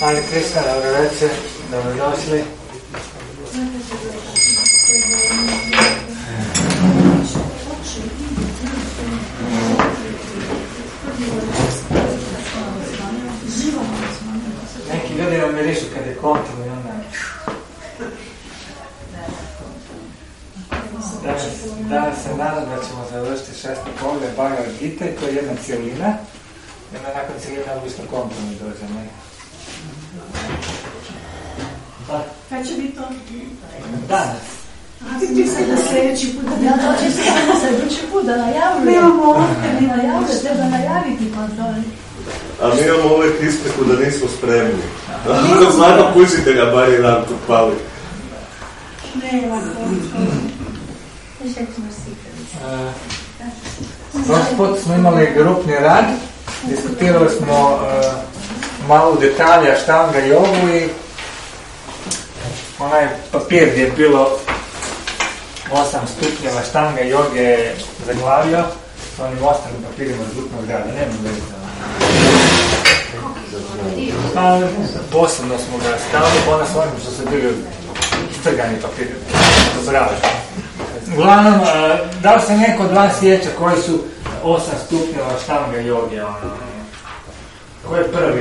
Hare Krishna, dobro večer, dobrodošli. Neki ljudi nam mirišu kad je kontinuo i onda... Danas se nadam da ćemo završiti 6. poglavlje Bhagavad Gita i to je jedna cijelina. I onda nakon cijelina obično kompromis dođe, ne? Kad će biti to? Danas. Ti se da sljedeći put da ja dođe sljedeći put da najavljuje. Nemamo ovdje. Ne najavljuje, treba najaviti pa to. A mi imamo uvijek ispriku da nismo spremni. Da znamo pušitelja bar jedan tu pali. Nema Prošli put smo imali grupni rad, diskutirali smo malo detalja štanga jogu i onaj papir gdje je bilo 8 stupnjeva štanga joge je zaglavio s onim ostalim papirima iz grupnog rada, nema veze. Posebno smo ga stavili, onda s onim što se bili strgani papiri, upozoravaju. Uglavnom, da li se neko od vas sjeća koji su 8 stupnjeva štanga joge? Ko je prvi?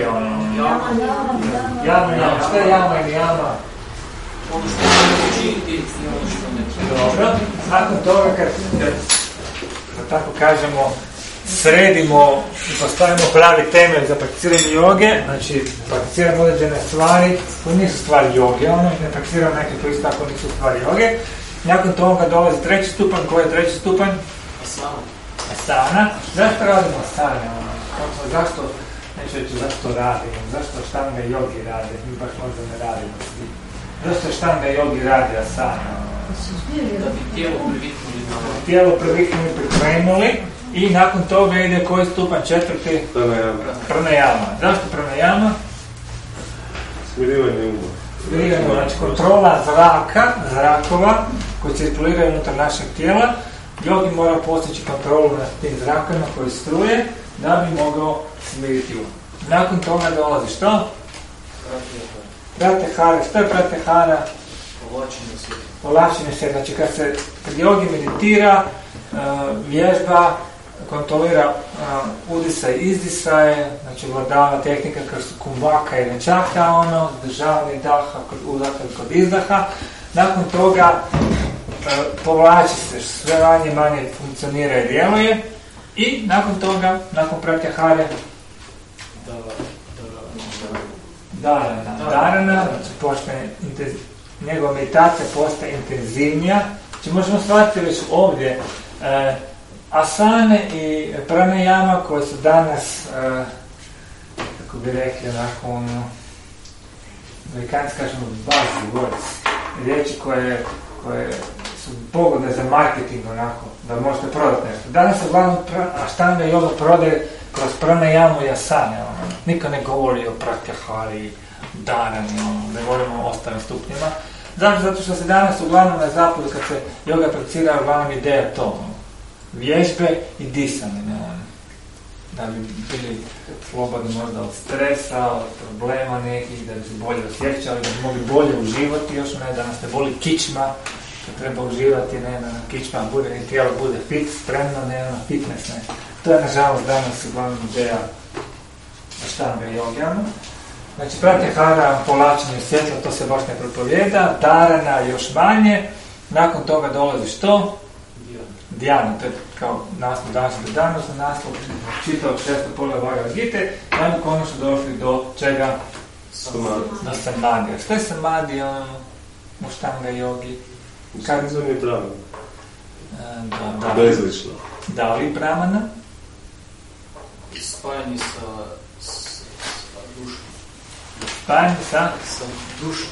Jama. Šta je jama ili jama? Ono što ne učiniti i ono što ne treba. Dobro. Nakon toga kad tako kažemo sredimo i postavimo pravi temelj za prakticiranje joge, znači prakticiramo određene stvari koje nisu stvari joge, ne prakticiramo neke koje isto tako nisu stvari joge. Nakon toga dolazi treći stupanj. Koji je treći stupanj? Asana. Zašto radimo asane? Zašto, neću reći zašto radimo, zašto štanga jogi rade, mi baš možda ne radimo svi. Zašto štanga jogi rade asana? Da bi tijelo priviknuli, pripremili i nakon toga ide koji stupanj? Četvrti? Pranayama. Zašto pranayama? Smirivanje uma. Znači kontrola zrakova koji cirkuliraju unutar našeg tijela. Jogi mora postići kontrolu nad tim zrakovima koji struje da bi mogao smiriti um. Nakon toga dolazi što? Pratyahara. Što je pratyahara? Povlačenje se. Znači kad jogi meditira, vježba, kontrolira udisa i izdisaje, znači vladava tehnika kroz kumbhaka i rečaka, zdržavanje daha kod udaha i kod izdaha. Nakon toga povlači se, sve manje funkcionira i djeluje i nakon toga, nakon pratyahare dharana, znači njegova meditacija postaje intenzivnija. Znači možemo shvatiti već ovdje asane i pranayama koje su danas, kako bi rekli, onako, amerikanci kažemo buzzwords, riječi koje su pogodne za marketing, onako, da možete prodati nešto. Danas se uglavnom štanga joga prodaje kroz pranayamu i asane, niko ne govori o pratyahari, dharani, ne govorimo o ostalim stupnjima. Zato što se danas uglavnom na zapadu, kad se joga prakticira, uglavnom ideja to, vježbe i disanje, da bi bili slobodni možda od stresa, od problema nekih, da bi se bolje osjećali, da bi mogli bolje uživati, još ne, da nas ne boli kičma, da treba uživati, ne, da nam kičma bude, i tijelo bude fit, spremno, ne, fitness, ne. To je nažalost danas uglavnom ideja štanga jogijama. Znači, pratyahara, povlačenje svjetla, to se baš ne propovijeda, dharana još manje, nakon toga dolazi što? Dhyana, to je kao naslov današnjeg dana, za naslov čitavog 6. poglavlja Bhagavad Gite, da bi konačno došli do čega? Do samadija. Što je samadija u štanga jogi? Skazan je brahman. Bezlično. Da li brahmana? Spajanje sa dušom. Spajanje sa dušom.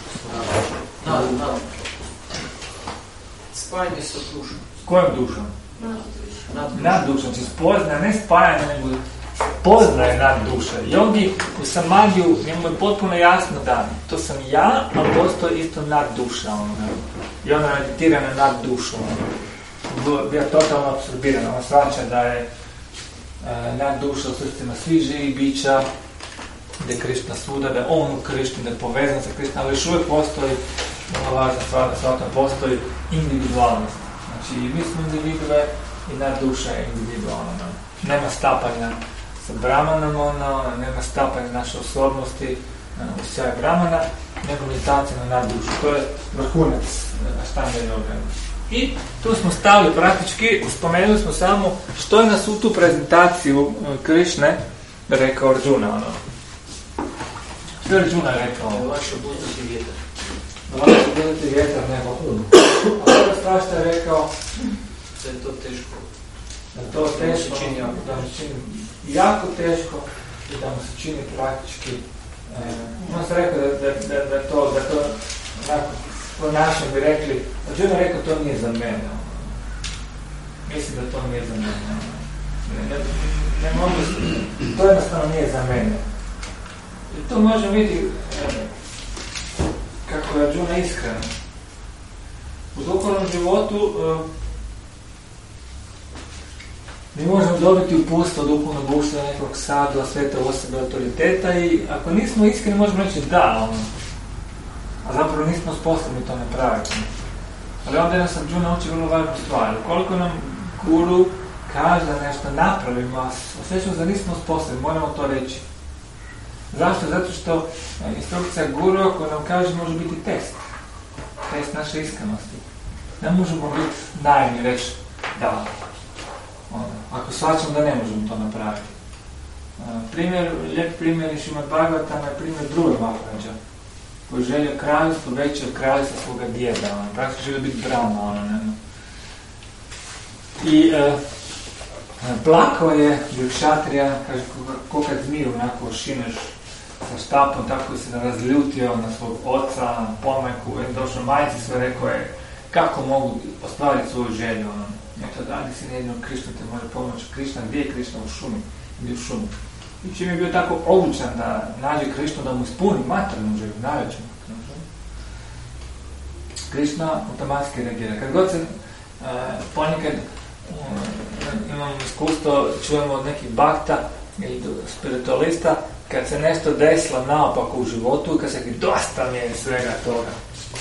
Spajanje sa dušom. S kojom dušom? Nad dušom. Znači spoznaje, ne spajanje, nego spoznaje nad duša. Jogi u samadiju, njemu je potpuno jasno da to sam ja, a postoji isto nad duša. I ona meditira na nad dušu. Bio totalno apsorbiran. Ona shvaća da je nad duša u srcima svih živih bića da je Krišna svuda, da je on u Krišni, da je povezan sa Krišnom, ali još uvijek postoji, vrlo važna stvar da svakom postoji individualnost. Znači mi smo individue i naša duša je individualna. Nema stapanja sa Brahmanom, nema stapanja naše osobnosti u sjaj Brahmana, nego meditacija na dušu. To je vrhunac Aštanga joge. I tu smo stali praktički, spomenuli smo samo što je nas u tu prezentaciju Krišne rekao Arjuna. Što je Arjuna rekao? Da lakše obuzdati vjetar. Da lakše obuzdati vjetar nego um. A prva stvar što je rekao? Da je to teško. Da je to teško, da mu se čini jako teško i da mu se čini praktički. On se rekao da to onako, po našem bi rekli, Arjuna je rekao to nije za mene. Mislim da to nije za mene. Ne mogu, to jednostavno nije za mene. I to možemo vidjeti kako je Arjuna iskren. U duhovnom životu mi možemo dobiti uputstvo duhovnog učenja nekog sadhu, svete osobe, autoriteta i ako nismo iskreni možemo reći da, a zapravo nismo sposobni to napraviti. Ali ovdje nas Arjuna uči vrlo važnu stvar. Ukoliko nam guru kaže da nešto napravimo, osjećamo da nismo sposobni, moramo to reći. Zašto? Zato što instrukcija guru ako nam kaže može biti test naše iskrenosti. Ne možemo biti naivni reći da. Ako shvaćamo da ne možemo to napraviti. Lijep primjer je Šrimad Bhagavatama je primjer Dhruva Maharaja koji želio kraljevstvo veće od kraljevstva svoga djeda. Praktično želio biti Brahma. I plakao je Vrkshatrija, kaže, ko kad zmiju onako ošineš sa štapom, tako se razljutio na svog oca, na pomajku, došao majci sve rekao je kako mogu ostvariti svoju želju. Eto, radi si nejedno, Krišna te može pomoći. Krišna, gdje je Krišna? U šumi. Gdje u šumi. I čim je bio tako obučan da nađe Krišnu, da mu ispuni materijalnu želju, najveću. Krišna automatski reagira. Kad god se ponekad imamo iskustvo, čujemo od nekih bakta ili spiritualista, kad se nešto desilo naopako u životu i kad se dosta mi je svega toga.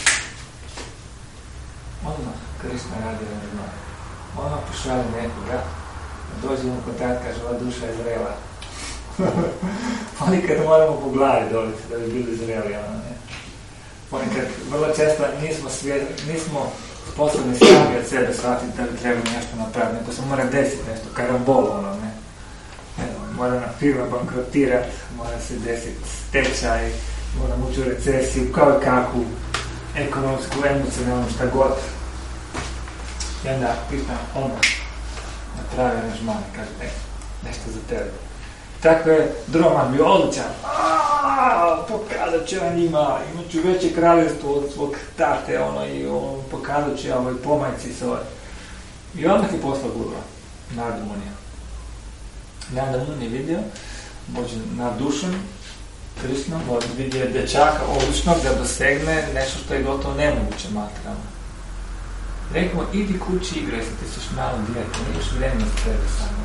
Odmah Krišna radi odmah. Odmah pošalje nekoga, dođemo u kontakt, kaže, ova duša je zrela. Ponekad moramo po glavi dobiti da bi bili zreli. Ponekad, vrlo često nismo sposobni sami od sebe shvatiti da bi trebali nešto napraviti, nego se mora desiti nešto, karambolo, mora na firma bankrotirati, mora se desiti stečaj, mora ući u recesiju, kao i kakvu ekonomsku, emocionalnu, šta god. I onda Krišna napravi aranžman i kaže, nešto za tebe. Tako je Dhruva bio odličan. Pokazat će on imat ću veće kraljevstvo od svog tate, i pokazat će ovoj pomajci svoje. I odmah je poslao gurua, Narada Munija. Narada Munija vidio, Bože nadušen, Krišnom, vidio je dječaka odličnog da dosegne nešto što je gotovo nemoguće materijalno. Rekao, idi kući igraj se, ti ćeš malo dijete, niješ vremena za tebe samo.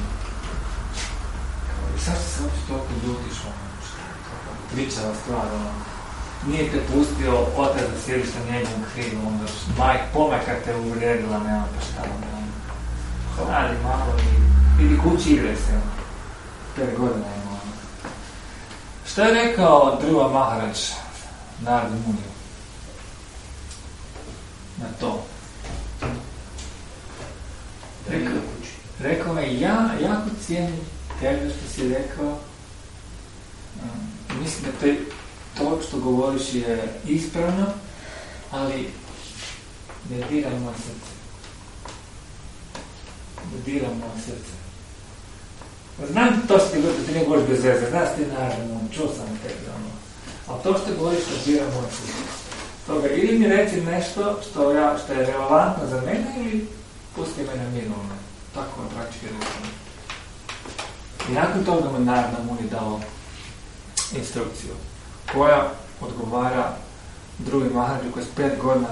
I sad se uopće toliko ljutiš, pričava stvar, nije te pustio otac da sjediš na njegovom krilu, onda pomajka te uvrijedila, nema pa šta, hladi malo i idi kući igraj se, 5 godina ima. Šta je rekao Dhruva Maharaj, Narada Muniju, na to? Rekao je, ja jako cijenim tebe što si rekao, mislim da to što govoriš je ispravno, ali ne dira moje srce. Ne dira moje srce. Znam to što ti ne govoriš bez veze, znaš ti naravno, čuo sam tebe, ali to što govoriš ne dira moje srce. Toga, ili mi reci nešto što je relevantno za mene ili pusti me na miru. Tako je praktički rekao. I nakon toga mu Narada Muni dao instrukciju koja odgovara Dhruvi Maharaju koji je 5 godina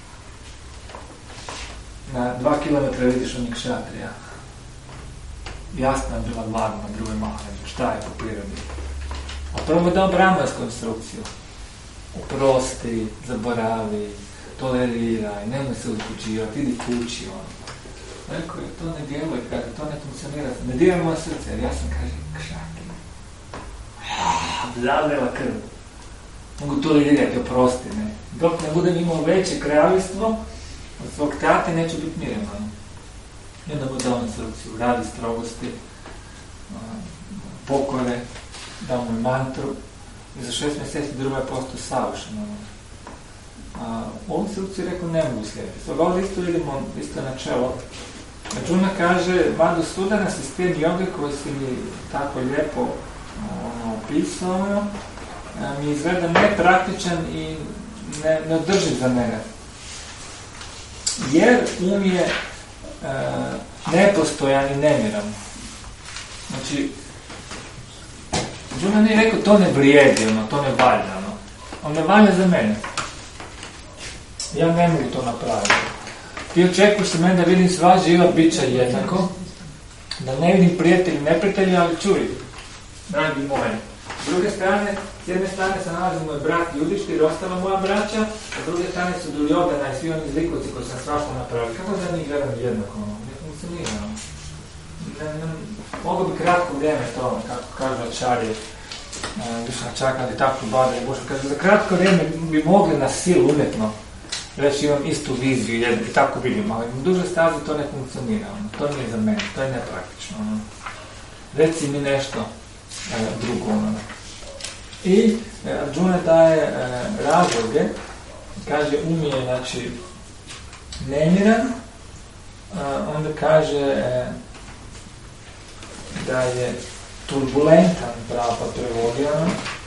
na 2 km vidiš onih Kshatrija. jasna je bila Varna, druge Maharađa, šta je po prirodi. A prvo je dao Brahmansku konstrukciju. Oprosti, zaboravi, toleriraj, nemoj se uzbuđivati, idi kući, Rekao je, to ne djeluje, kaže, to ne funkcionira, ne diraj moje srce, jer ja sam, kaže, kšaki. Zavljala krv. Mogu tolerirati, oprosti, ne. Dok ne budem imao veće kraljevstvo, od svog tate neću biti miren, I onda mu dao instrukciju, radi strogosti, pokore, dao mu mantru, i za 6 mjeseci druga je postao savršeno. U ovom instrukciji rekao, ne mogu slijediti. Stoga ovdje isto vidimo, isto načelo. Arjuna kaže, Madhusudana, sistem joge koji si mi tako lijepo opisao, mi izgleda nepraktičan i neodrživ za mene. Jer je nepostojan i nemiran. Znači, Arjuna nije rekao, to ne vrijedi, to ne valja. On ne valja za mene. Ja ne mogu to napraviti. Ti očekuješ se mene da vidim sva živa bića jednako, da ne vidim prijatelji i neprijatelji, ali čuj, dragi moji. S druge strane, s jedne strane se nalazi moj brat Judištir i ostala moja braća, a s druge strane su Duljodana i svi oni zlikovci koji sam svašta napravili. Kako da njih gledam jednako? Ne funkcionira. Mogu bi kratko vrijeme to, kako kažu Ačarje, Višna Čakad i tako Bada i Boša, kaže, za kratko vrijeme bi mogli na silu umjetno reći imam istu viziju i tako vidim, ali u duže stazi to ne funkcionira, to nije za mene, to je nepraktično. Reci mi nešto drugo. I Arjuna daje razloge, kaže je, znači, nemiran, onda kaže da je turbulentan, pravo prevodio.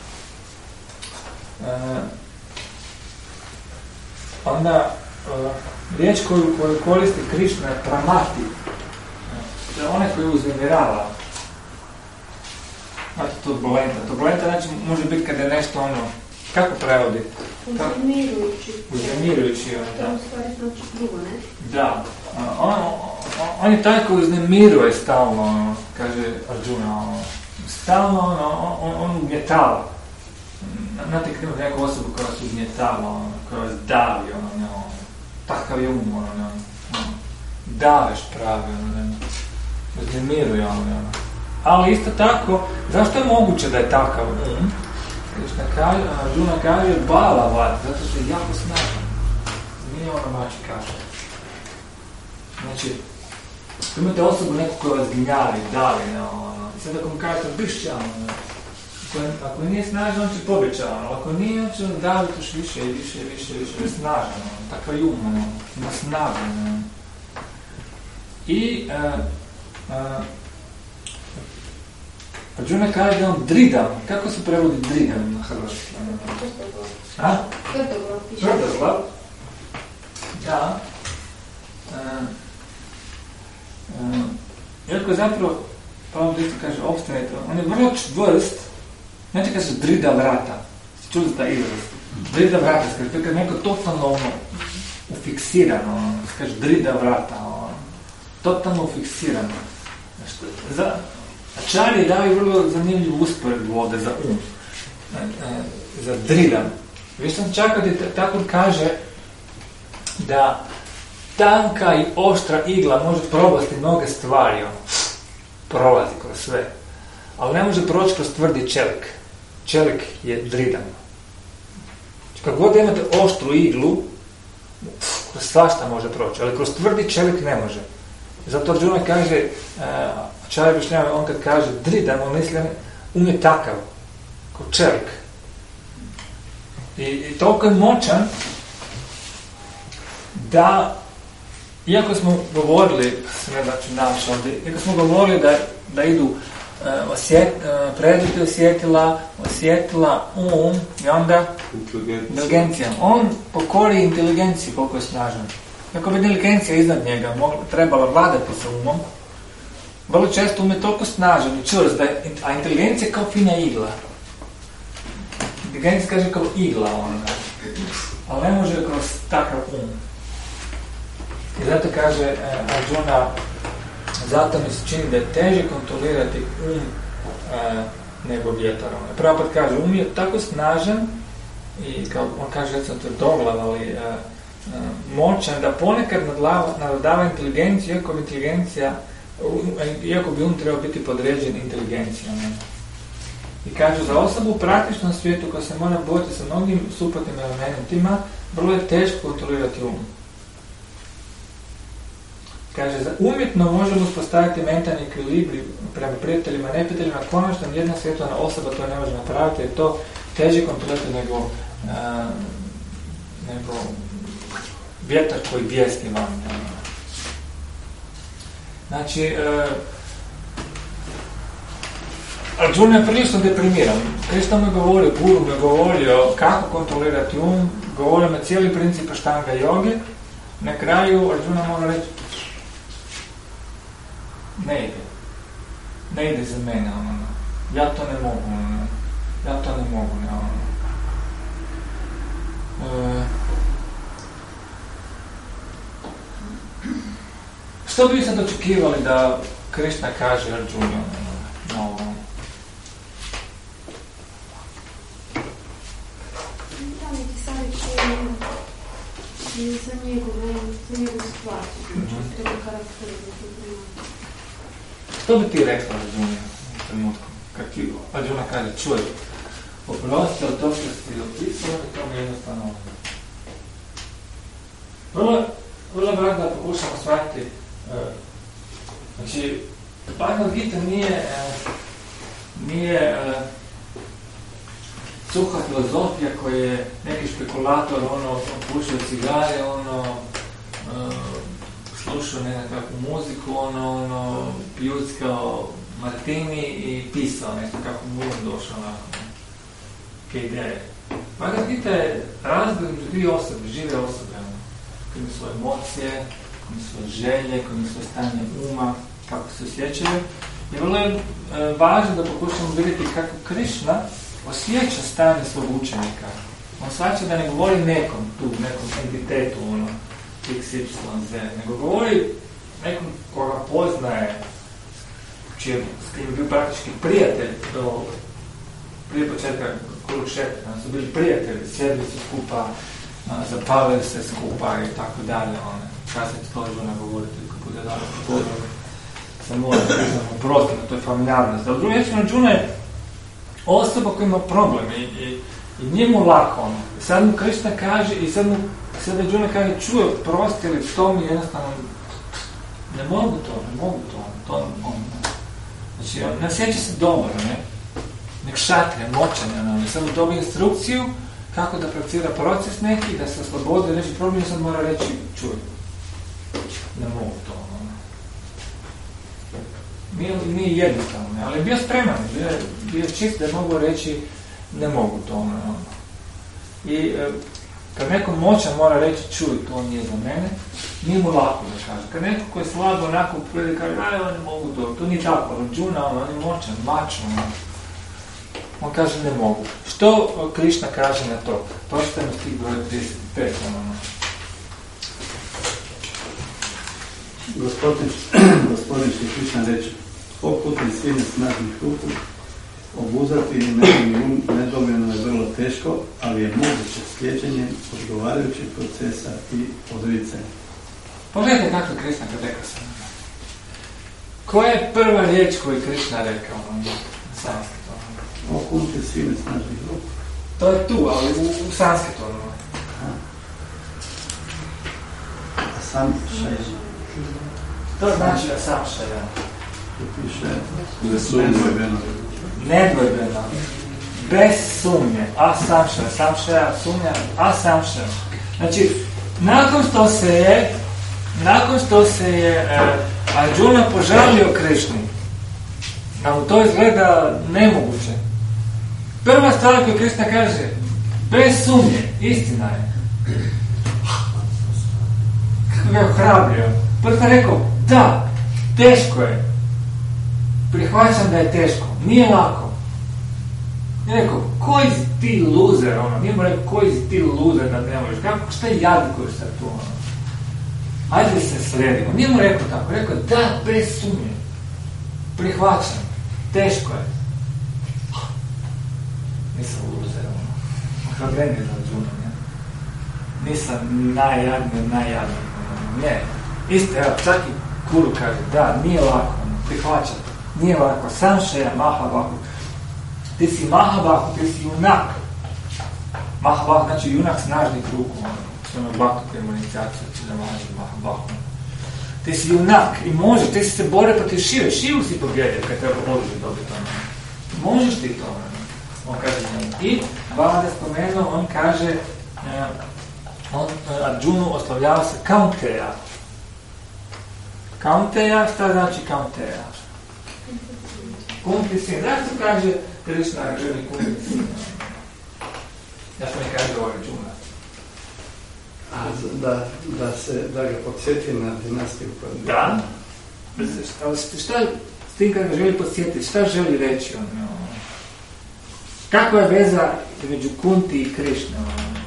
Onda riječ koju koristi Krišna je pramati. To je onaj koji uznemirava. Znači turbulenta. Turbulenta znači može biti kada je nešto kako prevodi? Uznemirujući. Uznemirujući. To u stvari znači drugo, ne? Da. On je taj koji uznemiruje stalno, kaže Arjuna. Stalno on ugnjetava. Znate kad imate neku osobu koja se ugnjetava, koja vas davi, takav je daveš pravi, uznemiruje, Ali isto tako, zašto je moguće da je takav Arjuna kaže bala vat, zato što je jako snažan. Nije mači kaže. Znači, imate osobu neku koja vas gnjavi, davi, i sad ako mu kažete bišća, ako nije snažan, on će pobjeći, ali ako nije, on će daviti još više i više, je snažan, takav um, ima snagu. I Arjuna kaže da on dridam. Kako se prevodi dridam na hrvatski? Tvrdoglav. Da. Iako je zapravo, Pavel Dristo kaže, opstanete, on je vrlo čvrst. Znači kaže drida vrata. Čuli ste taj izraz? Drida vrata, to je kad neko totalno ufiksirano, kaže drida vrata, totalno ufiksirano. Ačarje daju vrlo zanimljivu usporedbu ovdje za za dridam. Viš sam Čakad tako kaže da tanka i oštra igla može probasti mnoge stvari, prolazi kroz sve, ali ne može proći kroz tvrdi čelik. Čelik je dridan. Kako god imate oštru iglu, kroz svašta može proći, ali kroz tvrdi čelik ne može. Zato Arjuna kaže, Ačarya objašnjava, on kad kaže dridan, on misli, on je takav, kao čelik. I toliko je moćan da, iako smo govorili, sve da ću naći ovdje, iako smo govorili da idu predviti osjetila i onda inteligencija. On pokori inteligenciju koliko je snažan. Ako bi inteligencija iznad njega trebala vladati sa umom, vrlo često um je toliko snažan i čvrst, a inteligencija je kao fina igla. Inteligencija kaže kao igla, ali ne može kroz takav um. I zato kaže Arjuna Zato mi se čini da je teže kontrolirati nego vjetar. Prabhupada kaže, um je tako snažan i kao on kaže, recimo tvrdoglav, ali moćan da ponekad nadvladava inteligenciju, iako bi trebao biti podređen inteligencijom. I kaže, za osobu u praktičnom svijetu koja se mora boriti sa mnogim suprotnim elementima, vrlo je teško kontrolirati Kaže, umjetno možemo uspostaviti mentalni ekvilibri prema prijateljima, neprijateljima, konačno jedna svjetovna osoba to ne može napraviti, jer to teže kontrolirati nego vjetar koji bijesni vam. Znači, Arjuna je prilično deprimiran. Krishna mu je govorio, Guru mu je govorio kako kontrolirati govorio me cijeli princip Aštanga joge. Na kraju Arjuna mora reći, ne ide za mene, ja to ne mogu, Što bi sad očekivali da Krishna kaže Arjuna na ovom? Da mi ti sad reći za njegov situaciju, što je karakterizati. Što bi ti rekla Arjuna u trenutku? Kad ti Arjuna kaže, čuj, oprosti od toga što si opisao, i to mi jednostavno vrlo je važno da pokušamo shvatiti. Znači, Bhagavad Gita nije suha filozofija koja je neki špekulator, pušio cigare, slušao nekakvu muziku, pljuckao martini i pisao nešto kako mu došao neke ideje. Bhagavad Gita je razgled među dvije osobe, žive osobe, koji imaju svoje emocije, koji imaju svoje želje, koji imaju svoje stanje uma, kako se osjećaju. I vrlo je važno da pokušamo vidjeti kako Krishna osjeća stanje svog učenika. On shvaća da ne govori nekom entitetu, XYZ, nego govori nekom koga poznaje, s kim je bio praktički prijatelj prije početka Kurukshetra, su bili prijatelji, sjedili su skupa, zapalili se skupa i tako dalje. Kasnije to Arjuna govori, toliko bude dano se mora oprostiti na toj familijarnosti. Ali drugi način, Arjuna je osoba koja ima problem i njemu lako. Sad mu Krishna kaže i sad Arjuna kaže, čuje, prosti, ali to mi jednostavno ne mogu to. Znači, on ne sjeća se dobro, nek šatre, moćanja, samo dobije instrukciju kako da prakticira proces neki, da se oslobodi, reći problem, sad mora reći, čuj, ne mogu to. Nije jednostavno, ali je bio spreman, bio čist da mogu reći, ne mogu to. I kad neko moćan mora reći, čuj, to nije za mene, nije mu lako da kaže. Kad neko koji je slabo onako prijede kaže, ne mogu to nije tako, Arjuna, on je moćan, mačan, on kaže ne mogu. Što Krishna kaže na to? Pročitajmo stih broj 35. Gospodin Šri Krishna reče, okuti sine snažnih ruku, obuzati nekim nedovoljno je vrlo teško, ali je moguće slijeđenjem odgovarajućih procesa i odricanja. Pogledajte kako je Krishna kad rekao sam. Koja je prva riječ koju je Krishna rekao na sanskritu? Okuti sine snažnih ruku. To je tu, ali u sanskritu. A sam šaja. To znači da sam šaja. Tu piše nedvojbeno. Bez sumnje. Asamšaja, sumnja, asamšaja. Znači, nakon što se je Arjuna požalio Krishni, da mu to izgleda nemoguće. Prva stvar koju Krishna kaže, bez sumnje, istina je. Kako ga je ohrabrio. Prvo sam rekao, da, teško je. Prihvaćam da je teško, nije lako. Nije rekao, koji si ti luzer, nije mu rekao, koji si ti luzer da ne možeš, šta je jadikoš sad tu, ajde se sredimo. Nije mu rekao tako, rekao da, bez sumnje. Prihvaćam. Teško je. Nisam uzeo. Ohrabrenje za Džunu, ne? Nisam najjadniji. Ne. Isto, evo, čak i Guru kaže, da, nije lako, prihvaćam. Nije lako. Sanšeja Mahabahu. Ti si Mahabahu, ti si junak. Mahabahu znači junak snažnih ruku. Što ono bhakti koji ima inicijaciju, će da maži Mahabahu. Ti si junak i može, ti si se bore protiv Šive. Šivu si pobjedio kad treba oružje dobiti ono. Možeš ti to. On kaže i Bala je spomenuo, on kaže Arjunu oslovljava se Kaunteja. Kaunteja, šta znači Kaunteja? Kunti sin. Zašto kaže Krishna Arjuni Kunti sin? Zašto mi kaže ovo Arjuna? Da ga podsjeti na dinastiju. Da. Ali šta s tim kad ga želi podsjetiti? Šta želi reći on? Kakva je veza između Kunti i Krišne?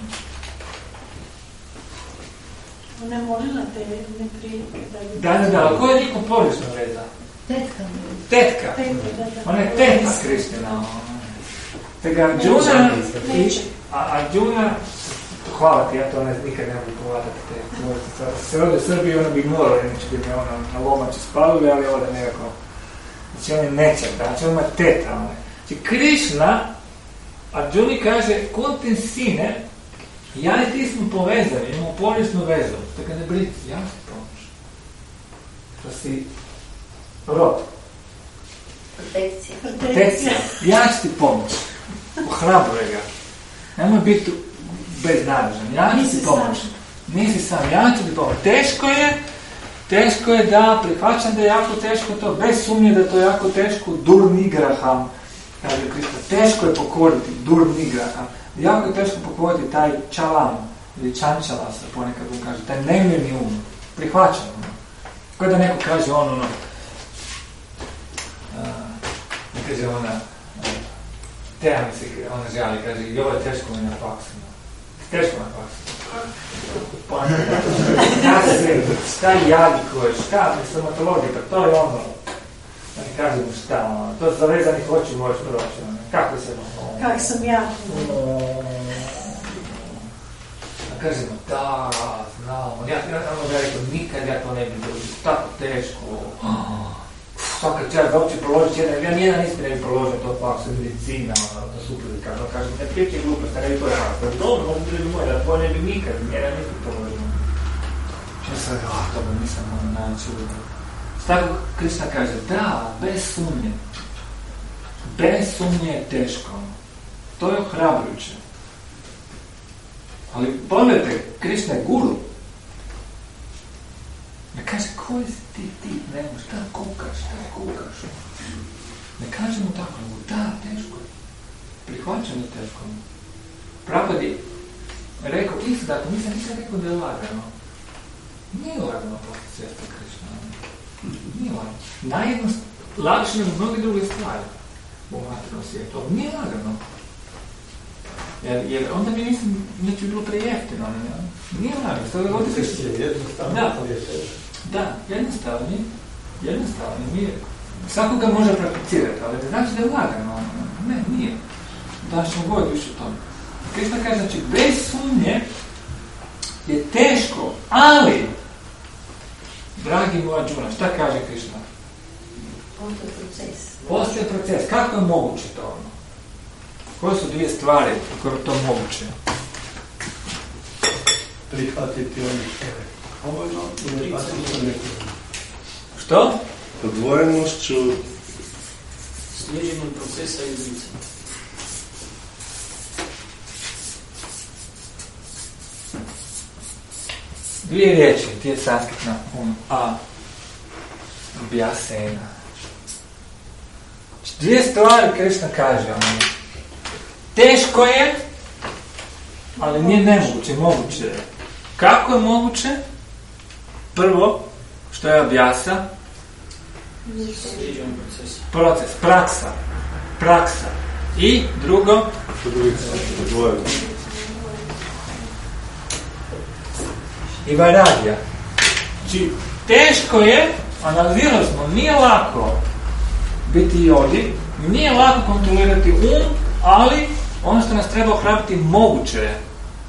Ona je molila te ne prije. Da, ali koja je njihova porična veza? Tetka. Ona je tetka Krišna. Tega Arjuna Arjuna, hvala ti, ja to nikad ne mogu povladati te. Se ovdje u Srbiji ona bi morala, inače bi me ona na lomači spalili, ali ovdje nekako. Znači on je nečak, znači on ima teta. Znači Krišna Arjuni kaže, Kuntin sine, ja i ti smo povezani, imamo povijesnu vezu. Tako ne briti, ja ti pomoć. To si rod. Protekcija. Ja ću ti pomoć. Ohrabruje ga. Nemoj biti beznadežan. Ja ću ti pomoć. Nisi sam, ja ću ti pomoć. Teško je da prihvaćam da je jako teško to. Bez sumnje da je to jako teško. Durnigraham. Kaže Krishna, teško je pokoriti durnigraham. Jako je teško pokoriti taj čalam ili čančala se ponekad on kaže. Taj nemirni um. Prihvaćam. Kao da neko kaže ne kaže ona Teja mi se, ona žali, kaže, i ovo je teško mi na faksu. Teško na faksu. Šta jadikuješ, šta stomatologija, pa to je ono. Da ne kažem šta, to zavezanih oči možeš proći. Kako se ono? Kako sam ja? Kažemo, da, znamo. Ja rekao, nikad ja to ne bi bilo, tako teško. Svaka čast da uopće proložiti jedan, ja nijedan ispit ne bi proložio to faksu medicina, to suplika, no kažem, ne prijeći glupost, ne bi to faksu, dobro, možda bi moj, da tvoj ne bi nikad, nijedan ispit proložio. Što sam rekao, to bi nisam načuo. Tako Krishna kaže, da, bez sumnje je teško, to je ohrabrujuće. Ali pogledajte, Krishna je guru. Ne kaže, koji si ti, nemo, šta kukaš. Ne kaže mu tako, da, teško je. Prihvaćam je teško. Prabhupada je rekao, isto tako, nisam rekao da je lagano. Nije lagano postati svjestan Krishna. Nije lagano. Lakše nego mnogi druge stvari u materijalnom svijetu. Nije lagano. Jer onda mi neće bilo prejeftino. Nije lagano. Da, jednostavno. Svako ga može prakticirati, ali ne znači da je lagano. Ne, nije. Da ćemo god više o tome. Krishna kaže, znači, bez sumnje je teško, ali, dragi moj Arjuna, šta kaže Krishna? Postoji proces. Kako je moguće to? Koje su dvije stvari kako je to moguće? Prihvatiti ono što je Što? Odvojenošću slijeđenjem procesa i izricanja. Dvije riječi, ti je sanskritna abhyasena. Dvije stvari Krishna kaže. Teško je, ali nije nemoguće, moguće je. Kako je moguće? Prvo, što je abhyasa? Proces, praksa. I drugo? I vairagya. Znači, teško je, analizirali smo, nije lako biti jodi, nije lako kontrolirati ali ono što nas treba ohrabriti moguće je.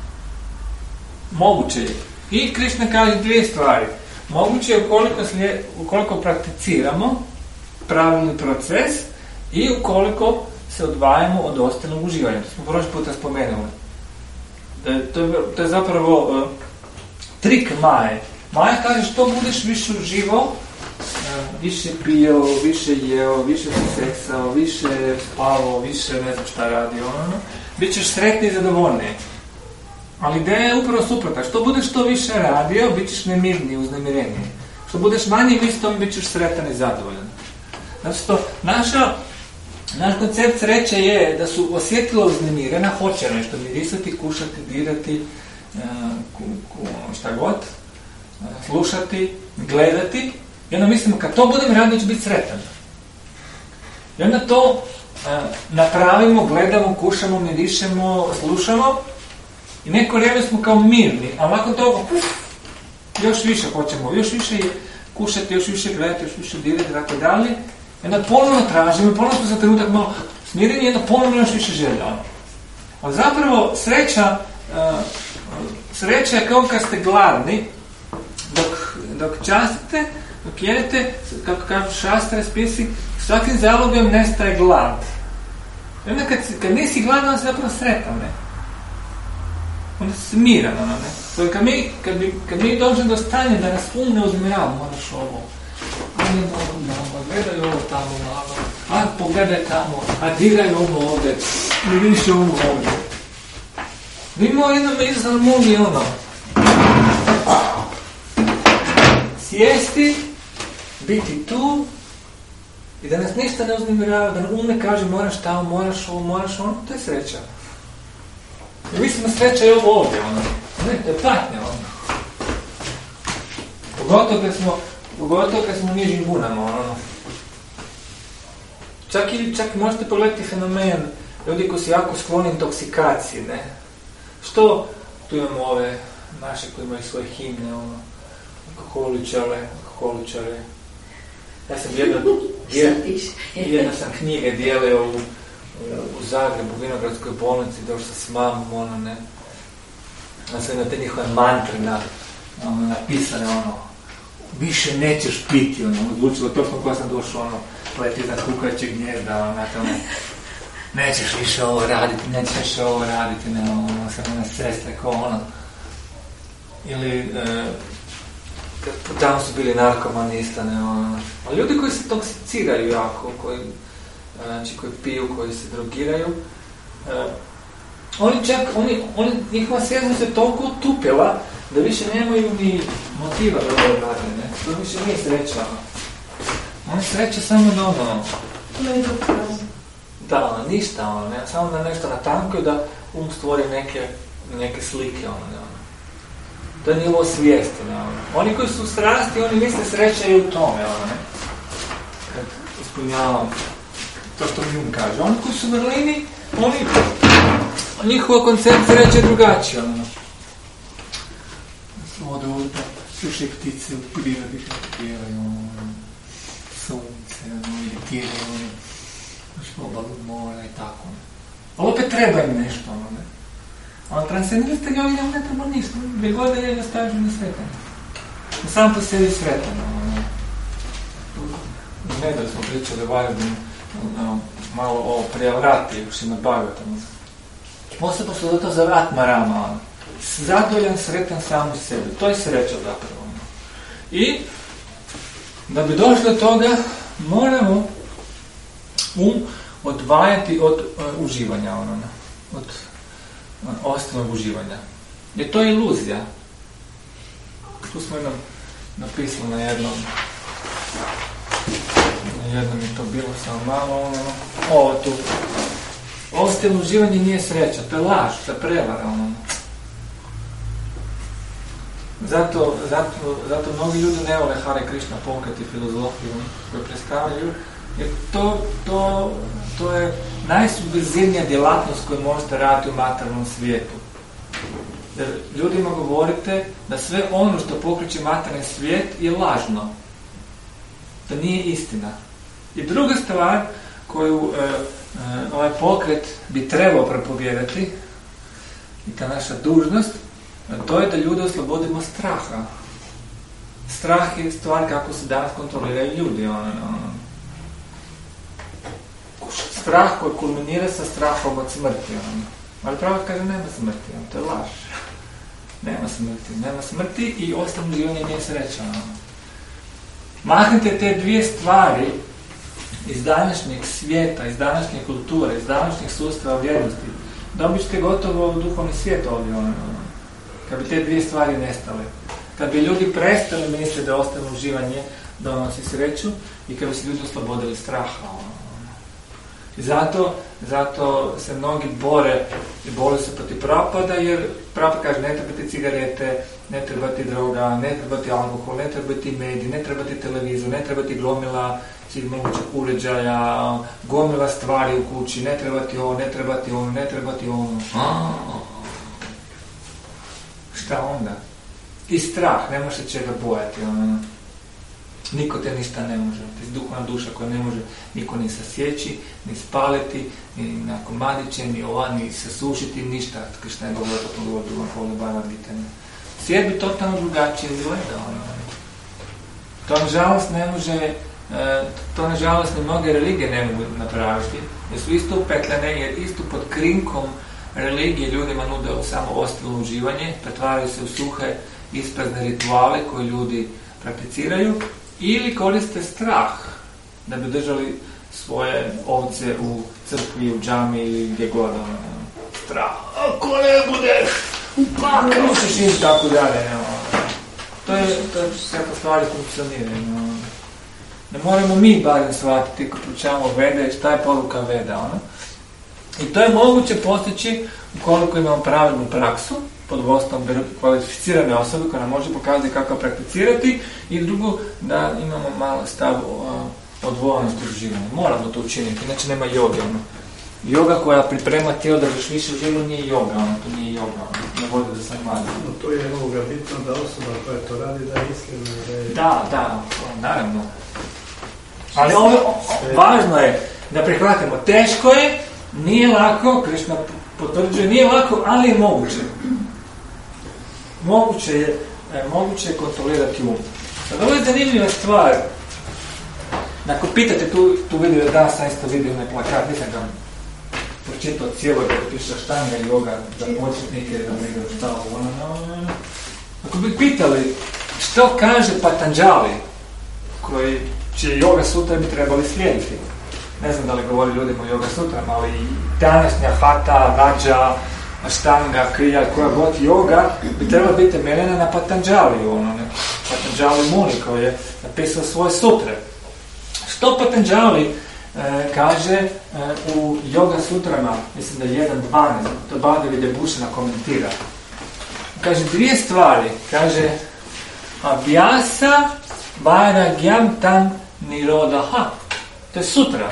Moguće je. I Krišna kaže dvije stvari. Moguće je ukoliko prakticiramo pravilni proces i ukoliko se odvajamo od ostalog uživanja. To smo prošli puta spomenuli. To je zapravo trik Maje. Maja kaže što budeš više uživao, više pio, više jeo, više se seksao, više spavao, više ne znam šta radio, bit ćeš sretni i zadovoljniji. Ali ideja je upravo suprotna. Što budeš to više radio, bit ćeš nemirniji, uznemireniji. Što budeš manje mistom, bit ćeš sretan i zadovoljan. Znači to, naš koncept sreće je da su osjetila uznemirena, hoće nešto mirisati, kušati, dirati, šta god, slušati, gledati. I onda mislimo, kad to budem radio, ću biti sretan. I onda to napravimo, gledamo, kušamo, mirišemo, slušamo i neko vrijeme smo kao mirni, a nakon toga još više hoćemo, još više kušati, još više gledati, još više dirati, tako dalje. I onda ponovno tražimo, ponovno smo za trenutak malo smireni i onda ponovno još više želja. Ali zapravo sreća je kao kad ste gladni, dok častite, dok jedete, kako kažu šastre, spisi, svakim zalogom nestaje glad. I onda kad nisi gladan, onda si zapravo sretan, ne? Onda si miran, ne? Kad mi dođemo do stanja da nas ne uzmirava, moraš ovo, gledaj ovo tamo malo, a pogledaj tamo, a diraj ovo ovdje, ne vidiš ovo ovdje. Mi imamo jednom izazvan mogi sjesti, biti tu i da nas ništa ne uznemirava, da nam ne kaže moraš tamo, moraš ovo, moraš ono, to je sreća. I mislimo sreća je ovo ovdje, ne, to je patnja, Pogotovo kad smo nižim gunama, Čak možete pogledati fenomen ljudi koji su jako skloni intoksikaciji, ne? Što tu imamo ove naše koji imaju svoje himne, alkoholičare. Ja sam jedna sam knjige dijelio u Zagrebu, u Vinogradskoj bolnici, došao sam s mamom, ne? Ja sam na te njihove mantre napisane, više nećeš piti, odlučilo točno koja sam došao, leti za kukaćeg gnjezda, nećeš više ovo raditi, samo na sestre, kao Ili, tamo su bili narkomani isto, ali ljudi koji se toksiciraju jako, koji piju, koji se drogiraju, njihova svjesnost je toliko utupila da više nemaju ni motiva da ovo rade, ne? To više nije sreća. Oni sreće samo da da, ništa, ne? Samo da nešto natankaju, da stvori neke slike, To nije ovo svijesti, Oni koji su u strasti, oni misle sreća je u tome, ne? Kad ispunjavam to što mi kaže. Oni koji su u vrlini, njihova koncept sreće je drugačija, Ode ovdje, slušaj ptice u prirodi kako pjevaju, sunce, iritiraju, obalu mora i tako. Ali opet treba im nešto, ne? Ali transcendentaliste ga ovdje ne treba ništa, gdje god da je da staviš na sretan. Sam po sebi sretan, Ne da smo pričali Vajodinu, malo o prijavrati, u Šrimad Bhagavatam. Posebno su zato za Atmarama, zadovoljan, sretan sam u sebi. To je sreća zapravo. I da bi došli do toga, moramo odvajati od uživanja, od osnovnog uživanja. Jer to je iluzija. Tu smo jednom napisali na jednom je to bilo samo malo, ovo tu. Osnovno uživanje nije sreća, to je laž, to je prevara, Zato mnogi ljudi ne vole Hare Krishna pokret i filozofiju koju predstavljaju, jer to je najsubverzivnija djelatnost koju možete raditi u materijalnom svijetu. Jer ljudima govorite da sve ono što pokreće materijalni svijet je lažno. Da nije istina. I druga stvar koju ovaj pokret bi trebao propovijedati, i ta naša dužnost, to je da ljude oslobodimo straha. Strah je stvar kako se danas kontroliraju ljudi. Strah koji kulminira sa strahom od smrti. Ali pravo kaže nema smrti, to je laž. Nema smrti i ostalo življenje nije sreća. Mahnite te dvije stvari iz današnjeg svijeta, iz današnje kulture, iz današnjeg sustava vrijednosti. Dobit ćete gotovo duhovni svijet ovdje. Kad bi te dvije stvari nestale. Kad bi ljudi prestali misliti da ostalo uživanje donosi sreću i kad bi se ljudi oslobodili straha. I zato se mnogi bore se protiv propada, jer propad kaže ne treba ti cigarete, ne treba ti droga, ne treba ti alkohol, ne treba ti medij, ne treba ti televizor, ne treba ti glomila svih mogućih uređaja, gomila stvari u kući, ne treba ti ovo, ne treba ti ono, ne treba ti ono. Šta onda? I strah, nemaš se čega bojati. Niko te ništa ne može. Ti si duhovna duša koja ne može niko ni sasjeći, ni spaliti, ni na komadiće, ni sasušiti, ništa. Kršna je govorila, to govori drugom polu Bhagavad Gita. Svijet bi totalno drugačije izgledao. To nažalost ni mnoge religije ne mogu napraviti. Jer su isto upetljene, jer isto pod krinkom religije ljudima nude samo ostalo uživanje, pretvaraju se u suhe, isprazne rituale koje ljudi prakticiraju, ili koriste strah da bi držali svoje ovce u crkvi, u džami ili gdje god. Strah. Ako ne budeš upakao ćeš im tako dalje. To je sve po stvari funkcioniraju. Ne moramo mi barem shvatiti kad pričamo Vede, šta je poruka Veda. I to je moguće postići ukoliko imamo pravilnu praksu pod vodstvom kvalificirane osobe koja nam može pokazati kako prakticirati, i drugo, da imamo malo stav odvojenosti uživanja. Moramo to učiniti, inače nema joge. Yoga koja priprema tijelo da još više uživa nije yoga, to nije yoga, ne vodi do samadhi. No to je ovoga bitno da osoba koja to radi da je iskrena, da je... Da, naravno. Ali važno je da prihvatimo, teško je, nije lako, Krishna potvrđuje, nije lako, ali je moguće. Moguće je kontrolirati um. Sad, ovo je zanimljiva stvar. Ako pitate, tu vidio, danas sam isto vidio onaj plakat, nisam ga pročitao cijelo, da piše Ashtanga yoga za početnike, da ne ga šta ovo. Ako bi pitali što kaže Patanjali, čije yoga sutra bi trebali slijediti. Ne znam da li govori ljudima o yoga sutrama, ali današnja Hatha, Raja, Ashtanga, Kriya, koja god yoga bi trebala biti temeljena na Patanjaliju. Patanjali Muni koji je napisao svoje sutre. Što Patanjali kaže u yoga sutrama, mislim da je 1.12, to Bhagavad Gita komentira. Kaže dvije stvari, kaže Abhyasa Vairagyam Tam Nirodha. To je sutra.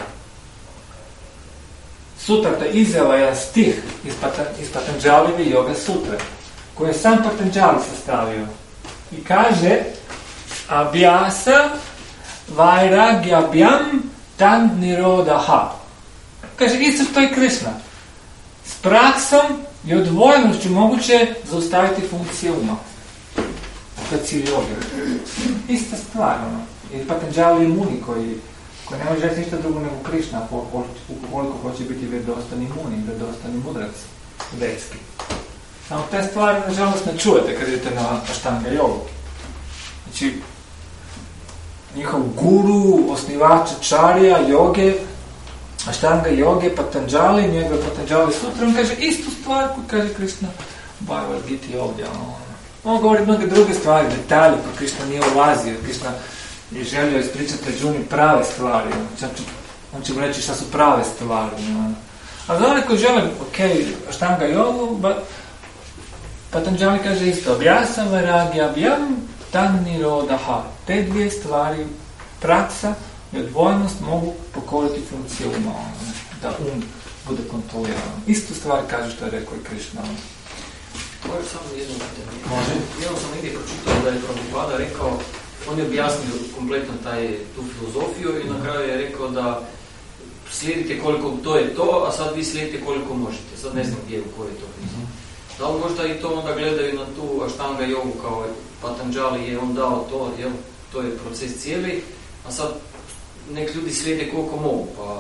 Sutra, to je izjava, jedan stih iz Patanjalijeve yoga sutre, koji je sam Patanjali sastavio. I kaže Abhyasa Vairagyam Tam Nirodha. Kaže, isto što je Krishna. S praksom i odvojenošću moguće zaustaviti funkcije uma. To je cilj yoga. Ista stvar, I Patanjali je Muni koji ne može reći ništa drugo nego Krishna, koliko hoće biti vjerodostojni Muni, vjerodostojni mudrac vedski. Samo te stvari, nažalost, ne čujete kad idete na Ashtanga jogu. Znači, njihov guru, osnivač čarija, joge, Ashtanga joge, Patanjali, njegove Patanjali sutra, on kaže istu stvar koju kaže Krishna u Bhagavad Gita ovdje. On govori mnoge druge stvari, detalje, pa Krishna nije ulazio, Krishna je želio ispričati Arjuni prave stvari. On će mu reći šta su prave stvari. A za one koji žele, Ashtanga jogu, Patanjali kaže isto, Abhyasa Vairagyam Tam Nirodha. Te dvije stvari, praksa i odvojnost, mogu pokoriti funkcije uma, da bude kontroliran. Istu stvar kaže što je rekao i Krishna. Može samo jedno pitanje. Može. Jedno sam negdje pročitao da je Prabhupada rekao, on je objasnio kompletno tu filozofiju i na kraju je rekao da slijedite koliko to je to, a sad vi slijedite koliko možete. Sad ne znam gdje, u kojoj je to knjizi. Da li možda i to onda gledaju na tu Ashtanga jogu kao Patanjali je on dao to, jel? To je proces cijeli, a sad nek ljudi slijede koliko mogu, pa...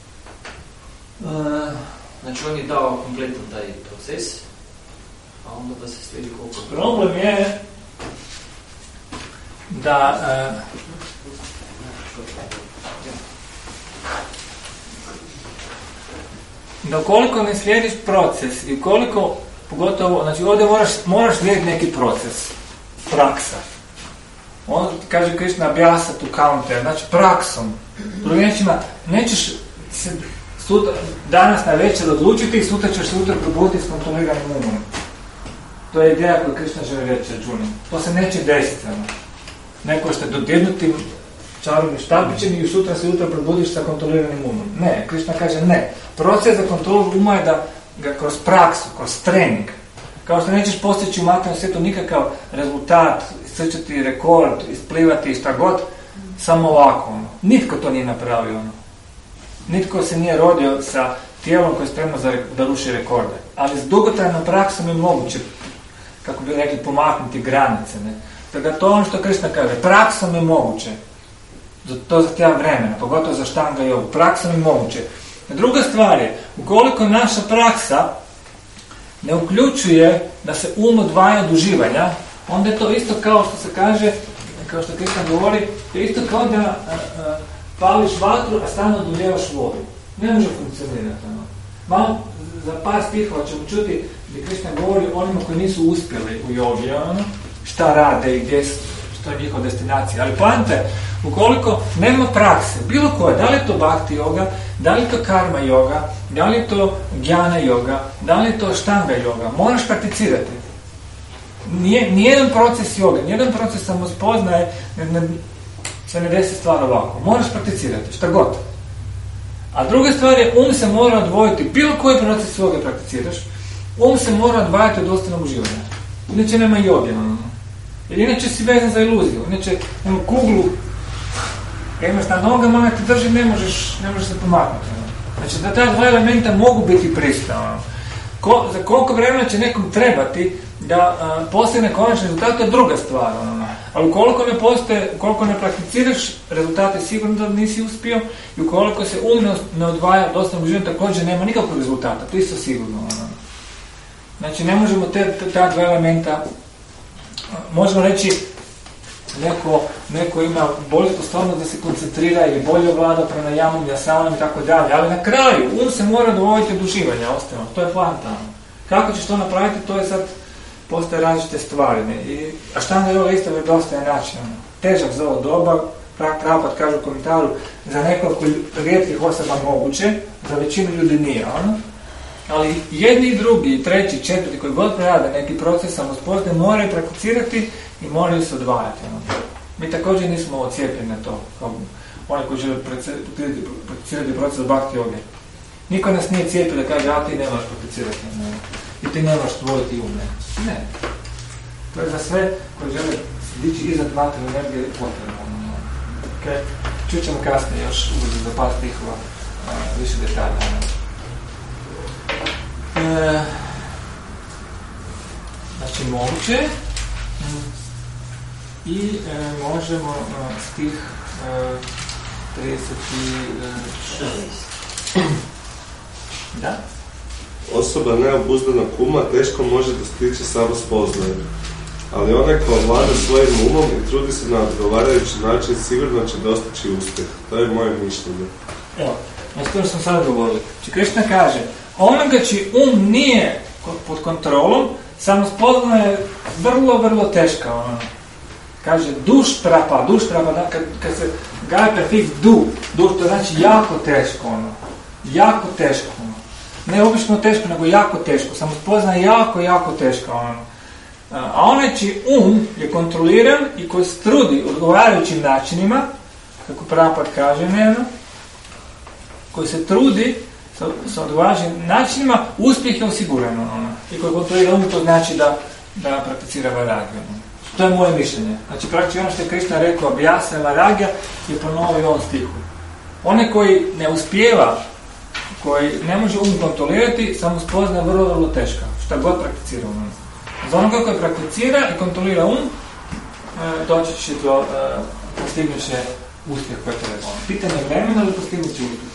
Znači on je dao kompletan taj proces, a onda da se slijedi koliko... Problem je da ukoliko ne slijediš proces i ukoliko, pogotovo, znači ovdje moraš slijediti neki proces, praksa. On kaže Krišna abhyasa tu counter, znači praksom. Drugim riječima, nećeš se danas na večer odlučiti i sutra ćeš sutra probuditi s kontroliranim umom. To je ideja koju Krišna želi reći Arjuni. To se neće desiti. Neko ste dodirnutim čarobnim štapićem i sutra se jutro probudiš sa kontroliranim umom. Ne, Krišna kaže ne. Proces za kontrolu uma je da ga kroz praksu, kroz trening, kao što nećeš postići u materijalnom svijetu nikakav rezultat, iscrčati rekord, isplivati šta god, samo ovako. Nitko to nije napravio. Nitko se nije rodio sa tijelom koje je spremno da ruši rekorde. Ali s dugotrajnom praksom je moguće, kako bi rekli, pomaknuti granice. Ne? Tako to ono što Krišna kaže, praksom je moguće. To zahtjeva vremena, pogotovo za Ashtanga jogu. Praksom je moguće. Druga stvar je, ukoliko naša praksa ne uključuje da se um odvaja od uživanja, onda je to isto kao što se kaže, kao što Krišna govori, je isto kao da pališ vatru, a stalno dolijavaš vodu. Ne može funkcionirati. Malo za par stihova ćemo čuti gdje Krišna govori onima koji nisu uspjeli u jogi, šta rade i gdje, što je njihova destinacija. Ali poanta, ukoliko nema prakse, bilo koje, da li je to bhakti yoga, da li je to karma yoga, da li je to jnana yoga, da li je to ashtanga yoga, moraš prakticirati. Nijedan proces joge, nijedan proces samospoznaje se ne desi stvar ovako. Moraš prakticirati, šta god. A druga stvar je, se mora odvojiti, bilo koji proces joge prakticiraš, se mora odvajati od ostanog uživanja. Inače nema joge. Jer inače si vezan za iluziju. Inače, kuglu, kad imaš na nogama, ona te drži, ne možeš se pomaknuti. Znači, da ta dva elementa mogu biti prisutna. Za koliko vremena će nekom trebati da postigne konačni rezultat, to je druga stvar. Ali ukoliko ne prakticiraš, rezultat je sigurno da nisi uspio, i ukoliko se ne odvaja od osnovnog uživanja, također nema nikakvog rezultata, to isto sigurno. Znači, ne možemo ta dva elementa, možemo reći, neko ima bolju sposobnost da se koncentrira ili bolje ovlada pranajamom, jasanom i tako dalje, ali na kraju se mora dovoditi od uživanja, ostalo. To je poanta. Kako ćeš to napraviti, to je sad, postoje različite stvari. I Ashtanga yoga isto je dosta način. Težak za ovo doba, Prabhupada kaže u komentaru, za nekoliko rijetkih osoba moguće, za većinu ljudi nije. Ali jedni i drugi, i treći, četvrti, koji god prerade neki proces samospoznaje, moraju prakticirati i moraju se odvajati. Mi također nismo ocijepljeni na to, kao oni koji žele prakticirati proces bhakti joge. Niko nas nije cijepio da kaže, a ti ne možeš prakticirati, i ti ne možeš stvoriti um. Ne. To je za sve koji žele dići iznad materijalne energije potrebno. Okay. Čućemo kasnije još za par stihova više detalja. Znači moguće i možemo stih 36. Da? Osoba neobuzdana uma teško može dostići samospoznanje, ali onaj ko vlada svojim umom i trudi se na odgovarajući način sigurno će dostići uspjeh. To je moje mišljenje. Evo, znači to sam sad govorili. Znači Krišna kaže, onoga čiji nije pod kontrolom, samospoznanje je vrlo, vrlo teška. Kaže duštrapa, kad se gaje prefiks duš, to znači jako teško. Jako teško. Ne obično teško, nego jako teško. Samospoznanje je jako, jako teško. A onaj čiji je kontroliran i koji se trudi odgovarajućim načinima, kako Prabhupada kaže, koji se trudi sa odgovarajućim načinima, uspjeh je osiguran. I koji kontrolira to znači da prakticira vairagiju. To je moje mišljenje. Znači, praktično ono što je Krišna rekao, abhyasa i vairagija je ponovio u ovom stihu. One koji ne uspijeva, koji ne može kontrolirati, samo spozna vrlo, vrlo teška. Šta god prakticira Za onoga koji prakticira i kontrolira doći će do postignuće uspjeh koji treba. Pitanje vremena ili postignuće uspjeh?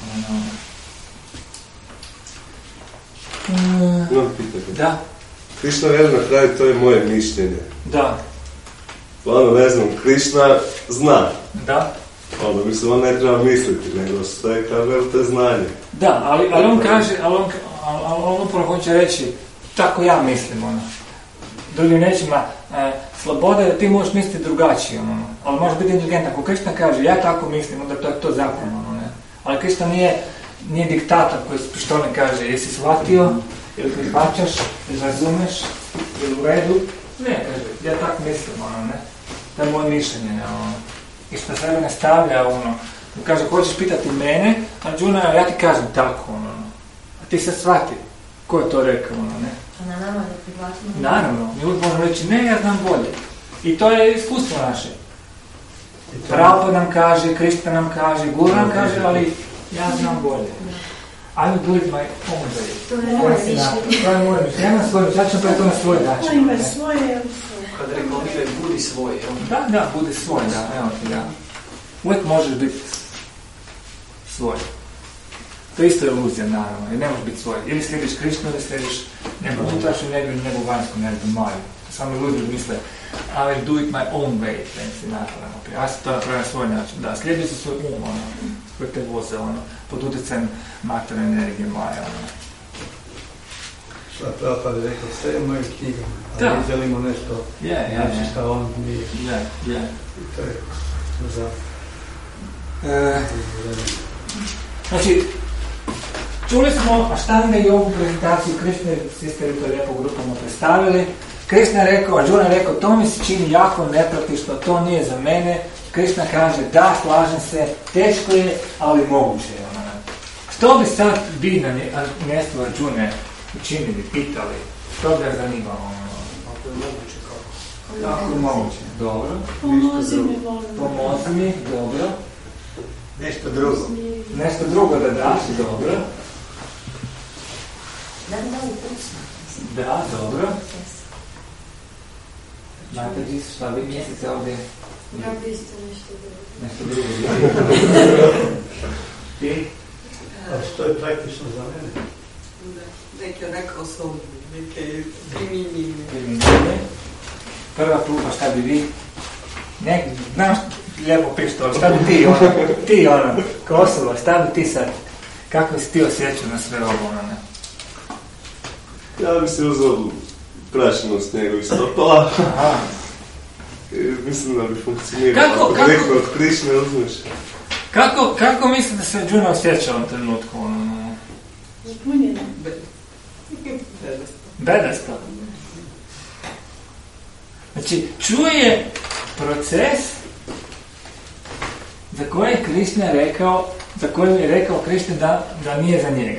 Da. Krišna veli na kraju, to je moje mišljenje. Da. Ne znam, Krišna zna. Da. Mislim, on ne treba misliti, nego sve kaže, to je znanje. Da, ali on kaže, on upravo hoće reći, tako ja mislim, Drugim rečima, sloboda je da ti možeš misliti drugačije, ali može biti inteligentan. Ako Krišna kaže, ja tako mislim, onda to je to zakon, Ali Krišna nije diktator koji što ne kaže, jesi shvatio, ili prihvaćaš, ili razumeš, ili u redu. Ne, kaže, ja tako mislim, To je moje mišljenje, I što sebe ne stavlja, kaže, hoćeš pitati mene, Arjuna, ja ti kažem tako, A ti se shvati, ko je to rekao, Na nama da prihvatimo. Naravno, mi uvijek možemo reći, ne, ja znam bolje. I to je iskustvo naše. Prabhupada nam kaže, Krišna nam kaže, Guru nam kaže, ali ja znam bolje. I do it my own way. To je moje mišljenje. To je moje mišljenje. Ja imam svoje mišljenje, ja ću napraviti to na svoj način. To ima svoje. Kad reklamiraju, budi svoj. Da, budi svoj, evo ti, Uvijek možeš biti svoj. To je isto iluzija, naravno, jer ne možeš biti svoj. Ili slijediš Krišnu, ili slijediš nebu unutrašnju energiju, nebu vanjsku energiju, Maju. Samo iluziju misle, I will do it my own way, si napravljamo. Ja sam to napravio na svoj način. Da, slijedi se svoj svoj te voze, pod utjecajem materijalne energije, Maja, Šta Prabhupada je rekao, sve je u mojim knjigama, ali mi želimo nešto, znači šta on nije. I to je za... Znači, čuli smo Aštanga i ovu prezentaciju Krišne, sisteri to lijepo grupama predstavili. Krišna je rekao, Arjuna je rekao, to mi se čini jako nepraktično, to nije za mene. Krišna kaže, da, slažem se, teško je, ali moguće je. Što bi sad vi na mjestu Arjune učinili, pitali? Što bi ga zanimalo? Ako je moguće, kako? Kako je moguće? Dobro. Pomozi mi, dobro. Nešto drugo. Nešto drugo da daš, dobro. Da, dobro. Znate, šta vi mislite ovdje? Ja bi isto nešto drugo. Nešto drugo. Ti? A što je praktično za mene? Neke osobne, neke primjenjivne. Prva kluba, šta bi vi? Znaš, lijepo pištol, šta bi ti, kao osoba, šta bi ti sad? Kako si ti osjećao na sve ovo, Ja bi se uzeo prašinu s njegovih stopala. Mislim da bi funkcionirao. Ako neko od Krišne uzmeš. Kako mislite da se Arjuna osjeća u ovom trenutku? Zbunjeno. Bedasto. Znači, čuje proces za koji je Krišna rekao, Krišna da nije za njega.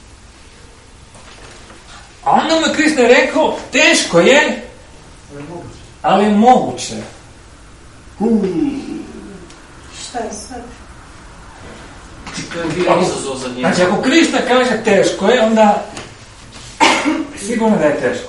A onda mu je Krišna rekao, teško je, ali je moguće. Šta je sad? To je bio izazov za njega. Znači, ako Krišna kaže teško je, onda sigurno da je teško.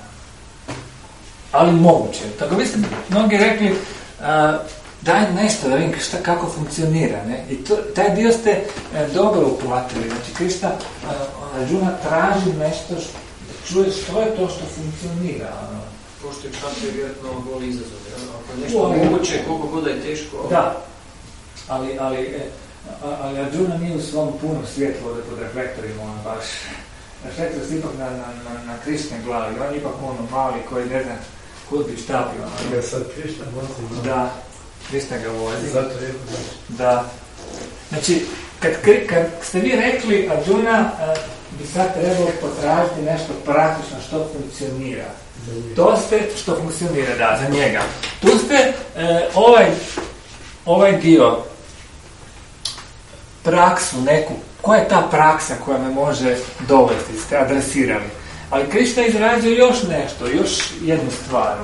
Ali moguće. Tako vi ste mnogi rekli, daj nešto da vidim kako funkcionira. Ne? I taj dio ste dobro uplatili. Znači, Krišna, Arjuna traži nešto da čuje što je to što funkcionira. Pošto je čak je vjerojatno goli izazov. Ako je nešto moguće, koliko god je teško. Da, ali Arjuna nije u svom punom svjetlu ovdje pod reflektorima, baš. Reflektor se ipak na Krišne glavi, on je ipak mali koji ne zna kud bi šta bi. Ja sad Krišna vozi. Da, Krišna ga vozi. Zato je da. Znači, kad ste vi rekli Arjuna bi sad trebalo potražiti nešto praktično što funkcionira. To ste što funkcionira, da, za njega. Tu ste ovaj dio praksu neku koja je ta praksa koja me može dovesti, ste adresirali. Ali Krišna je izrazio još nešto, još jednu stvar,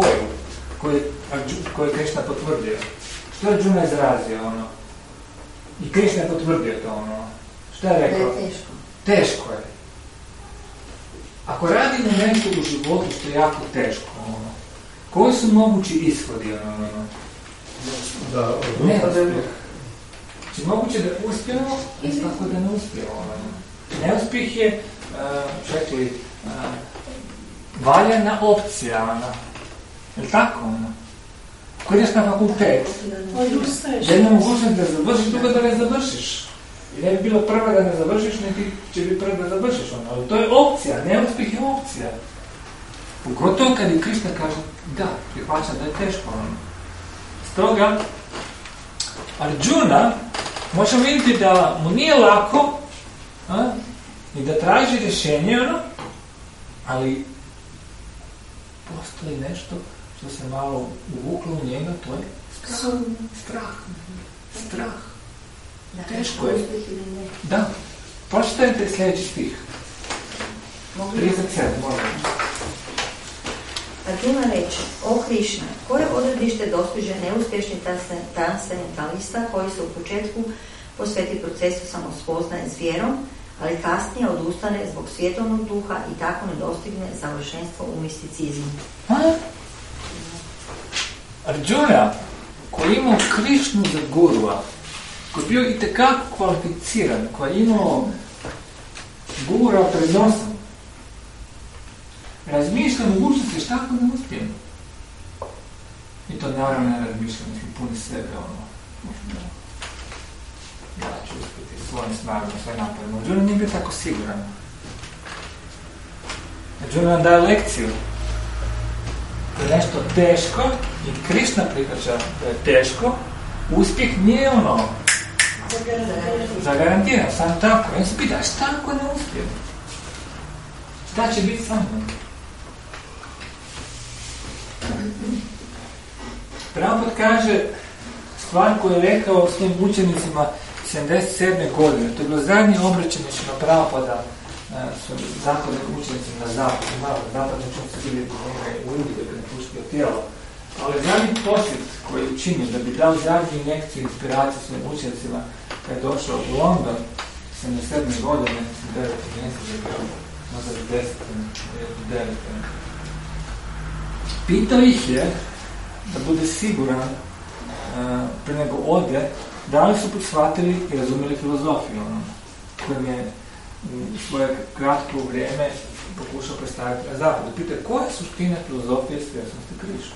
koju je Krišna potvrdio. Što je Arjuna izrazio, I Krišna je potvrdio to, Što je rekao? Da je teško. Teško je. Ako radimo nešto u životu što je jako teško, koji su mogući ishodi, Ne, znači moguće da uspijemo i tako da ne uspijemo. Neuspjeh je, valjana opcija, je li tako? Ako ideš na fakultet, jedna mogućnost da završiš, druga da ne završiš. I ne bi bilo prva da ne završiš, niti će biti prva da završiš. Ali to je opcija, neuspjeh je opcija. Pogotovo kad je Krišna kaže, da, prihvaća da je teško. Stoga, Arjuna, možemo vidjeti da mu nije lako i da traži rješenje, ali postoji nešto što se malo uvuklo u njega, to je strah. Teško je. Da. Pročitajte sljedeći stih. 37, možemo. Arjuna reče, o Krišna, koje odredište dostiže neuspješni transcendentalista koji se u početku posveti procesu samospoznaje s vjerom, ali kasnije odustane zbog svjetovnog duha i tako ne dostigne savršenstvo u misticizmu. Arjuna, koji je imao Krišnu za gurua, koji je bio itekako kvalificiran, koji je imao gura pred nosom, razmišlja mogućnosti šta ako ne uspijem. I to naravno ne razmišlja, puni sebe, ja ću uspjeti svojim snagom, svoj napadom. Arjuna nije bio tako siguran. Arjuna nam daje lekciju. To je nešto teško i Krišna prihvaća da je teško, uspjeh nije zagarantiran, sam tako. Ja se pita, šta ako ne uspijem? Šta će biti sa mnom? Prabhupada kaže stvar koju je rekao svojim učenicima 77. godine. To je bilo zadnje obraćanje što Prabhupada su zapadnim učenicima na zapadu. Malo zapadni učenici bili u Indiji da bi ne puštio tijelo. Ali zadnji posjet koji je učinio da bi dao zadnju injekciju inspiracije svojim učenicima kad je došao u London 77. godine, 9. mjesec, možda 10. Pitao ih je da bude siguran prije nego ode, da li su shvatili i razumjeli filozofiju kojim je u svoje kratko vrijeme pokušao predstaviti na zapadu. Pitao je koja je suština filozofije svjesnosti Krišne?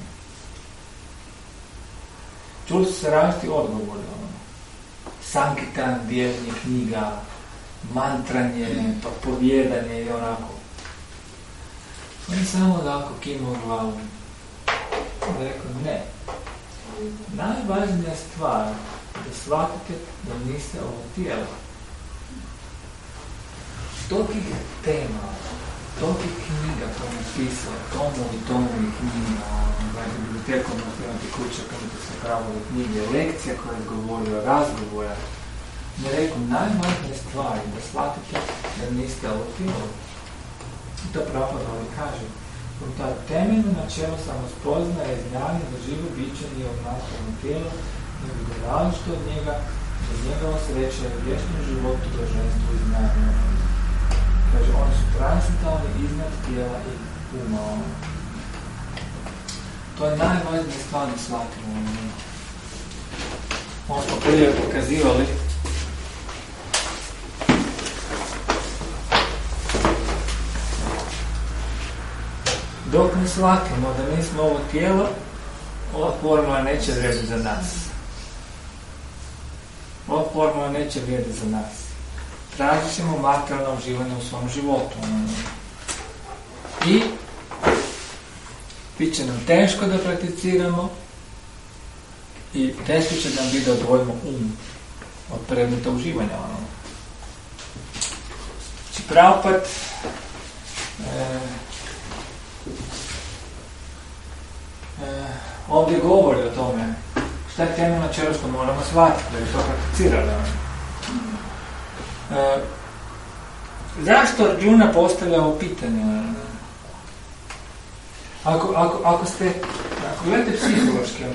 Čuli su se različiti odgovori. Sankitan, vjerni knjiga, mantranje, propovjedanje i onako. On je samo onako kinuo glavu. On je rekao, ne. Najvažnija stvar da shvatite da niste ovo tijelo. Tolkih tema, tolkih knjiga koje je napisao, tomovi knjiga, bibliotekom imate kuće, kažete se pravili knjige, lekcija koje je govorio, razgovora. Ne rekao, najvažnija stvar da shvatite da niste ovo tijelo. I to Prabhupada ovdje kaže. Ta temeljno načelo samospoznaje znanje da živo biće nije obnašano tijelo, nego da različito od njega, da njegova sreća je vječnom životu, blaženstvu i znanju. Kaže, oni su transcendentalni iznad tijela i uma. To je najvažnija stvar da shvatimo. Ovo smo prije pokazivali. Dok ne shvatimo da nismo ovo tijelo, ova formula neće vrijediti za nas. Ova formula neće vrijediti za nas. Tražit ćemo materijalno uživanje u svom životu. I bit će nam teško da prakticiramo i teško će nam biti da odvojimo od predmeta uživanja. Znači Prabhupada ovdje govori o tome šta je temeljno načelo što moramo shvatiti da bi to prakticirali. Zašto Arjuna postavlja ovo pitanje? Ako gledate psihološki,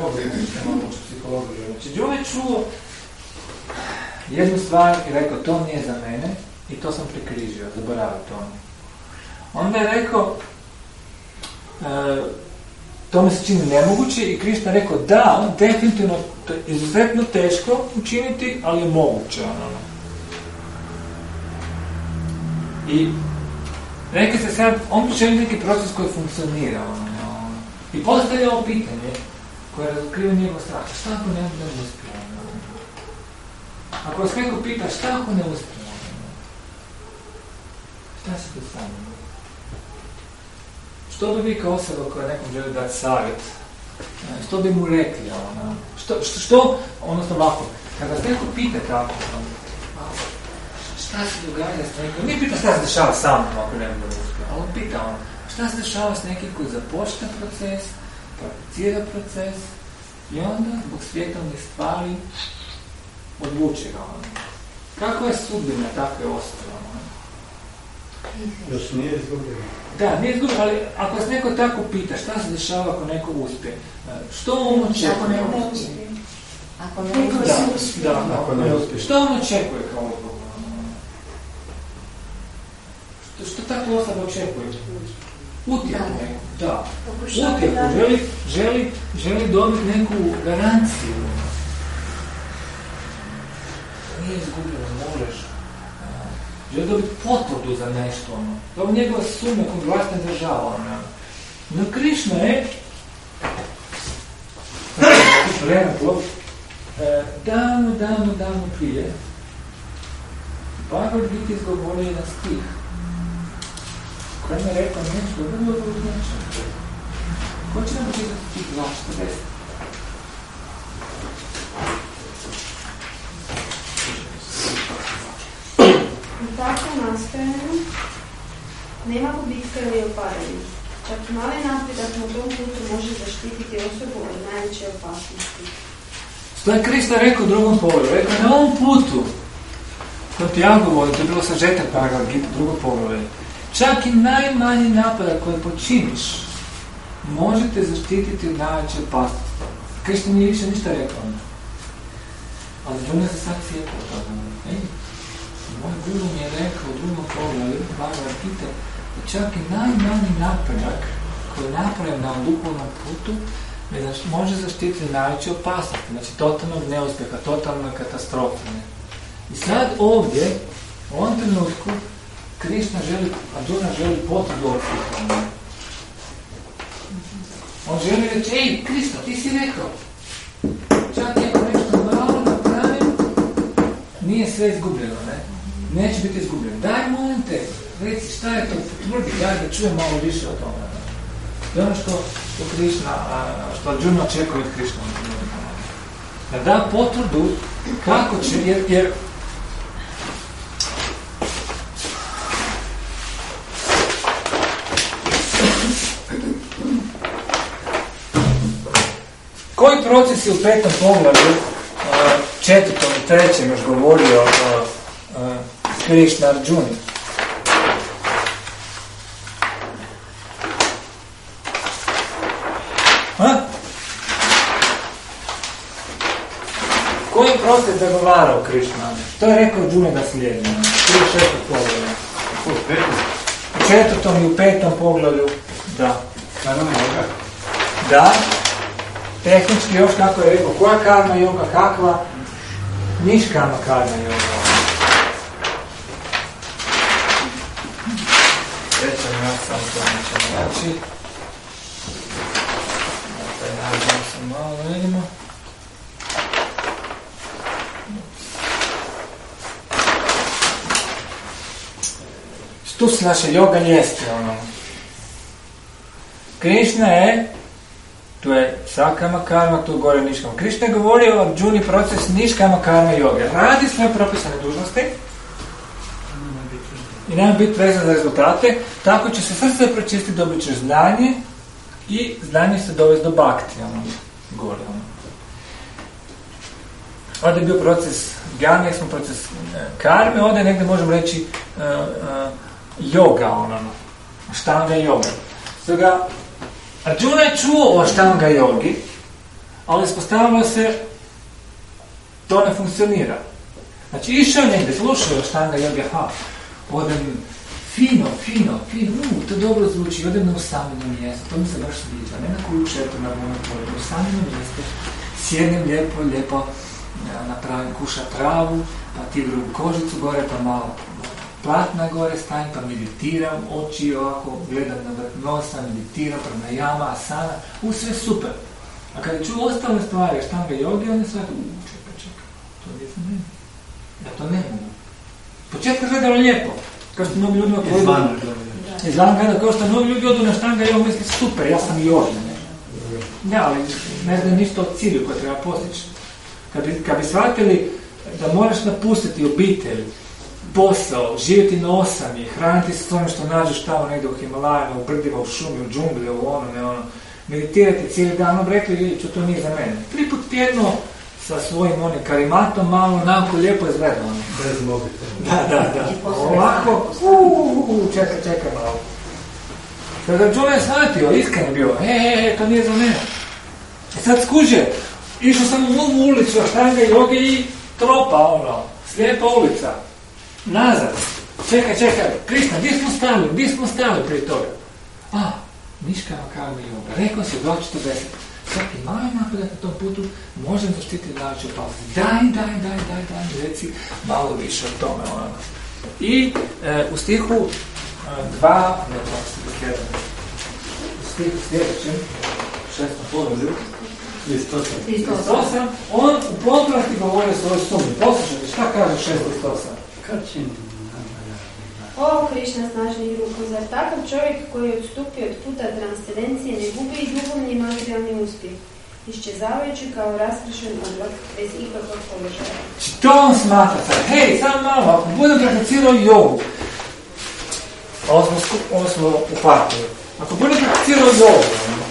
znači Arjuna je čuo jednu stvar i rekao, to nije za mene i to sam prekrižio, zaboravio to. Onda je rekao, to mi se čini nemoguće i Krišna je rekao, da, definitivno, to je izuzetno teško učiniti, ali je moguće. I rekli se sad, on želi neki proces koji funkcionira. I postavlja ovo pitanje koje razotkriva njegov strah. Šta ako ne uspije? Ako vas neko pita šta ako ne uspije? Šta se to stane? Što bi vi kao osoba koja nekom želi dati savjet? Što bi mu rekli? Što, odnosno ovako, kada vas neko pita tako, šta se događa s nekim? Nije pita šta se dešava sa mnom ako ne bude uspio, ali on pita šta se dešava s nekim koji započne proces, prakticira proces i onda zbog svjetovnih stvari odluči ga. Kako je sudbina takve osobe? Još nije izgubljeno. Da, nije izgubljeno, ali ako vas neko tako pita šta se dešava ako neko uspije, što on očekuje? Ako ne uspije. Ako ne uspije. Što on očekuje kao odgovor? Što takva osoba očekuje? Utjehu neku, da. Utjehu, želi dobiti neku garanciju. Nije izgubljeno, možeš. Želi dobiti potvrdu za nešto. To je njegova sumnja kod vlastne država. No Krišna je davno prije Bhagavad Gita izgovorio jedan stih koji mi je rekao nešto vrlo značajno. Ko će nam čitati stih 2.40? U takvom nastojanju nema gubitka ili opadanja. Čak i mali napredak na tom putu može zaštititi osobu od najveće opasnosti. Što je Krišna rekao u drugom poglavlju? Rekao na ovom putu, kod ja govorim, to je bilo sažetak Bhagavad Gita, drugo poglavlje. Čak i najmanji napredak koji počiniš, možete zaštititi od najveće opasnosti. Krišna nije više ništa rekao. Ali Arjuna se sad cijepao toga. Moj guru mi je rekao u drugom poglavlju Bhagavad Gita da čak i najmanji napredak koji je napravljen na duhovnom putu može zaštititi najveće opasnosti, znači totalnog neuspjeha, totalne katastrofe. I sad ovdje, u ovom trenutku, Arjuna želi potvrdu od svih. On želi reći, ej, Krišna, ti si rekao, čak i ako nešto malo napravim, nije sve izgubljeno, ne? Neće biti izgubljeno. Daj, molim te, reci šta je to, potvrdi, daj da čujem malo više o tome. To je ono što Arjuna očekuje od Krišna. Da da potvrdu kako će, jer koji proces je u 5. poglavlju, 4. i 3. još govorio Krišna Arjuni? Koji proces zagovarao Krišna? To je rekao Arjuni da slijedi. To je 6. poglavlju. U 4. i u 5. poglavlju, da. Da. Tehnički još kako je rekao, koja karma yoga, kakva? Niškama karma yoga. Srećam ja sam to nećemo naći. Taj nađem sam malo, vidimo. Tu se naša yoga jeste, Krišna je, tu je sakama karma, tu gore niškama. Krišna je govorio o Arjuni proces niškama karma yoga. Radi svoje propisane dužnosti i nema biti vezan za rezultate, tako će se srce pročistiti, dobit će znanje i znanje se dovesti do bhakti, gore. ovdje je bio proces Gyanija, smo proces karme, ovdje negdje možemo reći yoga, Ashtanga yoga. Stoga, Arjuna je čuo o Ashtanga yogi, ali ispostavilo se to ne funkcionira. Znači, išao negdje, slušao Ashtanga yogi, odem fino, to dobro zvuči, odem na usamljeno mjesto, to mi se baš sviđa, ne na koju četu, na monopolju, usamljeno mjesto, sjednem lijepo, napravim kuša travu, pa tigru kožicu gore, pa malo platna gore stavim, pa meditiram, oči ovako, gledam na vrh nosa, meditiram, pranayama, asana, sve super. A kada čuo ostale stvari, Ashtanga yogi, on je shvatio, čekaj, to nije za mene. Ja to ne mogu. Početka gledalo lijepo, kao što mnogi ljudi izvan gleda, kao što mnogi ljudi odu na Ashtanga yogi, misli, super, ja sam yogi. Ne, ali ne znam ništa o cilju koji treba postići. Kad bi shvatili da moraš napustiti obitelj, posao, živjeti na osami, hraniti se s onim što nađeš tamo negdje u Himalajama, u brdima, u šumi, u džungli, u ono, meditirati cijeli dan, rekli, to nije za mene. 3 put tjedno sa svojim onim karimatom, malo onako lijepo izgleda. Bez mobitela. Da. Ovako, čekaj malo. Kada Arjuna je shvatio, iskren je bio, to nije za mene. Sad skuže, išao sam u ovu ulicu Ashtanga yogi i tropa, slijepa ulica. Nazad. Čekaj, Krišna, gdje smo stali prije toga? Niškava karma yoga. Rekao si 2.40. Svaki mali napredak na tom putu može zaštititi najveću opasnost. Daj, reci malo više o tome. I u stihu 2, u stihu sljedećem, 6. poglavlju, 38, on u potpunosti govori o svojoj sumnji. Poslušajte, šta kaže 6.8? O, Krišna snažnih ruku, zar takav čovjek koji je odstupio od puta transcendencije ne gubi i duhovni materijalni uspjeh, iščezavajući kao raskršen oblak, bez ikakvog položaja? To on smatra sad, samo malo, ako budem prakticirao jogu, ovo smo uhvatili, ako budem prakticirao jogu,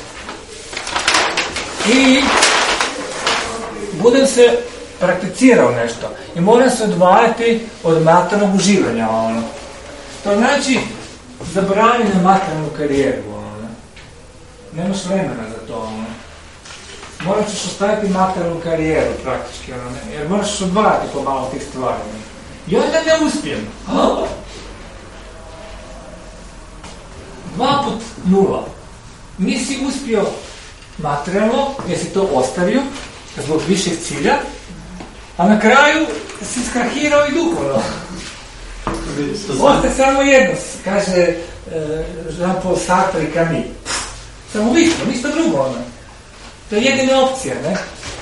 i budem se prakticirao nešto, i moram se odvajati od materijalnog uživanja, to znači, zaboravi na materijalnu karijeru, nemaš vremena za to, morat ćeš ostaviti materijalnu karijeru praktički, jer moraš odvajati pomalo tih stvari. I onda ne uspijem. 2 put 0. Nisi uspio materijalno, jer si to ostavio, zbog višeg cilja, a na kraju si skrahirao i duhovno. Ostaje samo jedno, kaže Jean-Paul Sartre i Camus. Samo višno, ništa drugo. To je jedina opcija, ne?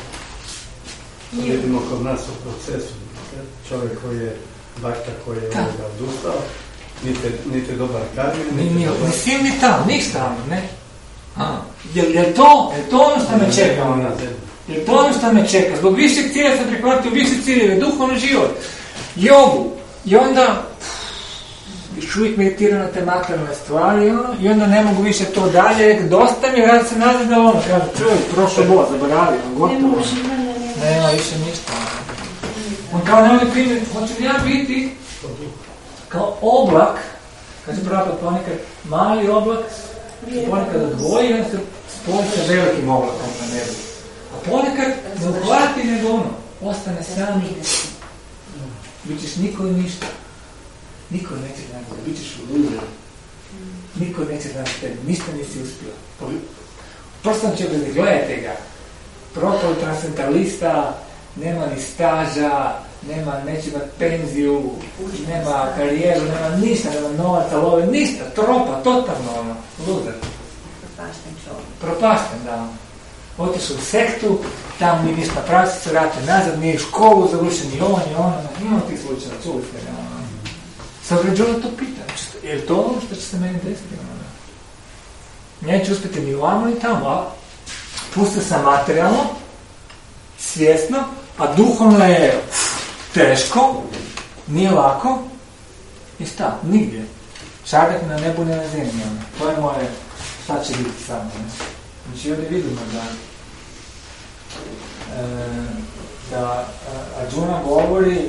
Vidimo kod nas u procesu. Čovjek koji je bakta, koji je odustao, niti dobar karmi, niti dobar... Ni tam, ništa, ne? Je to ono što me čeka? Je to ono što me čeka? Zbog višeg cilja sam prihvatio više ciljeve, duhovni život, jogu, i onda još uvijek meditiram na te materijalne stvari, i onda ne mogu više to dalje, dosta mi je, radi se nazad da kaže, čovjek, prošlo bo, zaboravio, gotovo, nema više ništa. On kao nevoli primjer, hoće li ja biti kao oblak, kad se pravi ponekad mali oblak, ponekad odvoji, on se spoji sa velikim oblakom na nebu. A ponekad ne uhvati nego ostane sam i bićeš niko i ništa. Niko neće znati da bićeš u ludu. Niko neće znati tebi, ništa nisi uspio. Prosto će gledati, gledajte ga. Propao transcendentalista, nema ni staža, neće imati penziju, nema karijeru, nema ništa, nema novaca, love, ništa, tropa, totalno luder. Propašten, da. Otišao u sektu, tamo nije ništa napravio, se vrati nazad, nije u školu, završen i ono, imamo tih slučaja, čuli ste ga. Sad Arjuna to pita, je li to ono što će se meni desiti? Neće uspjeti ni ovamo ni tamo, a pustio sam materijalno, svjesno, a duhovno je teško, nije lako, i šta? Nigdje. Čardak na nebu, ne na zemlji. To je moje, šta će biti samo. Znači ovdje vidimo da da Arjuna govori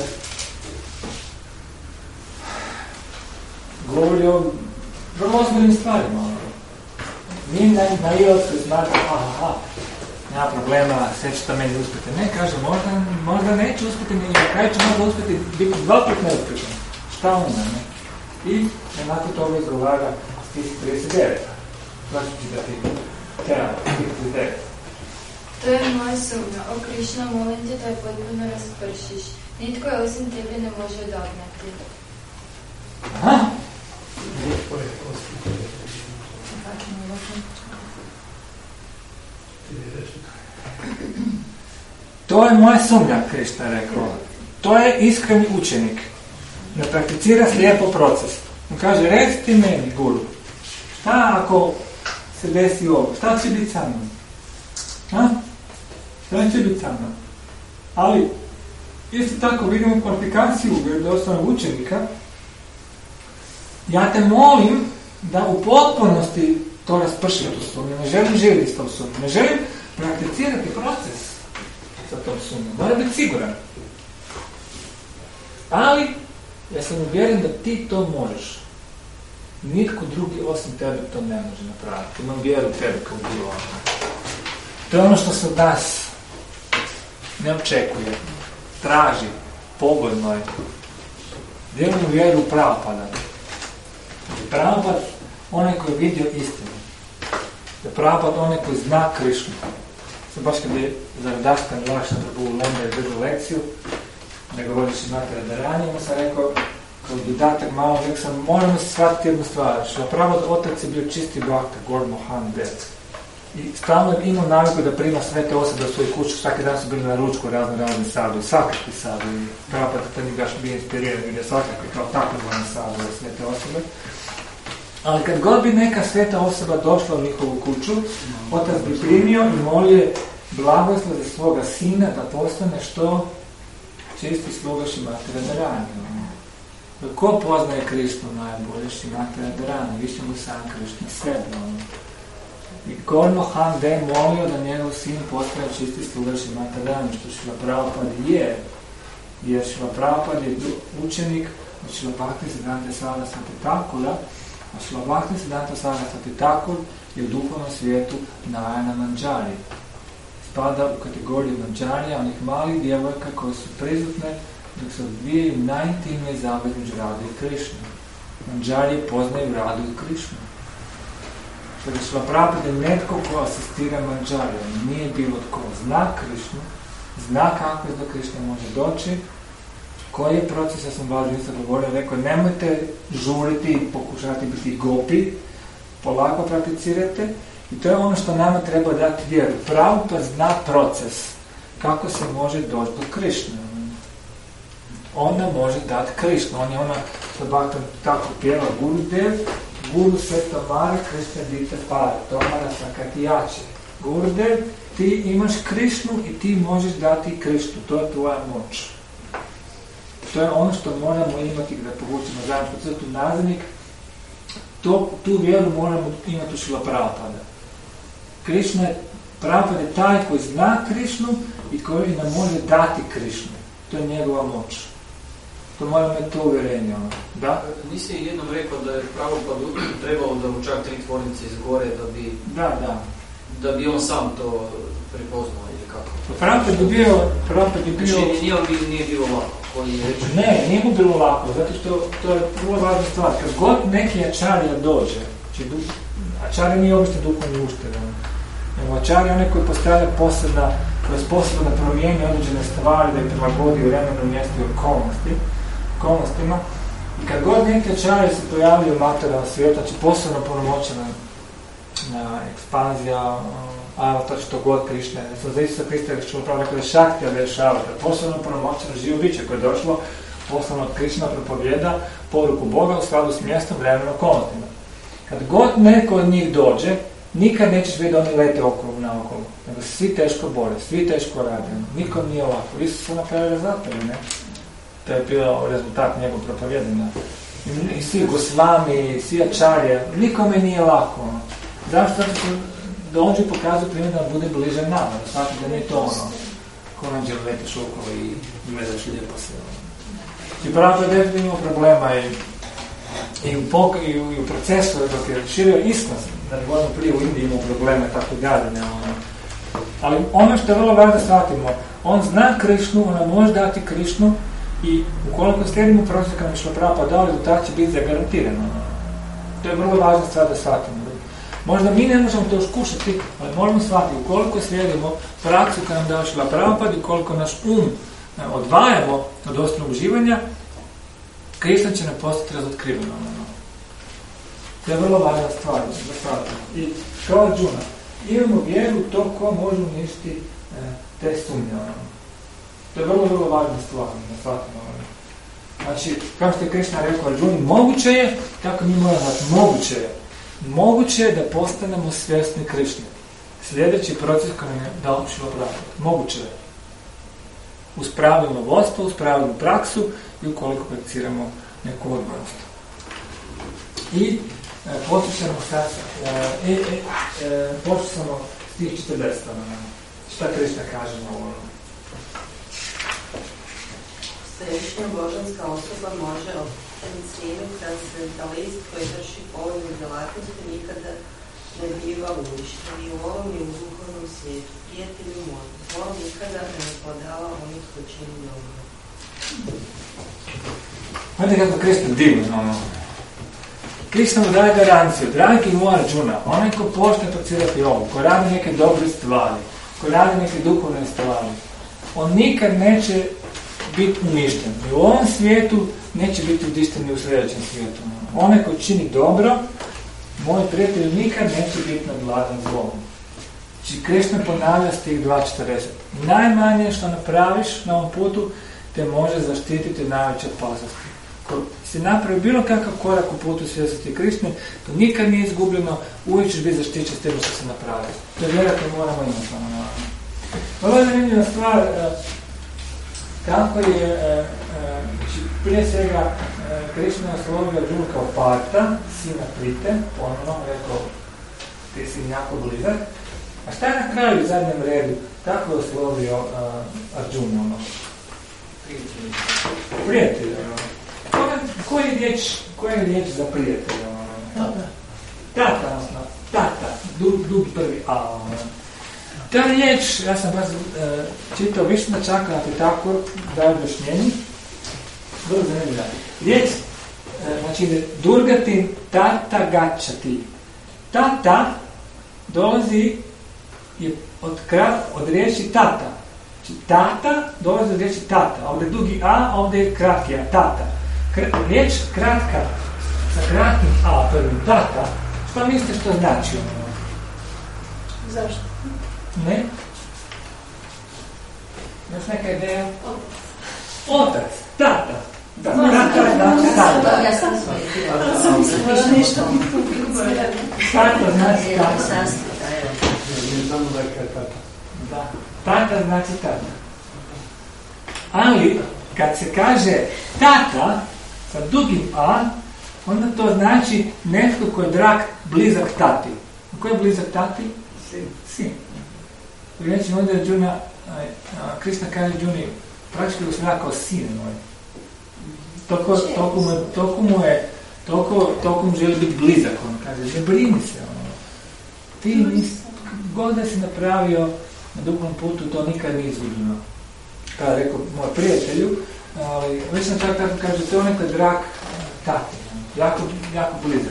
o vrlo ozbiljnim stvarima. Nije naivno se smatra, nema problema, sve će to meni uspjeti. Ne, kaže, možda neće uspjeti, na kraju će možda uspjeti biti 2 puta neuspješan. Šta onda, ne? I nakon toga izgovara stih 39. Znači čitati stih 39. To je moja sumnja. O Krišna, molim te da je potpuno raspršiš. Nitko je osim tebe ne može odagnuti. Aha! To je moja sumnja, Krišna je rekao. To je iskreni učenik. Ne prakticira slijepo proces. On kaže, reci ti meni, guru, šta ako se desi ovo? Šta će biti sa mnom? Šta će biti sa mnom? Ali, isto tako vidimo kvalifikaciju vjerodostojnog učenika. Ja te molim da u potpunosti to rasprši tu sumnju. Ne želim živjeti s tom sumnju. Ne želim prakticirati proces sa tom sumnjom. Mora biti siguran. Ali, ja sam uvjeren da ti to možeš. Nitko drugi osim tebe to ne može napraviti. Imam vjeru u tebe kao bilo. To je ono što se od nas ne očekuje. Traži. Pogodno je. Vjerujem vjeru u Prabhupada. Prabhupada onaj koji je vidio istinu. Da Prabhupada onaj koji zna Krišnu. Sad baš kad je Zaradastan Lakšna Prabhu u Londonu držao lekciju, da govoriš i Mata Radharani, sam rekao, kao dodatak malo, rekao sam, moramo se shvatiti jednu stvar, što Prabhupada otac je bio čisti bhakta, Gaur Mohan Dev. I stalno je imao naviku da prima sve te osobe u svoju kuću, svaki dan su bili na ručku razni sadu, svakakvi sadu, i Prabhupada to nije baš bio inspiriran, vidio svakakvi kao takozvani sadu za sve te osobe. Ali kad god bi neka sveta osoba došla u njihovu kuću, otac bi primio i molio blagoslov za svoga sina da postane što čisti sluga Šrimati Radharani. Ko poznaje Krišnu najbolje? Šrimati Radharani, više mu sam Krišna sebe. I Gaur Mohan Dev molio da njegov sin postane čisti sluga Šrimati Radharani, što Šrila Prabhupada je. Jer Šrila Prabhupada je učenik od Šrila Bhaktisiddhanta Sarasvati Thakura, a Šrila Bhaktisiddhanta Sarasvati Thakur je u duhovnom svijetu Narayana Manjari. Spada u kategoriju Manjarija, onih malih djevojka koje su prisutne dok se odvijaju najintimnije zabave između Rade i Krišne. Manjarije poznaju Radu i Krišnu. Što je Šrila Prabhupada je netko ko asistira Manjarijom. Nije bilo tko zna Krišnu, zna kako do Krišne može doći, koji je proces, ja sam važno isto govorio, rekao, nemojte žuriti i pokušati biti gopi, polako prakticirate, i to je ono što nama treba dati vjeru. Prabhupada zna proces, kako se može doći do Krišne. Ona može dati Krišnu, on je ona, što Bhaktan tako pjeva, Gurudev, Guru Sveta Mara, Krišna Dita Para, to mora sakati jače. Gurudev, ti imaš Krišnu i ti možeš dati Krišnu, to je tvoja moć. To je ono što moramo imati da povučemo zajedničku crtu nazivnik. Tu vjeru moramo imati u Šrila Prabhupada. Krišna je, Prabhupada je taj koji zna Krišnu i koji nam može dati Krišnu. To je njegova moć. To moramo imati to uvjerenje. Da? Nisi jednom rekao da je Prabhupada trebalo da mu čak 3 tvornice izgore da bi on sam to prepoznao ili kako? Prabhupada je bio... Znači nije bilo lako. Ne, nije mu bilo lako, zato što to je vrlo važna stvar. Kad god neki ačarija dođe, ačarija nije obično duhovni učitelj, nego ačarija je onaj koji postavlja posebna, koji je sposobna da promijeni određene stvari, da ih prilagodi u vremenu, mjestu i okolnostima. I kad god neki ačarija se pojavljaju u materijalnom svijetu, znači posebno punomoćena na ekspanzija, avatar što god Krišna, za Isusa Krista je što upravo rekao da je Šaktija da je avatar, posebno punomoćeno živo biće koje je došlo, poslano od Krišna propovjeda poruku Boga u skladu s mjestom, vremenom, okolnostima. Kad god neko od njih dođe, nikad nećeš vidjeti da oni lete okolo naokolo, nego svi teško bore, svi teško rade, nikom nije lako. Isus su na kraju zapeli, ne? To je bio rezultat njegov propovjedanja. I svi Gosvami, svi ačarije, nikome nije lako. Zašto? Dođu i pokazuju primjer da bude bliže nama, da shvati da nije to ono. ko anđel letiš okolo i gledaš lijepo se. I Prabhupada je imao problema i u procesu dok je širio islam, da ne govorim prije u Indiji imao probleme, tako dalje. Ali ono što je vrlo važno da shvatimo, on zna Krišnu, ona može dati Krišnu i ukoliko slijedimo proces kada mi što Prabhupada dao, rezultat će biti zagarantiran. To je vrlo važna stvar da shvatimo. Možda mi ne možemo to skušati, ali moramo shvatiti ukoliko slijedimo praksu kada nam dao Šrila Prabhupada i ukoliko naš odvajamo od osnovnog uživanja, Krišna će nam postati razotkriveno. To je vrlo važna stvar. I kao Arjuna, imamo vjeru to ko može uništiti te sumnje. To je vrlo, vrlo važna stvar. Znači, kao što je Krišna rekao Arjuni, moguće je, tako mi moramo znati, moguće je da postanemo svjesni Krišne. Sljedeći proces koji nam je dao Šrila Prabhupada. Moguće je. Uz pravilno vodstvo, uz pravilnu praksu i ukoliko prakticiramo neku odgovornost. I poslušamo stih 40. Šta Krišna kaže na ovo? Središnja božanska osoba može otkriti svime transcendentalist koji vrši povoljnu djelatnost i nikada ne biva uništen ni u ovom ni u duhovnom svijetu. Prijatelju moj, zlo nikada ne podava onih koji čini dobro. Vidite kako Krišna divno. Krišna mu daje garanciju, dragi moj Arjuna, onaj ko počne prakticirati ovo, ko radi neke dobre stvari, ko radi neke duhovne stvari, on nikad neće biti uništen. I u ovom svijetu neće biti uništen i u sljedećem svijetu. Onaj ko čini dobro, moj prijatelj nikad neće biti nadvladan zlom. Znači Krišna ponavlja stih 2.40. Najmanje što napraviš na ovom putu te može zaštititi najveće opasnosti. Ako si napravi bilo kakav korak u putu svjesnosti Krišne, to nikad nije izgubljeno, uvijek ćeš biti zaštićen s tim što se napravi. To je vjerojatno moramo imati. Ovo je zanimljiva stvar, kako je prije svega Krišna oslovio Arjunu kao Parta, sina Prite, ponovno rekao ti si jako blizak. A šta je na kraju u zadnjem redu? Kako je oslovio Arjunu? Prijatelj. Koja je riječ za prijatelja? Tata. Tata. Dugi prvi A. Ta riječ, ja sam baš čitao Višna Čakrati tako da objašnjenje. Vrlo zanimljiva. Riječ, znači Durgati tata gačati. Tata dolazi od riječi tata. Znači tata dolazi od riječi tata. Ovdje dugi A, ovdje je kratki A. Tata. Riječ kratka sa kratkim A, prvim tata. Što mislite što znači? Zašto? Ne? Još neka ideja? Otac. Tata. Da, tata znači tata. Ja sam Nešto. Tata znači tata. Samo da je tata. Da. Tata znači tata. Ali, kad se kaže tata sa dugim A, onda to znači netko ko je drag, blizak tati. Ko je blizak tati? Sin. Znači, onda je Arjuna, Krišna kaže Arjuni, praktički ga sam kao sin moj. Toliko mu želi biti blizak. On kaže, ne brini se. Ti god da si napravio na duhovnom putu, to nikad nije izgubljeno. Kada je rekao moj prijatelju, ali već sam tako kaže, to je onaj drag tati, jako blizak.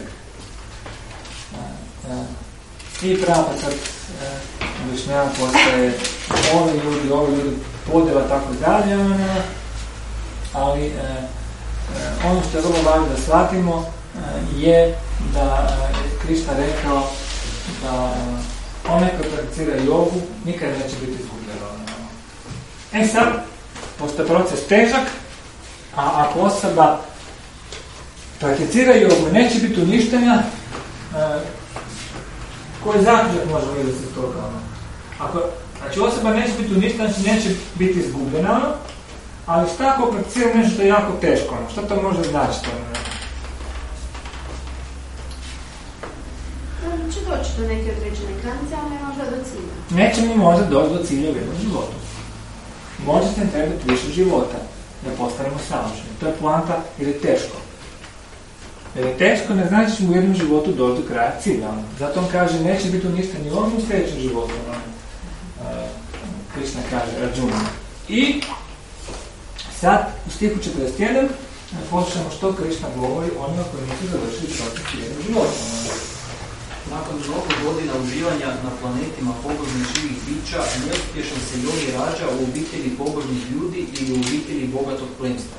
I pravo sad objašnjavam postoje ovi ljudi, podjela tako dalje, ali ono što je vrlo važno da shvatimo je da je Krišna rekao da onaj koji prakticira jogu nikad neće biti izgubljeno. Sad, pošto je proces težak, a ako osoba prakticira jogu neće biti uništena, koji zaključak možemo vidjeti iz toga? Znači osoba neće biti uništena, znači neće biti izgubljena, ali šta ako prakticira nešto što je jako teško? Što to može značiti? Će doći do neke određene granice, ali ne možda do cilja. Neće mi možda doći do cilja u jednom životu. možda će nam trebati više života da postanemo savršeni. To je poanta jer je teško. Jer je teško ne znači da ćemo u jednom životu doći do kraja cilja. Zato on kaže neće biti ništa ni u ovom sljedećem životu. Krišna kaže Arjuna. I sad u stihu 41 poslušamo što Krišna govori onima koji nisu završili proces jednog života. Nakon mnogo godina uživanja na planetima pobožnih živih bića, neuspješan se yogi rađa u obitelji pobožnih ljudi ili u obitelji bogatog plemstva.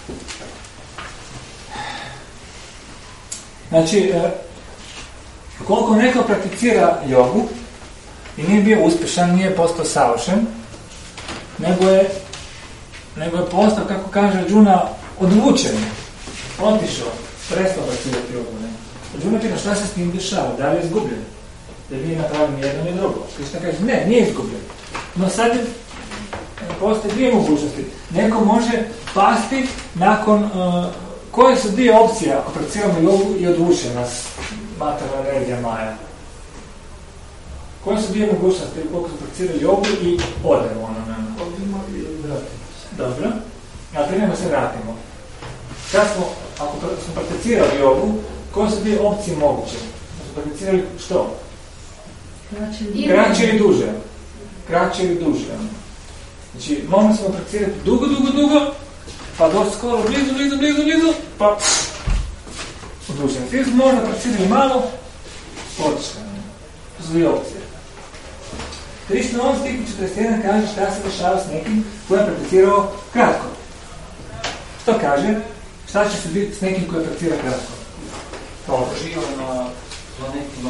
Znači, koliko neko prakticira jogu i nije bio uspješan, nije postao savršen, nego je postao, kako kaže Arjuna, odvučen, otišao, prestao prakticirati jogu. Arjuna pita šta se s njim dešava, da li je izgubljen? Jer nije napravio ni jedno ni drugo. Krišna kaže, ne, nije izgubljen. No sad postoje dvije mogućnosti. Neko može pasti nakon... koje su dvije opcije ako prakticiramo jogu i odvuče nas materijalna energija Maja? Koje su dvije mogućnosti koliko su prakticirali jogu i odemo ono nama? Dobro. A prije se vratimo. Ako smo prakticirali jogu, koje su dvije opcije moguće? Smo prakticirali što? Kraće ili duže. Kraće ili duže. Znači, mogli smo prakticirati dugo, pa doći skoro blizu, pa odlučeno. Svi smo možda prakticirali malo, otišli. To su dvije opcije. Krišna u ovom stiku 41 kaže šta se dešava s nekim koji je prakticirao kratko. Što kaže? Šta će se biti s nekim koji je prakticirao kratko? Uživa na planetima.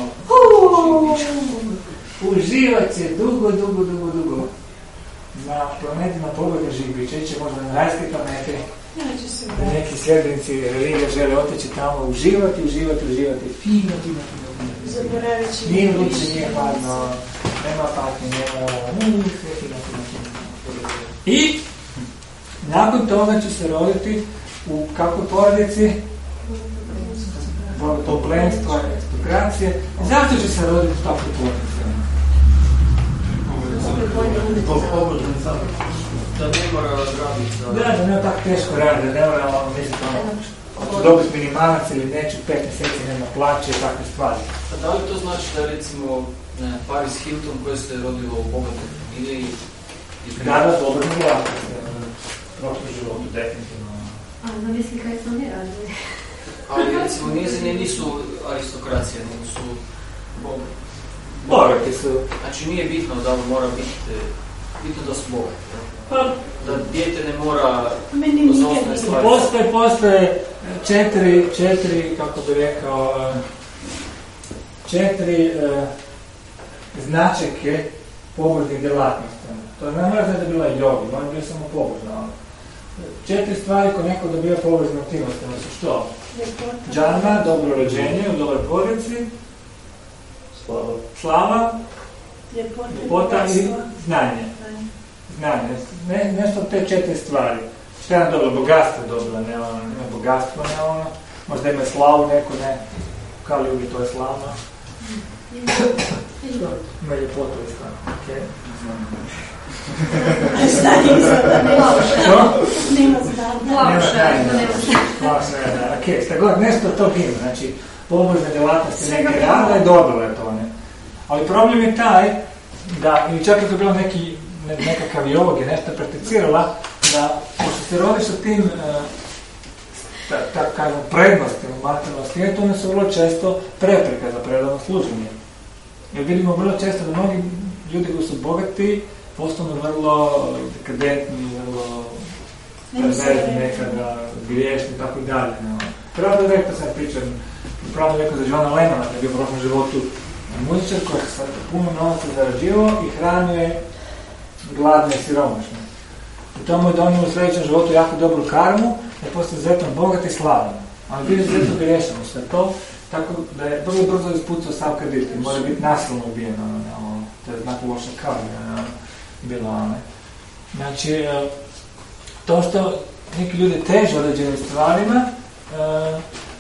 Uživat će dugo. Na planetima pobožnih živih bića, će možda na rajske planete, da neki sljedbenici religije žele otići tamo, uživati, fino. Nije vruće, nije hladno, nema patnje, nema sve fino. I nakon toga će se roditi u kakvoj porodici? Toplenstvo, aristokracije. Zašto će se roditi u takvoj porodici? Da ne mora raditi. Da ne tako teško radi, da ne mora misliti hoću dobiti minimalac ili neću 5 mjeseci nema plaće i takve stvari. A da li to znači da recimo Paris Hilton koja se rodila u bogatoj familiji? Da, dobro ne gleda prošlo životu, definitivno. A da misli kaj smo mi radili? Ali recimo njezine nisu aristokracije, nego su bogati su. Znači nije bitno da li mora biti, bitno da su bogati. Da dijete ne mora za osnovne stvari. Postoje četiri, kako bi rekao, četiri značajke pobožnih djelatnosti. To ne mora znači da je bila jogi, mora biti samo pobožna. 4 stvari koje neko dobija pobožnim aktivnostima su što? Džarma, dobro rođenje u dobroj porodici, slava, ljepota i znanje. Nešto od te 4 stvari. Što je nam dobro? Bogatstvo je dobro, ne bogatstvo, ne ono. Možda ima slavu, neko ne. Kao li uvijek to je slava. Ima ljepotu i slavu. Okay. Nema znanja. Ok, šta god, nešto od tog ima. Znači, pobožne djelatnosti neke rada je dobilo je to, ne. Ali problem je taj da, ili čak je to bilo nekakav jog je nešto prakticirala, da pošto se rodiš sa tim prednostima u materijalnom svijetu, one su vrlo često prepreka za predano služenje. Jer vidimo vrlo često da mnogi ljudi koji su bogati postanu vrlo dekadentni, vrlo perverzni nekada, griješni, tako i dalje. Pravda rekao sam pričam, pravda rekao za Johna Lennona, da je bio u prošlom životu muzičar koji se puno novaca zarađivao i hranio je gladne i siromašne. I to mu je donio u sljedećem životu jako dobru karmu, da je postao izuzetno bogat i slavan. Ali bio je izuzetno griješan u sve to, tako da je vrlo brzo ispucao sav kredit i mora biti nasilno ubijen. To je znako loša karma bila. Znači, to što neki ljudi teže određenim stvarima,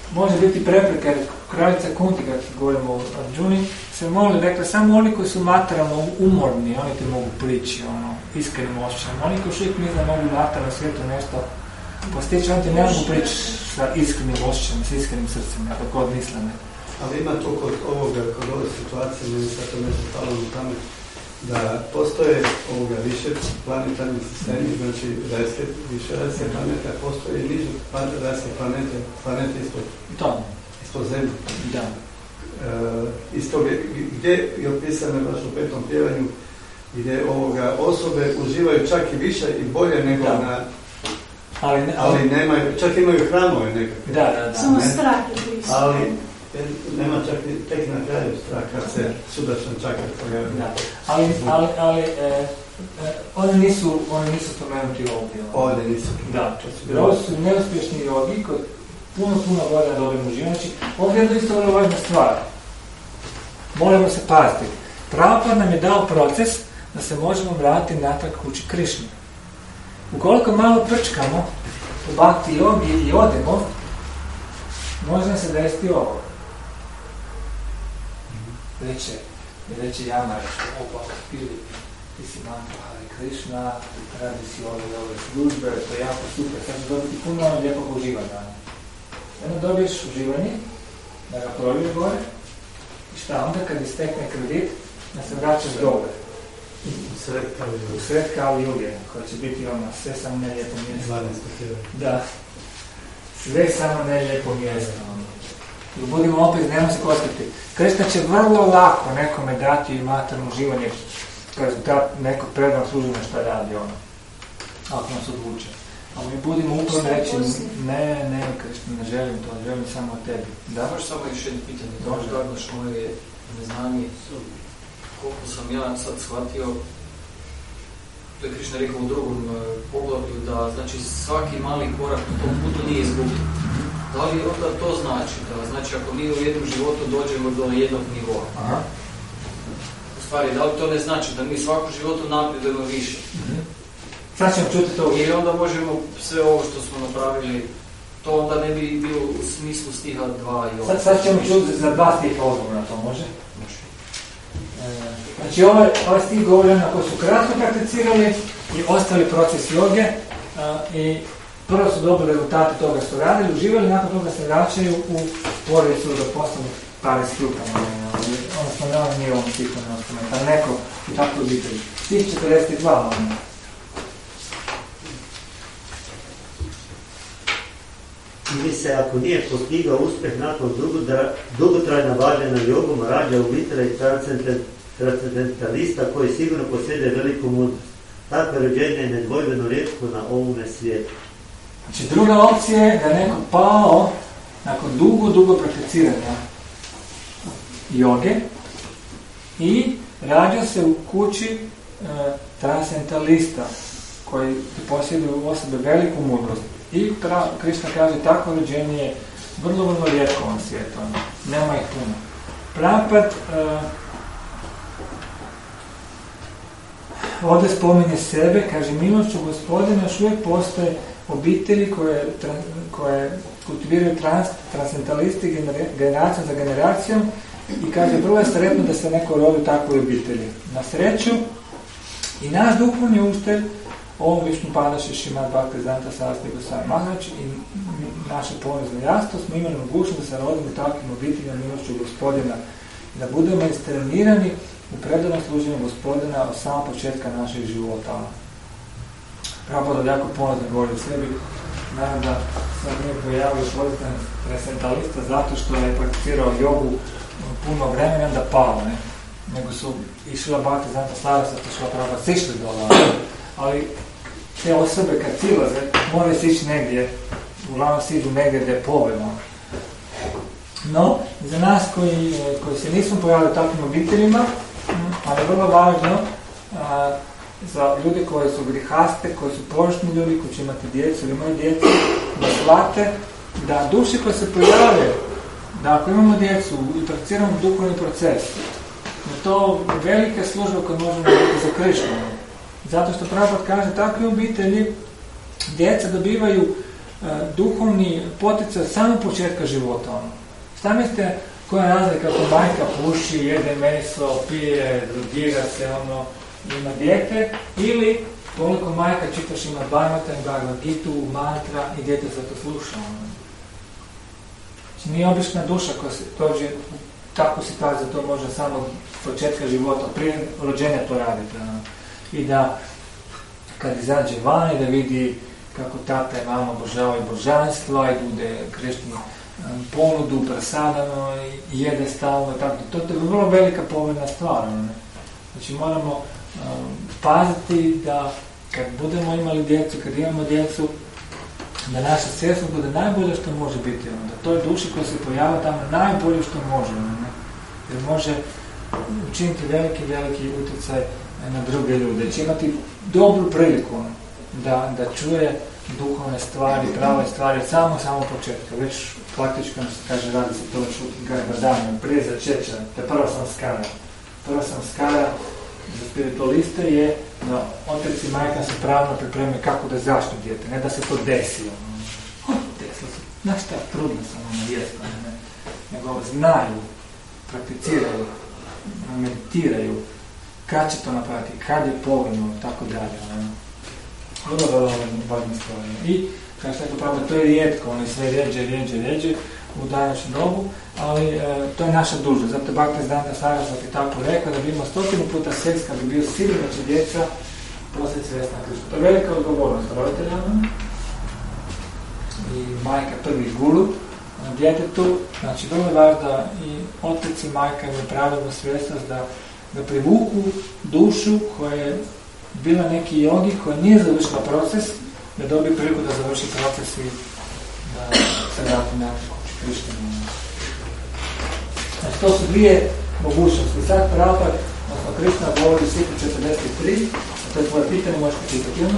može biti prepreka, jer kraljica Kunti, kad govorimo o Arjuni, se molili, dakle, samo oni koji su materijalno umorni, oni ti mogu prići, iskrenim osjećajem. Oni koji uvijek misle da mogu materijalno svijetu nešto postići, oni ti ne mogu prići sa iskrenim osjećajem, sa iskrenim srcem, kako god misle. Ali ima to kod ove situacije, meni sad to nešto palo na pamet, da postoje više planetarnih sistemi, znači više rajske planete, a postoje i niže rajske planete ispod zemlje. Da. Isto gdje je opisano baš u 5. pjevanju, gdje osobe uživaju čak i više i bolje nego na... Ali nemaju, čak imaju hramove nekakve. Da. Samo strah je blizu. Ali nema čak i tek na kraju strah kad se sudačan čakar pojavi. Ali oni nisu spomenuti ovdje. Ovdje nisu. Da, ovo su neuspješni jogi koji puno godina dobrim uživanjem. Znači, ovdje je isto vrlo važna stvar. Moramo se paziti. Prabhupada nam je dao proces da se možemo vratiti natrag kući Krišni. Ukoliko malo prčkamo u bhakti jogi i odemo, može nam se desiti ovo. Reće Jamar, ti si mantra Hare Krishna, radi si ove službe, to je jako super, sad ću dobiti puno lijepog uživanja. Jedno dobiješ uživanje, da ga provjeriš gore, i šta onda kad istekne kredit, da se vraćaš dole. U sred kao Julije, koja će biti sve samo ne lijepo mjesto. Da, sve samo ne lijepo mjesto. I budimo opet, nemamo se koskati. Krishna će vrlo lako nekome dati materijalno uživanje, rezultat nekog prednog služenja šta radi ono, ako nas odluče. Ali mi budemo upravo reći, ne, Krishna, ne želim to, želim samo o tebi. Da, baš samo još jedno pitanje, da možeš gledaš moje neznanje, koliko sam ja sad shvatio, to je Krishna rekao u drugom poglavlju, da znači svaki mali korak na tom putu nije izgubljen. Da li onda to znači? Da znači ako mi u jednom životu dođemo do jednog nivoa? Aha. U stvari, da li to ne znači da mi svakom životu napredujemo više? Sad ćemo čuti to. Ili onda možemo sve ovo što smo napravili, to onda ne bi bilo u smislu stiha 2 i 8. Sad ćemo čuti za 2 stiha odgovor na to, može? Znači ovaj stih govori na koji su kratko prakticirali i ostali proces joge i prvo su dobili rezultate toga što radili, uživali, nakon toga se vraćaju u porodicu da postanu pare skljupama. Odnosno, ne nije ovom stihu, ali neko u takvu obitelji. Stih 42. Ili se ako nije postigao uspjeh nakon dugotrajna bavljenja jogom, rađa ubitara i transcendentalista koji sigurno posjeduje veliku mudrost. Takvo rođenje je nedvojbeno rijetko na ovome svijetu. Znači, druga opcija je da neko pao nakon dugo prakticiranja joge i rađa se u kući transcendentalista koji posjeduju u osobe veliku mudrost. I Krishna kaže, takvo rođenje je vrlo rijetko u ovom svijetu. Nema ih puno. Prabhupada ovdje spominje sebe, kaže, milošću Gospodina još uvijek postoje obitelji koje kultiviraju transcendentalisti generacijom za generacijom i kaže, vrlo je sretno da se neko rodi u takvoj obitelji. Na sreću i naš duhovni učitelj ovom Višnu Padaši Šrimad Bhaktisiddhanta Sarasvati Goswami Maharaj i naše ponizno jastvo smo imali mogućnost da se rodimo u takvim obiteljima milošću Gospodina i da budemo istrenirani u predanom služenju Gospodina od samog početka našeg života. Prabhupada jako ponizno govori o sebi, naravno da sam nije pojavio pozitan transcendentalista zato što je prakticirao jogu puno vremena da pao, ne? Nego su išla Bhaktisiddhanta Sarasvati išla Prabhupada sišli dole, ali te osobe kad silaze moraju se ići negdje, uglavnom se idu negdje gdje je povoljno. No, za nas koji se nismo pojavili u takvim obiteljima, ali je vrlo važno za ljude koji su grihaste, koji su pošteni ljudi, koji će imati djecu ili imaju djecu, da shvate da duše koje se pojave, da ako imamo djecu i prakticiramo duhovni proces, da to velike službe koje možemo biti za Krišnu. Zato što Prabhupada kaže, takve obitelji djeca dobivaju duhovni poticaj od samog početka života. Ono. Šta mislite koja je razlika ako majka puši, jede meso, pije, drogira se, ono, ima dijete, ili koliko majka čitaš ima Bhagavatam, Bhagavad Gitu, mantra i dijete se to sluša. Ono. Znači nije obična duša koja se dođe u takvu situaciju, to može samo od početka života, prije rođenja to raditi. Ono. I da kad izađe van i da vidi kako tata i mama obožavaju božanstva i bude krešni ponudu, prasadano i jede stalno. Tako. To je vrlo velika povredna stvar. Ne? Znači moramo paziti da kad budemo imali djecu, kad imamo djecu, da naša svjesnost bude najbolje što može biti. Da toj duši koja se pojavlja tamo najbolje što može. Ne? Jer može učiniti veliki utjecaj na druge ljude. Će imati dobru priliku da čuje duhovne stvari, prave stvari od samog početka. Već praktički, ono se kaže, radi se to već u Garbadanu, prije začeća, to je prva samskara. Prva samskara za spiritualiste je da otac i majka se pravno pripremaju kako da zaštite dijete, ne da se to desi. Desilo se, znaš šta, trudno sam jesno, nego znaju, prakticiraju, meditiraju, kad će to napraviti, kad je povoljno, tako dalje. Vrlo važne stvari. I, kao što je pravo, to je rijetko, ono je sve rijeđe u današnjem dobu, ali to je naša dužnost. Zato Bhaktisiddhanta Sarasvati tako rekao da bi imao 100 puta seks kad bi bio siguran da će djeca postati svjesna Krishna. To je velika odgovornost roditeljama i majka prvi guru na djetetu. Znači, vrlo je važno da i otac i majka imaju pravilnu svjesnost da privuku dušu koja je bila neki jogi koja nije završila proces, da dobije priliku da završi proces i da se vrati na Krishna. Znači, to su dvije mogućnosti. Sad Prabhupada, odnosno Krishna govori u Siku 43, a to je tvoje pitanje, možete pitati ono.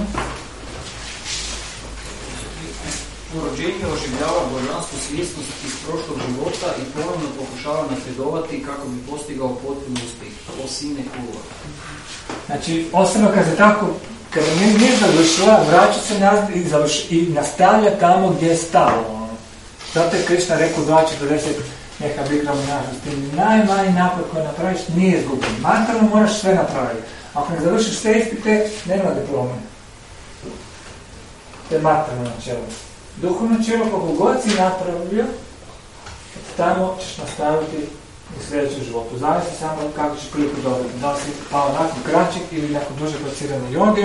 U rođenju oživljava božansku svjesnost iz prošlog života i ponovno pokušava napredovati kako bi postigao potpuni uspjeh. O sine kuva. Znači, osobno kad se tako, kada nije završila, vraća se nazad i nastavlja tamo gdje je stalo. Zato je Krishna rekao 2.40 neka Bikram nažnosti. Najmanji napad koji napraviš nije izgubljen. Materijalno moraš sve napraviti. Ako ne završiš sve ispite, nema diplome. To je materijalno načelo. Duhovno načelo, kako god si napravio, tamo ćeš nastaviti u sljedećem životu. Zavisi samo kako ćeš priliku dobiti. Da li si pao nakon kraćeg ili nakon duže prakticirane joge.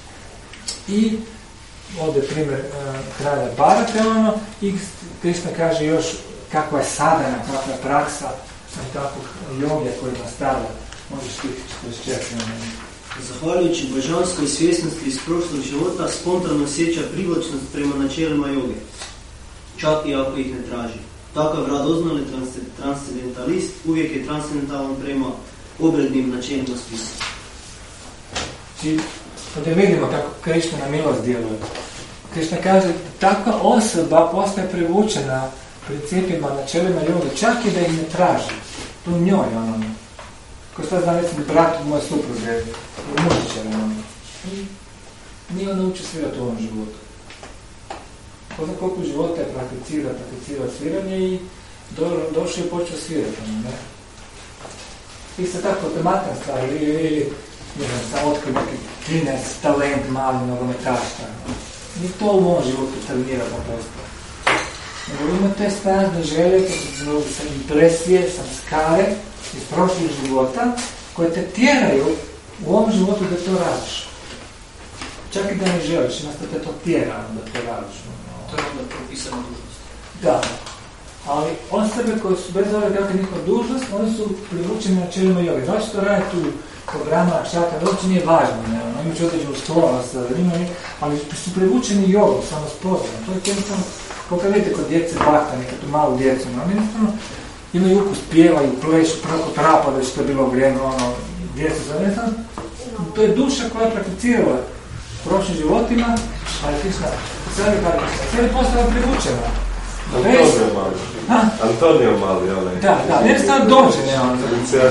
I ovdje primjer kralja Bharate, i Krishna kaže još kakva je sadhana, kakva je praksa takvog joge koji nastavlja. Možeš ti 44. Zahvaljujući božanskoj svjesnosti iz prošlog života, spontano osjeća privlačnost prema načelima joge, čak i ako ih ne traži. Takav radoznali transcendentalist uvijek je transcendentalan prema obrednim načelima spisa. Znači, ovdje vidimo kako Krishna na milost djeluje. Krishna kaže da takva osoba postaje privučena principima, načelima joge, čak i da ih ne traži. To u njoj, ko šta zna, recimo, brat moje supruge, mužičara, nije on naučio svirati u ovom životu. Ko zna koliko života je prakticirao sviranje i došao i počeo svirati, ne? I sad tako tematan stvar, ili ne znam, sam otkrio neki 13 talent mali nogometašta. Ni to u ovom životu trenira na posto. Nego ima te snažne želje, koje su impresije, samskare iz prošlih života, koje te tjeraju u ovom životu da to radiš. Čak i da ne želiš, jednostavno te to tjera da to radiš. To je onda propisana dužnost. Da, ali osobe koje su bez ove kakve njihova dužnost, oni su privučeni načelima joge. Znači to radi tu programa, šaka, da uopće nije važno, imaju će određenu sklonost, ali su privučeni jogu, samo spoznano. To je jednostavno, kako vidite kod djece bahtani, kod tu malu djecu, oni jednostavno imaju ukus, pjevaju, plešu, preko trapada, što je bilo vrijeme, djeca za jednostavno. To je duša koja je prakticirala u prošlim životima, ali Krishna, sve je postala privučena. Antonio Mali, onaj. Da, jednostavno dođe,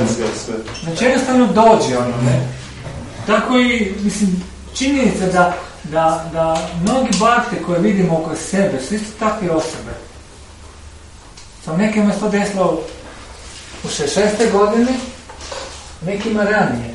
Znači jednostavno dođe, Tako i, mislim, činjenica da da mnogi bakte koje vidimo oko sebe su isto takve osobe. Sam nekima je to desilo u 66. godini, nekima ranije.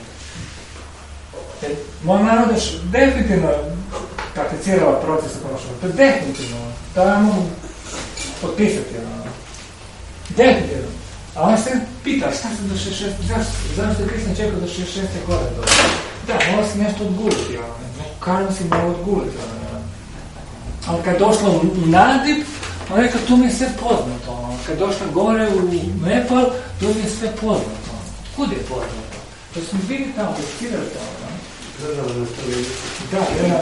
Moj narod je definitivno prakticirala proces ponašanja. To je definitivno. To ja mogu potpisati. Definitivno. A on se pita, šta se do 66. Zašto je Kristina čekao do 66. godine dođe? Da, mora si nešto odguliti. Kažem si mora odguliti. Ali kad je došla u Nadib, on rekao, tu mi je sve poznato. Kad je došla gore u Nepal, tu mi je sve poznato. Kud je poznato? To smo bili tamo, testirali tamo. Državna televizija. Da,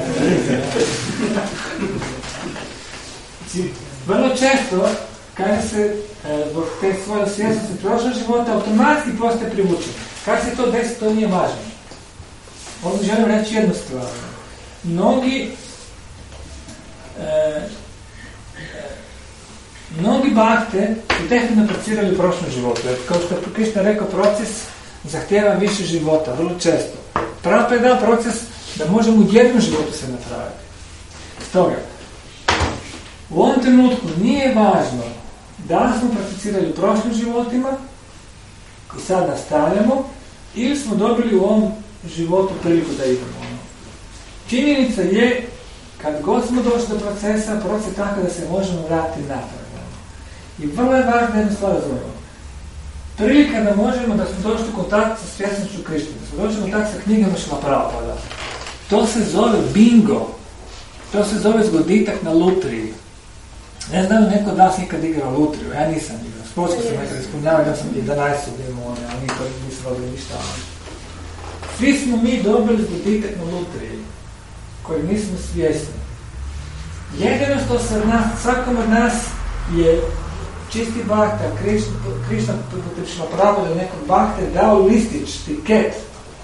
vrlo često, kada se zbog te svoje svjesnosti prošlog života automatski postaje privučen. Kad se to desi, to nije važno. Ovdje želim reći jednu stvar. Mnogi bakte su tehnično prakticirali u prošlom životu. Kao što je Krišna rekao, proces zahtjeva više života, vrlo često. Pravo je dao proces da možemo u jednom životu se napraviti. Stoga, u ovom trenutku nije važno da li smo prakticirali u prošlim životima i sad nastavljamo, ili smo dobili u ovom životu priliku da idemo. Činjenica je, kad god smo došli do procesa, proces je tako da se možemo vratiti natrag. I vrlo je važno da jednu stvar razumijemo. Prilika da možemo, da smo došli u kontakt sa svjesnošću Krišne, da smo došli u kontakt sa knjigama Šrila Prabhupada. To se zove bingo. To se zove zgoditak na lutriji. Ne znam, neko od vas nikad igrao lutriju, ja nisam igrao. Sportsko sam nekad ispunjavao, ja sam 11 imao, a nisam dobili ništa. Svi smo mi dobili zgoditak na lutriji, koji nismo svjesni. Jedino što se od nas, svakom od nas je čisti bakta, Krišna putem Šrila Prabhupada ili nekog bakta je dao listić, tiket,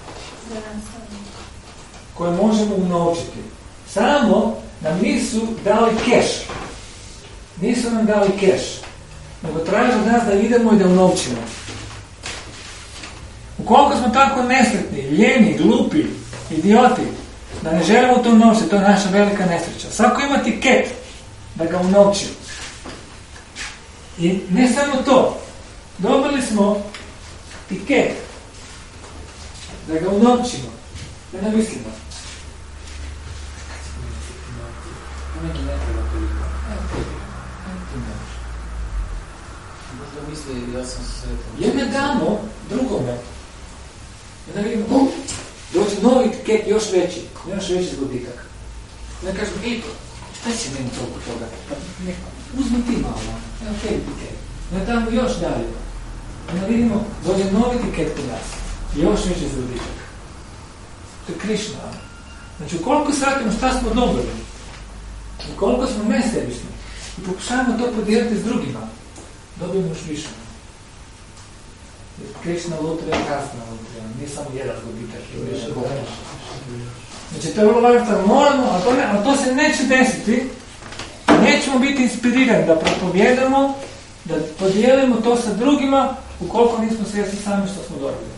koje možemo unovčiti. Samo nam nisu dali keš. Nisu nam dali keš. Nego traže od nas da idemo i da unovčimo. Ukoliko smo tako nesretni, ljeni, glupi, idioti, da ne želimo to unovčiti, to je naša velika nesreća. Svako ima tiket da ga unovči. I ne samo to. Dobili smo tiket da ga unovčimo. Da ne mislimo. Neki ne treba toliko. Možda misli, ja sam sretan. Jedne damo drugome. Jedna vidimo, dođe novi tiket, još veći zgoditak. Ja kažem, šta će meni toliko toga? Uzmi ti malo, evo tebi tiket. Ja damo još dalje. Onda vidimo, dođe novi tiket kod nas. Još veći zgoditak. To je Krišna. Znači, ukoliko shvatimo šta smo dobili, ukoliko smo nesebični i pokušavamo to podijeliti s drugima, dobijemo još više. Jer Krišna lutrija je kasna lutrija, nije samo jedan zgoditak. Znači, to je vrlo važno, moramo, a to se neće desiti, nećemo biti inspirirani da propovijedamo, da podijelimo to sa drugima, ukoliko nismo svjesni sami što smo dobili.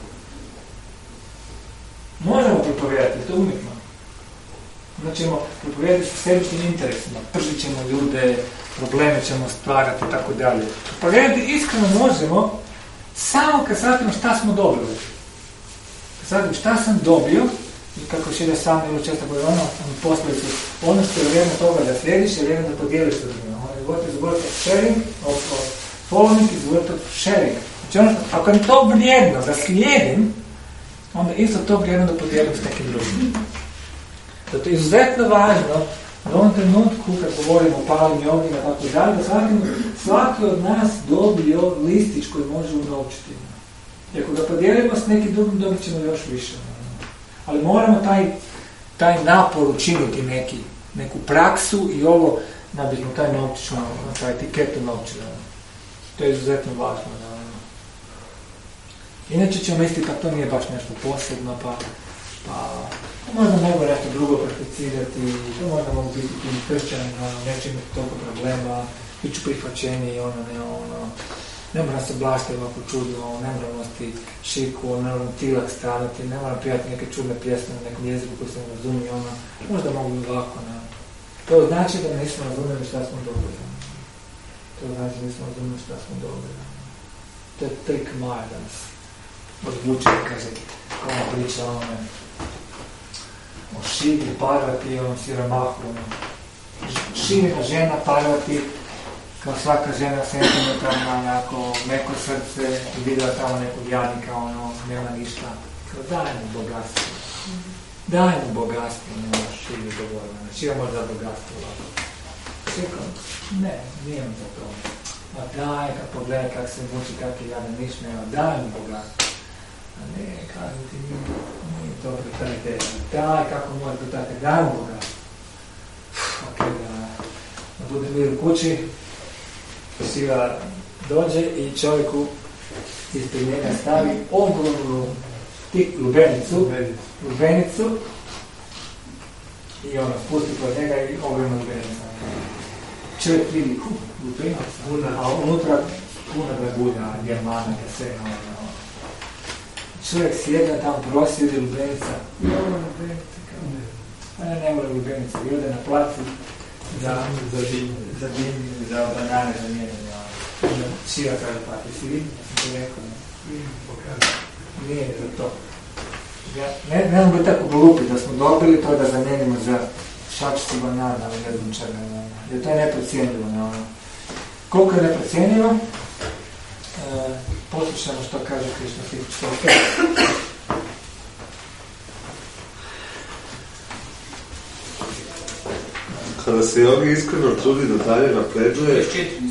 Možemo propovijedati, to je umjetno. Znači ćemo propovijedati sa sebičnim interesima, pržit ćemo ljude, probleme ćemo stvarati i tako dalje. Propovijedati iskreno možemo samo kad shvatimo šta smo dobili. Kad shvatimo šta sam dobio, i kako Šilja sam ili često bude posljedicu, ono što je vrijedno toga da slijediš je vrijedno da podijeliš sa drugima. Ono je word of sharing, of following is word of sharing. Znači ono, ako je to vrijedno da slijedim, onda isto to vrijedno da podijelim s nekim drugim. Zato je izuzetno važno u ovom trenutku, kad govorimo o palim jogima i tako dalje, da svaki od nas dobio listić koji može unovčiti. I ako ga podijelimo s nekim drugim, dobit ćemo još više. Ali moramo taj napor učiniti neku praksu i ovo da bismo taj novčić, taj etiketu novčili. To je izuzetno važno. Inače ćemo misliti pa to nije baš nešto posebno, pa možda mogu nešto drugo prakticirati, to možda mogu biti kršćanima, neće imati toliko problema, bit ću prihvaćeni i ono. ne mora se oblašiti ovako čudno, ne mora nositi šiku, ne mora tilak staviti, ne mora prijati neke čudne pjesme na nekom jeziku koji se ne razumije, možda mogu ovako, ne. To znači da nismo razumjeli šta smo dobili. To znači da nismo razumjeli šta smo dobili. To je trik Maja da nas odvuče, kaže, ona priča o Šivi, Parvati, o Siramahu. Šivina žena, Parvati, kao svaka žena sentimentalna, onako, meko srce, i vidjela tamo nekog jadnika, nema ništa. Kao, daj mu bogatstvo. Daj mu bogatstvo, nema Šivi govorila. Šiva može da bogatstvo ovako. Čekao, ne, nije mu za to. Ma daj, kad pogledaj kak se muči, kak je jadan, niš nema, daj mu bogatstvo. A ne, kažem ti, nije dobro taj ideja. Daj, kako mora to tako, daj mu bogatstvo. Ok, da bude mir u kući, Šiva dođe i čovjeku ispred njega stavi ogromnu lubenicu i spusti kod njega i ogromnu lubenicu. Čovjek vidi lubenica, a unutra puna glagulja, germana, kasena. Čovjek sjedna tamo, prosi, vidi lubenica. I ogromna lubenica, kao ne. A ne mora lubenica, i ode na placu za banane, za mjenje. Šiva kaže, pa ti si vidio, ja sam to rekao, nije za to. Ne znam biti tako glupi da smo dobili to da zamijenimo za šačicu banana, ali ne znam čega. Jer to je neprocijenjivo. Koliko je neprocijenjivo, poslušamo što kaže Krišna Fizička. Kada se jogi iskreno trudi da dalje napreduje,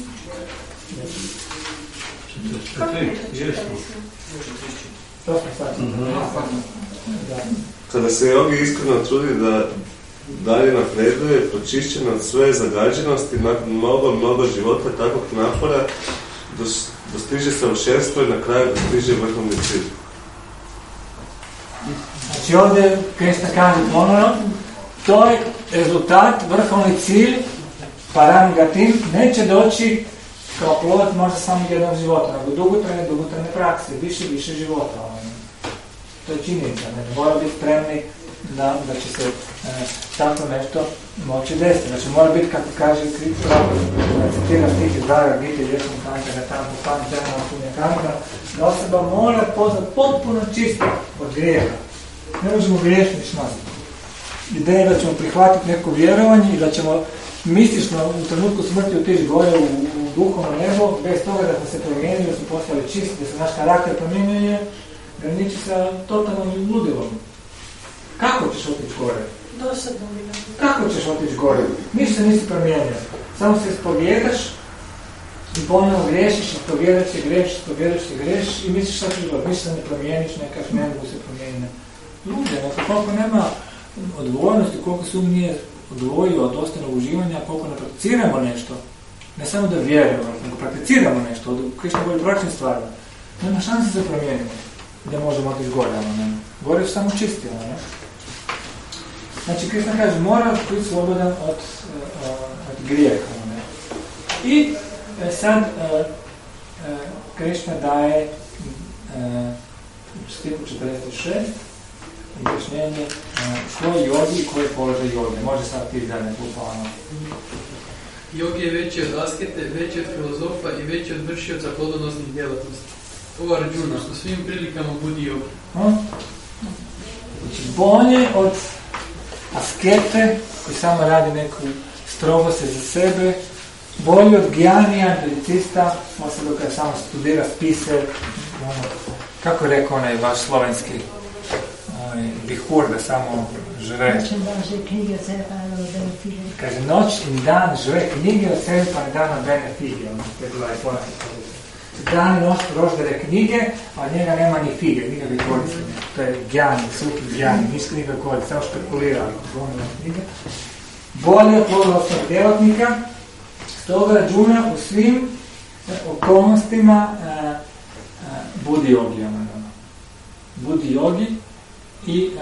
kada se jogi iskreno trudi da dalje napreduje, pročišćen od sve zagađenosti, nakon mnogo života takvog napora, dostiže savršenstvo i na kraju dostiže vrhovni cilj. Znači ovdje Krishna kaže ponovno, to je rezultat, vrhovni cilj, parangatim, neće doći kao plod možda samo jednog života, nego dugotrajne prakse, više života. To je činjenica, ne mora biti spremni da će se tako nešto moći desiti. Znači mora biti, kako kaže citira stih iz Bhagavad Gite, Jesam Kankana, tamo Pančana, Punya Kankana, da osoba mora poznat potpuno čisto od grijeha. Ne možemo griješni nositi. Ideja da ćemo prihvatiti neko vjerovanje i da ćemo mistično u trenutku smrti otići gore u duhovno nebo, bez toga da smo se promijenili, da smo postali čisti, da se naš karakter promijenio, graniči sa totalnom ludilom. Kako ćeš otići gore? Dosadno. Kako ćeš otići gore? Ništa nisi promijenio. Samo se ispovjedaš i ponovno griješiš, ispovjedaš se, grešiš i misliš šta ćeš gore. Ništa ne promijeniš, nekaš ne mogu se promijeniti. Lude, koliko nema odgovornosti, koliko se nije odvojio od osnovnog uživanja, koliko ne prakticiramo nešto, ne samo da vjerujemo, nego prakticiramo nešto, od Krišna bolje praktičnim stvarima, nema šanse za promijenimo, da možemo otići gore, ne? Gore su samo čisti, ne? Znači, Krišna kaže, mora biti slobodan od grijeha, ne? I sad Krišna daje u stihu 46 objašnjenje koji jogi i koji položaj jogi. Može sad ti zadnje bukvalno. Jogi je veći od askete, veći od filozofa i veći od vršioca plodonosnih djelatnosti. Ovo Arjuna, u svim prilikama budi jogi. Znači, bolje od askete koji samo radi neku strogost za sebe, bolje od gijanija, medicista, osoba koja samo studira spise, kako je rekao onaj vaš slovenski bihur da samo žre. Kaže, noć in dan žre knjige od sebe pa ne dana bene fige. To je bila i ponavljena. Dan i noć proždere knjige, a njega nema ni fige, nikakve koristi. To je gjani, suki gjani, ništa nikakve koristi, samo špekulira. Bolje od plodonosnog djelatnika, stoga Arjuna u svim okolnostima budi jogi. Budi jogi i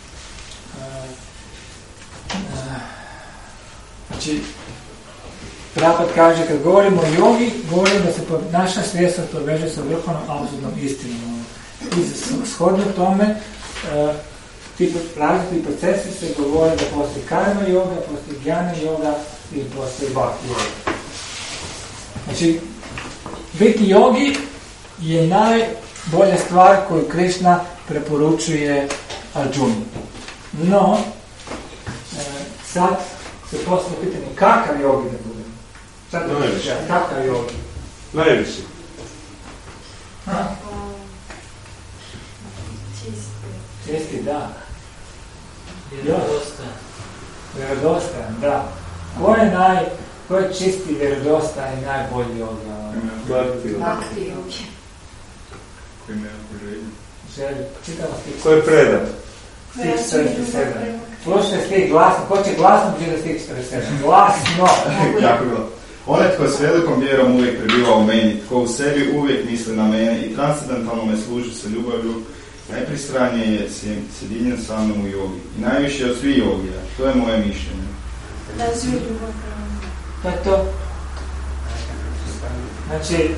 znači Prabhupada kaže, kad govorimo o jogi, govorimo da se naša svijest poveže sa vrhovnom apsolutnom istinom. I shodno tome, ti različiti procesi se govore da postoji karma yoga, postoji jnana yoga i postoji bhakti yoga. Znači, biti jogi je najbolja stvar koju Krishna preporučuje Arjuni. No, sad se postavlja pitanje kakav jogi da bude. Najviši. Kakav jogi? Najviši. Čisti, da. Vjerodostojan, da. Ko je čisti, vjerodostojan i najbolji joga? Bhakti jogi. Koji nema poželju. Želju, čitamo stih. Ko je predan? Stih 47. Slušaj stih glasno, ko će glasno čitati stih 47? Glasno! Jako bilo. Onaj tko s velikom vjerom uvijek prebiva u meni, tko u sebi uvijek misli na mene i transcendentalno me služi sa ljubavlju, najpristranije je sjedinjen sa mnom u jogi. I najviše od svih jogija. To je moje mišljenje. To je to. Znači,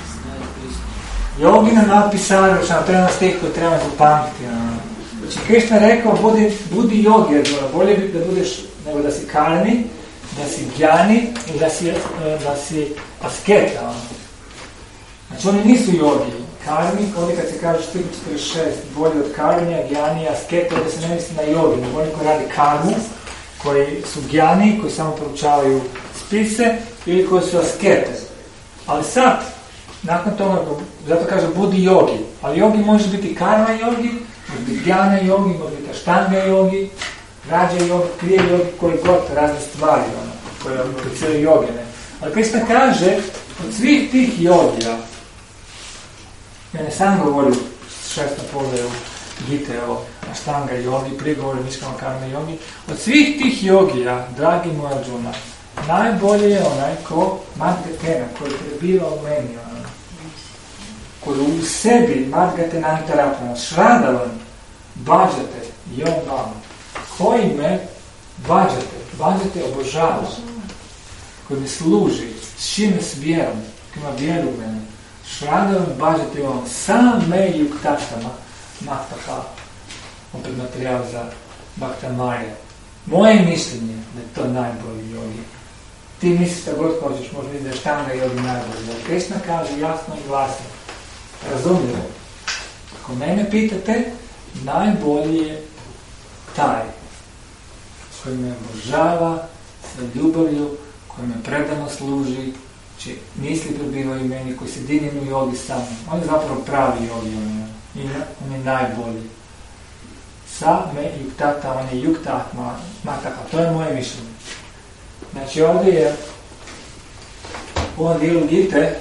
jogi nam napisali, to je jedan stih koji treba zapamtiti. Znači, Krishna rekao, budi jogi, bolje biti da budeš nego da si karni, da si gjani i da si asketa. Znači, oni nisu jogi. Karmi, ovdje kad se kaže 46, bolje od karnija, gjani, asketa, da se ne misli na jogi, nego oni koji radi karmu, koji su gjani, koji samo proučavaju spise, ili koji su askete. Ali sad, nakon toga, zato kaže budi jogi, ali jogi može biti karma jogi, može biti gjana jogi, može biti aštanga jogi, rađa jogi, krije jogi, koji god razne stvari, koje impliciraju joge. Ali Krishna kaže, od svih tih jogija, ja ne sam govorim 6. poglavlju Gite o aštanga jogi, prije govorim niškama karma jogi, od svih tih jogija, dragi moj Arjuna, najbolje je onaj ko Madgatena, koji prebiva u meni, koji u sebi Madgatena antarapana, Šradavan, bađate, jom vam, koji me bađate obožava, koji mi služi, s čime s vjerom, koji ima vjeru u mene, Šradavan, bađate on, sam me yuktatama, Maktaha, opet materijal za Bhaktamaya. Moje mišljenje da je to najbolji jogi. Ti misliš da god hoćeš, možda misliš da je štanga jogi najbolji. Ali Krishna kaže jasno i glasno. Razumljivo. Ako mene pitate, najbolji je taj koji me obožava sa ljubavlju, koji me predano služi, či misli prebivaju meni, koji se dinjen u jogi sa mnom. On je zapravo pravi jogi. On je najbolji. Sa me yuktata, on je yukta mataka. To je moje mišljenje. Znači ovdje je u ovom dijelu Gite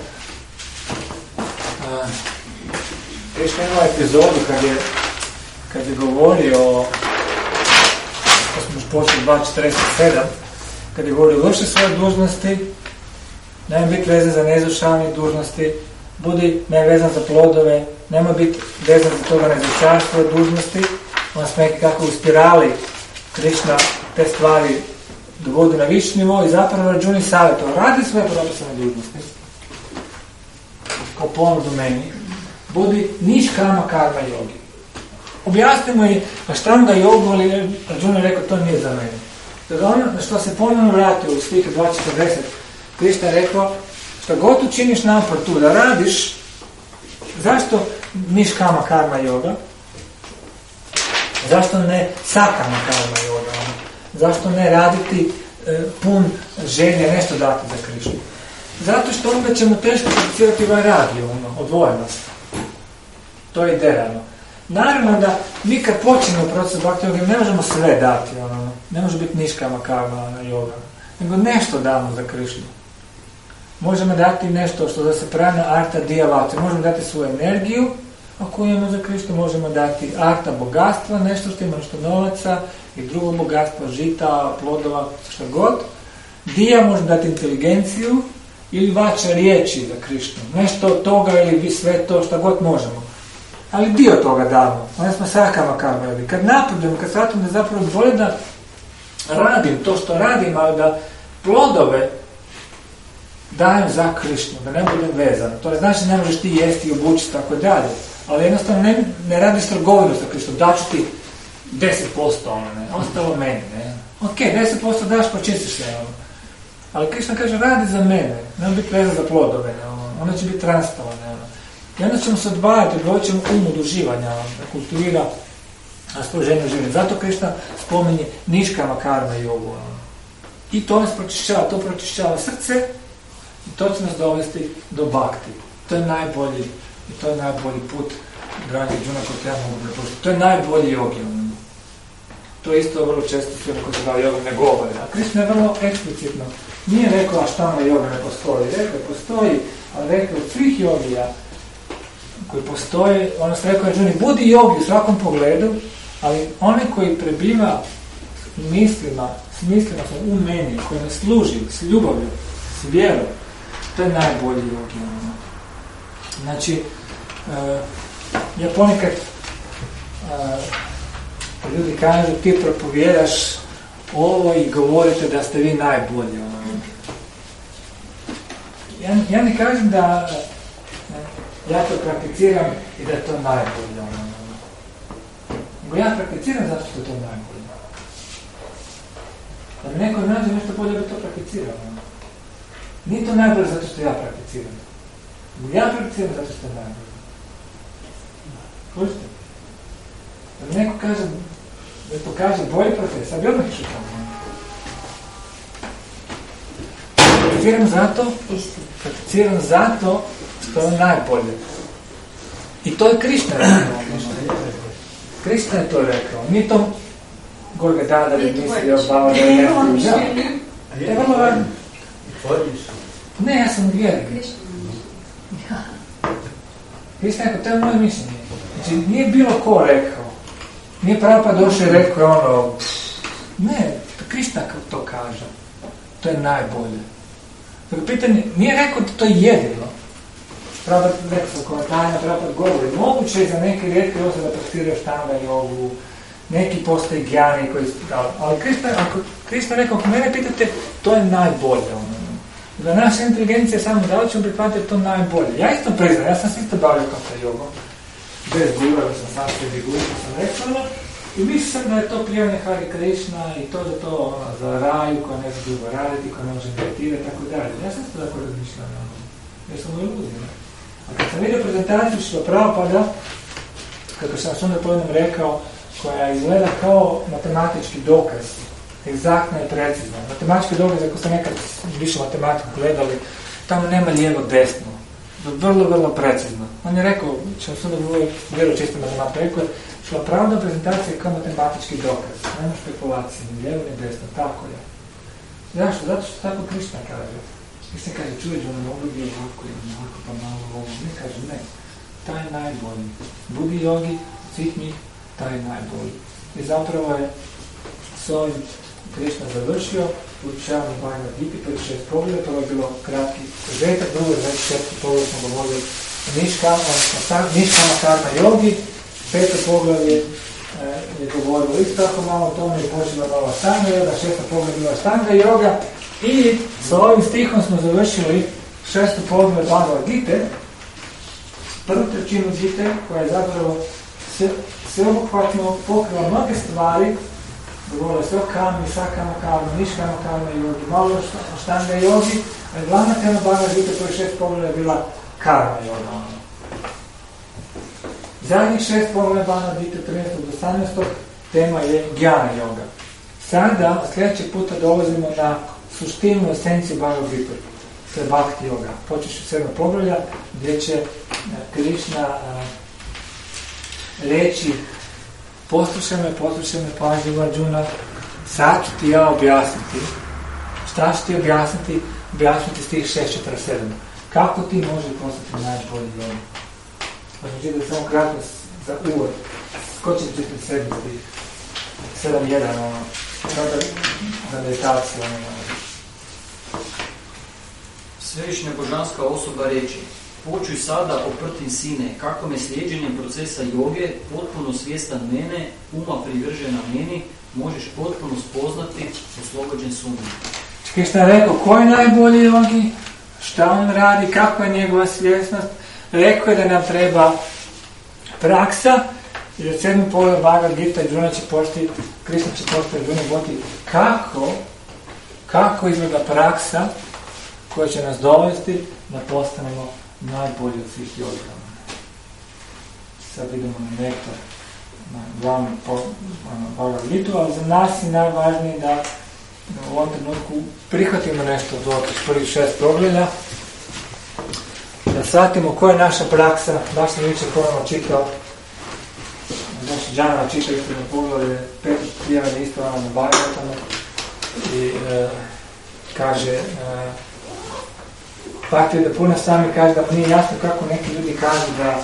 Krishna imao epizodu kad je govorio to smo još počeli 2.47 kad je govorio vrši svoje dužnosti, nema biti vezan za neizvršavanje dužnosti, budi nevezan za plodove, nema biti vezan za toga ne izvršava svoje dužnosti. On smo neki kako u spirali Krishna te stvari dovodi na viši nivo i zapravo Arjuni savjetova. Radi sve propisane dužnosti. Kao ponudu meni. Budi niškama karma jogi. Objasnimo i aštanga jogu, ali Arjuna je rekao to nije za mene. Zato ono na što se ponovno vratio u stih 2.40, Krishna je rekao što god učiniš napor tu da radiš, zašto niškama karma joga? Zašto ne sakama karma joga? Zašto ne raditi pun želje nešto dati za Krišnu? Zato što onda ćemo teško prakticirati ovaj radio, odvojenost. To je idealno. Naravno da mi kad počnemo proces bhakti joge ne možemo sve dati, ne može biti niškama karma joga, nego nešto damo za Krišnu. Možemo dati nešto što da se prana arta dijavati, možemo dati svoju energiju, ako imamo za Krišnu, možemo dati arta bogatstva, nešto što ima nešto novaca i drugo bogatstvo, žita, plodova, što god. Dija može dati inteligenciju ili vača riječi za Krišnu. Nešto od toga ili sve to što god možemo. Ali dio toga damo. Onda smo sakama karma. Kad napredujemo, kad shvatimo da zapravo bolje da radim to što radim, ali da plodove dajem za Krišnu, da ne budem vezan. To ne znači ne možeš ti jesti i obučiti tako dalje, ali jednostavno ne radiš trgovinu sa Krišnom, daću ti 10% ostalo meni, ne. Ok, 10% daš pa čistiš se, ali Krišna kaže radi za mene, ne biti vezan za plodove, ona će biti transparentna. I onda ćemo se odvajati, odvojit ćemo od uživanja, da kultivira raspoloženje življenja. Zato Krišna spominje niškama karma jogu. I to nas pročišćava, to pročišćava srce i to će nas dovesti do bhakti. To je najbolji, i to je najbolji put, dragi Džuna, koji ja mogu prepoštiti. To je najbolji jogi. To je isto vrlo često svima koji se dao jogi ne govore. A Krišna je vrlo eksplicitno. Nije rekao aštanga joga ne postoji. Rekao je postoji, ali rekao od svih jogija koji postoje, ono se rekao je Džuni, budi jogi u svakom pogledu, ali onaj koji prebiva s mislima u meni, koji me služi s ljubavlju, s vjerom, to je najbolji jogi. Znači, ja ponekad ljudi kažu ti propovjedaš ovo i govorite da ste vi najbolji. Ja ne kažem da ja to prakticiram i da je to najbolje. Nego ja prakticiram zato što je to najbolje. Da mi neko nađe nešto bolje da to prakticiram. Nije to najbolje zato što ja prakticiram. Nego ja prakticiram zato što je najbolje. Slušajte? Da mi neko kaže, da pokaže bolji proces, sad bi odmah išao tamo. Prakticiram zato što je najbolje. I to je Krišna rekao. Krišna je to rekao. Nije to Gorga Dada bi mislio Bava da je nekako. To je vrlo važno. Ne, ja sam vjerik. Krišna je rekao, to je moje mišljenje. Znači, nije bilo ko rekao. Nije Prabhupada došao i rekao ne, Krišna to kaže. To je najbolje. Dakle, pitanje, nije rekao da to je jedino. Prabhupada rekao sam komentarima, Prabhupada govori. Moguće je za neke rijetke osobe da prakticiraju štanga jogu, neki postoji gjani koji su ali Krišna rekao, ako mene pitate, to je najbolje. Da naša inteligencija samo da li ćemo prihvatiti to najbolje. Ja isto priznam, ja sam se isto bavio kao sa jogom. Bez gura, da sam sam sebi gura, sam rekao, i mislim da je to pljevanje Hare Krishna i to da to za raju koja ne može dugo raditi, koja ne može meditirati, tako dalje. Ja sam to tako razmišljao, jer sam u iluziji. A kad sam vidio prezentaciju Šrila Prabhupada, kako sam s onda povedom rekao, koja izgleda kao matematički dokaz, egzaktna i precizna. Matematički dokaz, ako ste nekad više matematiku gledali, tamo nema lijevo desno. Vrlo, vrlo precizno. On je rekao, ćemo sada govoriti, vjeru čisto matematiku, rekao je, Šrila Prabhupada prezentacija kao matematički dokaz. Nema špekulacije, ni lijevo, ni desno, tako je. Zašto? Zato što tako Krišna kaže. Krišna kaže, čuješ, ono mogu bi ovako, pa malo ovo. Ne kaže, ne. Taj najbolji. Budi jogi, svih njih, taj najbolji. I zapravo je s ovim Krišna završio, učavno Bhagavad Gita, to je 6 pogleda, to je bilo kratki sažetak, drugo je 4 pogleda smo govorili niškama karma jogi, 5. poglavlje je govorilo isto tako malo o tome i počela nova štanga joga, 6. poglavlje bila štanga joga i sa ovim stihom smo završili 6. poglavlje Bhagavad Gita, prvu trećinu Gite koja je zapravo sveobuhvatno pokriva mnoge stvari, govorilo se o karmi, sakama karma, niškama karma jogi, malo štanga jogi, a glavna tema Bhagavad Gita koja je 6 pogleda je bila karma joga. Zadnjih 6 pogleda Bhagavad Gita 13. do 18. tema je Gjana joga. Sada, sljedećeg puta dolazimo na suštinu, esenciju Bhagavad Gita. To je Bhakti joga. Počeš u 7. poglavlja gdje će Krišna reći poslušaj me pažljivo Arjuna, sad ću ti ja objasniti. Šta ću ti objasniti? Objasniti stih 6.47. Kako ti može postati najbolji jogi? Znači da samo kratko za uvod. Skočiti ćete sebi stih 7.1. Za meditaciju. Svevišnja božanska osoba reči: počuj sada, oprtin sine, kako me slijedženjem procesa joge, potpuno svjestan mene, uma privržena meni, možeš potpuno spoznati, oslobođen sumnje. Krišna je rekao, ko je najbolji jogi? šta on radi, kakva je njegova svjesnost. Rekao je da nam treba praksa, i od 7. poglavlja Bhagavad Gita i Arjuna će pošti, Krishna će pošti Arjuna goti kako izgleda praksa koja će nas dovesti da postanemo najbolji od svih jogika. Sad idemo na nektar, na glavnu Bhagavad Gitu, ali za nas je najvažnije da u ovom trenutku prihvatimo nešto od ovih prvih 6 poglavlja, da shvatimo koja je naša praksa. Baš sam jučer ponovno čitao, znači Džana čitao isto na poglavlje, 5. prijevanje isto na Bhagavatamu i kaže Fakt je da puno sami kaže da nije jasno kako neki ljudi kažu da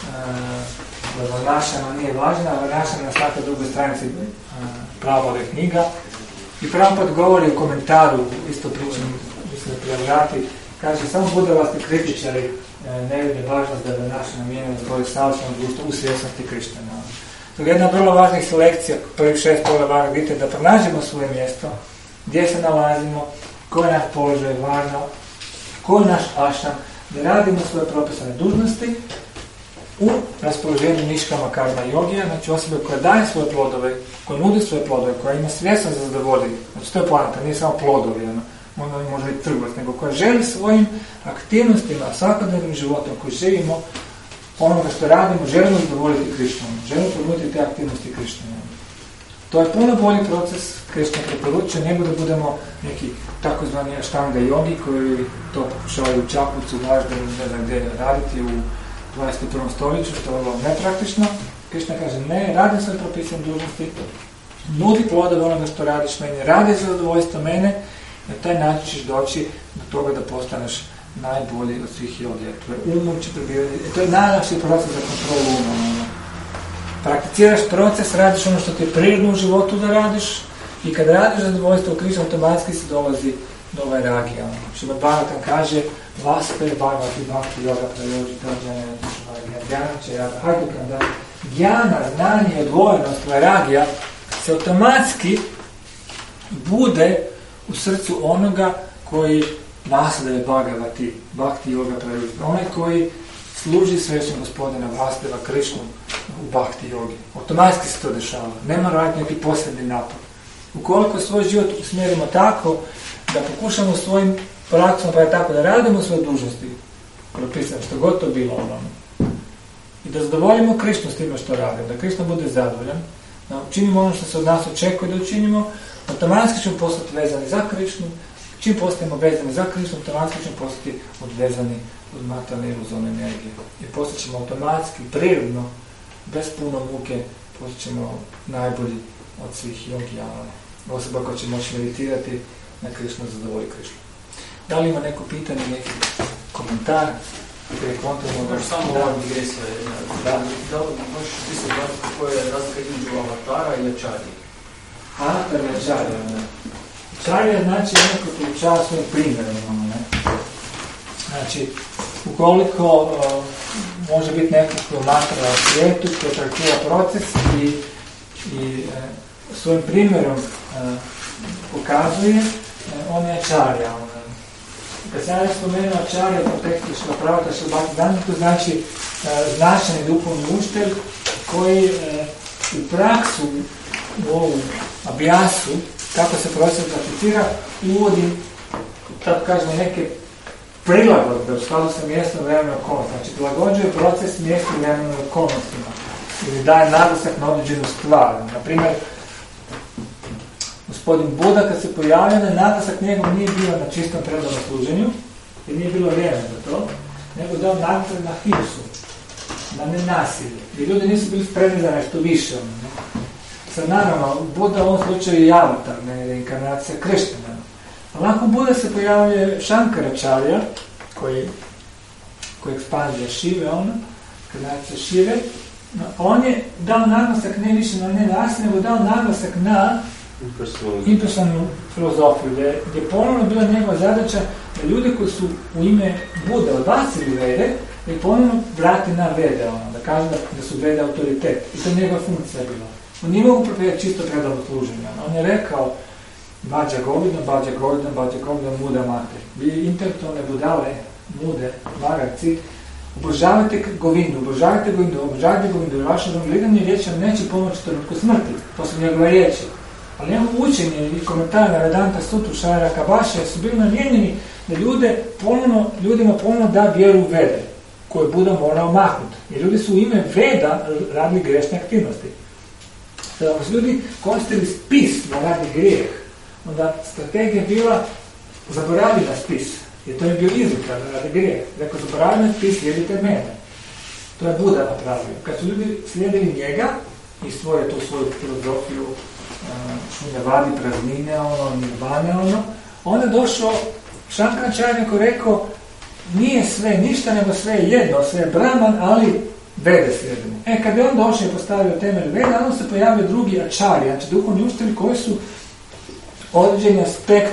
Varnašana nije važna, a Varnašana na svakoj drugoj stranici prava ove knjiga. I Prabhupada govori u komentaru, isto pričam, mislim da prijavljati, kaže samo budalasti kritičari ne vide važnost da Varnašana mijenja zbog savršenog društva u svjesnosti Krišna. To je jedna vrlo važnih selekcija prvih 6 poglavlja Gite, da pronađemo svoje mjesto, gdje se nalazimo, koji je naš položaj važno, koji je naš ašam, da radimo svoje propisane dužnosti u raspoloženju niškama karma jogija, znači osobe koja daje svoje plodove, koja nudi svoje plodove, koja ima svjesnost za zadovoljiti, znači to je poanta, nije samo plodovi, može biti trgovac, nego koja želi svojim aktivnostima, svakodnevnim životom koji živimo, onoga što radimo, želimo zadovoljiti Krišnom, želimo ponuditi te aktivnosti Krišnom. To je puno bolji proces, Krišna preporučuje, nego da budemo neki takozvani aštanga jogi koji to pokušavaju u Čakovcu, Važdanu, ne znam gdje raditi u 21. stoljeću, što je vrlo nepraktično. Krišna kaže, ne, radi svoje propisane dužnosti, nudi plodove onoga što radiš meni, radi za zadovoljstvo mene, na taj način ćeš doći do toga da postaneš najbolji od svih jogija. Umom će prebivati. To je najlakši proces za kontrolu uma. Prakticiraš proces, radiš ono što ti je prirodno u životu da radiš i kad radiš zadovoljstvo u Krišnu, automatski se dolazi do ovaj ragija. Šrimad Bhagavatam kaže Vaste Bhagavati Bhakti Yoga Prayogi Prađane Dhyana Čayada Hajdukanda. Dhyana, znanje i odvojenost ragija se automatski bude u srcu onoga koji Vasudeva Bhagavati Bhakti Yoga Prayogi. Onaj koji služi svešnjem gospodina Vasudeva Krišnu u Bhakti jogi. Automatski se to dešava. Nema raditi neki posebni napad. Ukoliko svoj život usmjerimo tako da pokušamo svojim praksom pa je tako da radimo svoje dužnosti, propisano što god to bilo i da zadovoljimo Krišnu s time što radimo, da Krišna bude zadovoljan, da učinimo ono što se od nas očekuje da učinimo, automatski ćemo postati vezani za Krišnu. Čim postajemo vezani za Krišnu, automatski ćemo postati odvezani od materijalne iluzorne energije. I postat ćemo automatski, prirodno, bez puno muke, postat ćemo najbolji od svih jogija, osoba koja će moći meditirati na Krišnu, zadovolji Krišnu. Da li ima neko pitanje, neki komentar? Možeš samo da digresija. Da li možeš pisati koja je razlika između avatara i ačarije? Avatar i ačarija. Ačarija znači ono koji poučava svojim primjerom. Znači, ukoliko može biti nekako matra u svijetu koji traktira proces i svojim primjerom pokazuje, on je ačarija. Kad sam ja spomenuo ačarija u kontekstu Šlapravata Šlabhakti, to znači značajni duhovni učitelj koji u praksu, u ovu abjasu, kako se proces prakticira, uvodi, tako kažemo, neke prilagodbe u skladu sa mjestom, vremenom i okolnostima. Znači, prilagođuje proces mjestom, vremenom i okolnostima. Ili daje naglasak na određenu stvar. Naprimjer, gospodin Buda kad se pojavio, naglasak njegov nije bio na čistom predavnom služenju, jer nije bilo vrijeme za to, nego dao naglasak na hirsu, na nenasilje. I ljudi nisu bili spremni za nešto više. Sad naravno, Buda u ovom slučaju je avatar, ne reinkarnacija Krišne. Ali nakon Buda se pojavljuje Šankaračarja, koji ekspanzija Šive, inkarnacija Šive, on je dao naglasak ne više na nenasilje, nego dao naglasak na impersonalnu filozofiju, gdje je ponovno bila njegova zadaća da ljudi koji su u ime Bude odbacili Vede, da ih ponovno vrati na Vede, da kažu da su Vede autoritet. I to je njegova funkcija bila. On nije mogu proprijedati čisto predavno služenje. On je rekao, Bađa govidno, muda mater. Vi intelektualne budale, mude, magarci, obožavajte govinu, vaše zamolivanje riječi vam neće pomoći u trenutku smrti, to su njegove riječi. Ali njegovo učenje i komentar na Vedanta Sutru Šajara Kabaše su bili namijenjeni da ljudima ponovno da vjeru u Vede, koju Buda morao maknuti. Jer ljudi su u ime Veda radili grešne aktivnosti. Sada ako su ljudi koristili spis na radni grijeh, onda strategija bila zaboravi na spis. Jer to je bio izlika na radni grijeh. Rekao, zaboravi na spis, slijedite mene. To je Buda napravio. Kad su ljudi slijedili njega i svoju filozofiju, šunjavadi, praznine, nirvane, onda je došao Šankaračarya koji je rekao, nije sve ništa, nego sve je jedno, sve je Brahman, ali Vede slijedimo. Kad je on došao i postavio temelj Veda, onda se pojavio drugi ačari, znači duhovni učitelji koji su određeni aspekt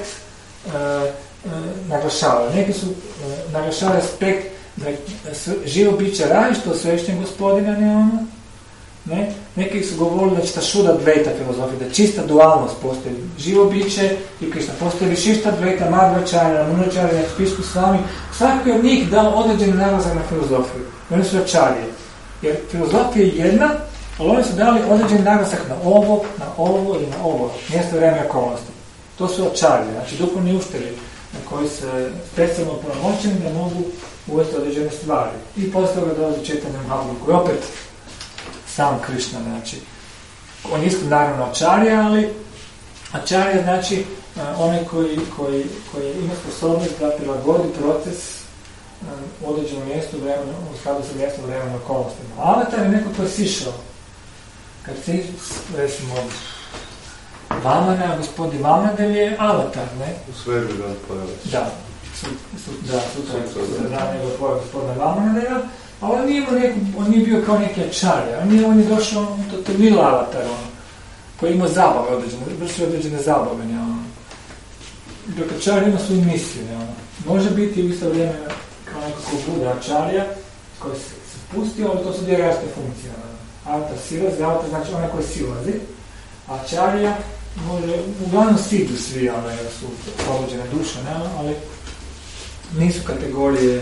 naglašavali. Neki su naglašavali aspekt da je živo biće različito od svešnjeg gospodina, ne? Neki su govorili da će ta šuda dvejta filozofija, da čista dualnost postoji. Živo biće i Krišna. Postoji višišta dvejta, madhvačarja, munačarja, spisku s vami. Svaki od njih dao određeni naglasak na filozofiju. I oni su ačarije. Jer filozofija je jedna, ali oni su dali određeni naglasak na ovo i na ovo. Mjesto, vreme i okolnosti. To su ačarije, znači duhovni učitelji na koji se specijalno punomoćeni da mogu uvesti određene stvari. I poslije toga dolazi Četanja Mahaprabhu koji opet sam Krišna, znači. On je isto naravno ačarija, ali ačarija znači onaj koji ima sposobnost da prilagodi proces u određenom mjestu, vremenu, u skladu sa mjestom, vremenu, okolnostima. Avatar je neko koji je sišao. Kad se, recimo, Vamana, gospodin Vamadev je avatar, ne? U sveri dan pojave. Da, sutra je gospodina Vamanadeva, a on nije bio kao neki ačarja, on je došao, to je lila avatar, koji ima zabave određene, vrši određene zabave, dok ačarja ima svoju misiju, može biti u isto vrijeme kao neko ko bude ačarja, koji se spustio, ali to su dvije različite funkcije. Avatar silazi, avatar znači onaj koji silazi, a ačarja može, uglavnom sidu svi, su oslobođene duše, ali nisu kategorije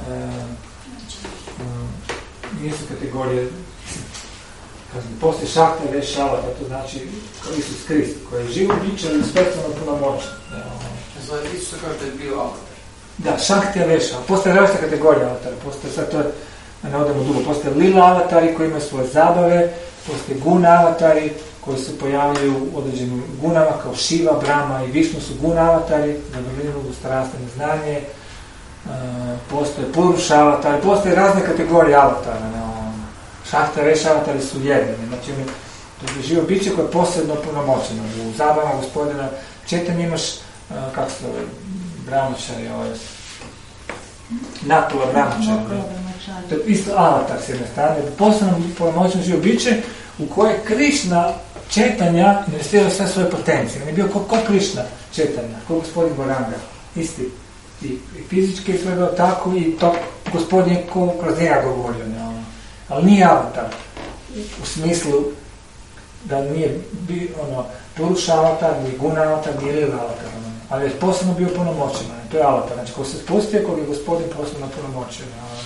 poslije šahta i rešavata, to znači Isus Krist, koji je živo biće, ali specijalno punomoćno. Za Isusa kao da je bio avatar. Da, šahta i rešava. Postoje različita kategorija avatara, postoje sad to, ne odemo dugo, postoje lila avatari koji imaju svoje zabave, postoje guna avatari koji se pojavljaju u određenim gunama, kao Šiva, Brahma i Višnu su guna avatari, da vrlinu, starastane znanje, postoje Puruša avatari, postoje razne kategorije avatara. Šahta reša avatari su jedini, znači to je živo biće koje je posebno punomoćeno. U zabavama gospodina Četanja imaš, kako se zove, Brahmačari, Nakula Brahmačari. To je isto avatar s jedne strane, posebno punomoćeno živo biće u koje Krišna Četanja investirao sve svoje potencije. On je bio ko Krišna Četanja, ko gospodin Goranga, isti. I fizički izgledao tako i to gospodin je ko kroz njega govorio, ali nije avatar u smislu da nije Puruša avatar, ni Guna avatar, ni Lila avatar, ali je posebno bio punomoćen, to je avatar, znači ko se spustio, kog je gospodin posebno punomoćen.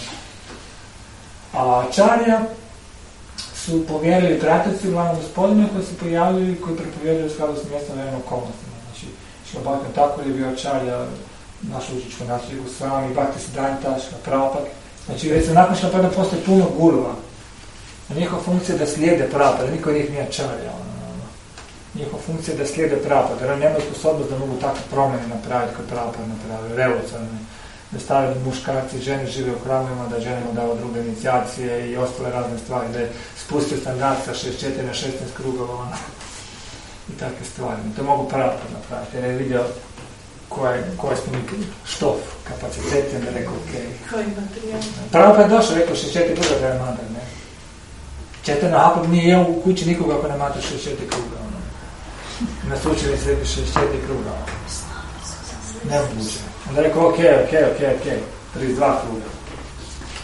A ačarja su povjerili pratioci uglavnom gospodina koji se pojavili i koji prepovjedili u skladu s mjestom vremena okolnostima. Znači, Šlabhakan Thakur je bio ačarja, naš učičko nasljednik Gosvami, Bhaktisiddhanta, Prabhupada. Znači, recimo, nakon Šlabhakan postoji puno gurova. A njihova funkcija je da slijede Prabhupada, niko njih nije ačarja. Njihova funkcija je da slijede Prabhupada, jer oni nemaju sposobnost da mogu takve promjene napraviti koje Prabhupada napravio, revolucionarne. Da stavili muškarci i žene žive u hramovima, da ženima dao druge inicijacije i ostale razne stvari, da je spustio standard sa 64 na 16 krugova i takve stvari. To mogu Prabhupada napraviti, jer je vidio koje smo mi štof, kapacitete, da rekao Koji materijal? Prabhupada je došao, rekao 64 kruga da je mandar, ne? Četiri Mahaprabhu nije jeo u kući nikoga ako ne mata 64 kruga, Na slučaju se rekao 64 kruga, Nemoguće. Onda je rekao, ok, 32 kruga.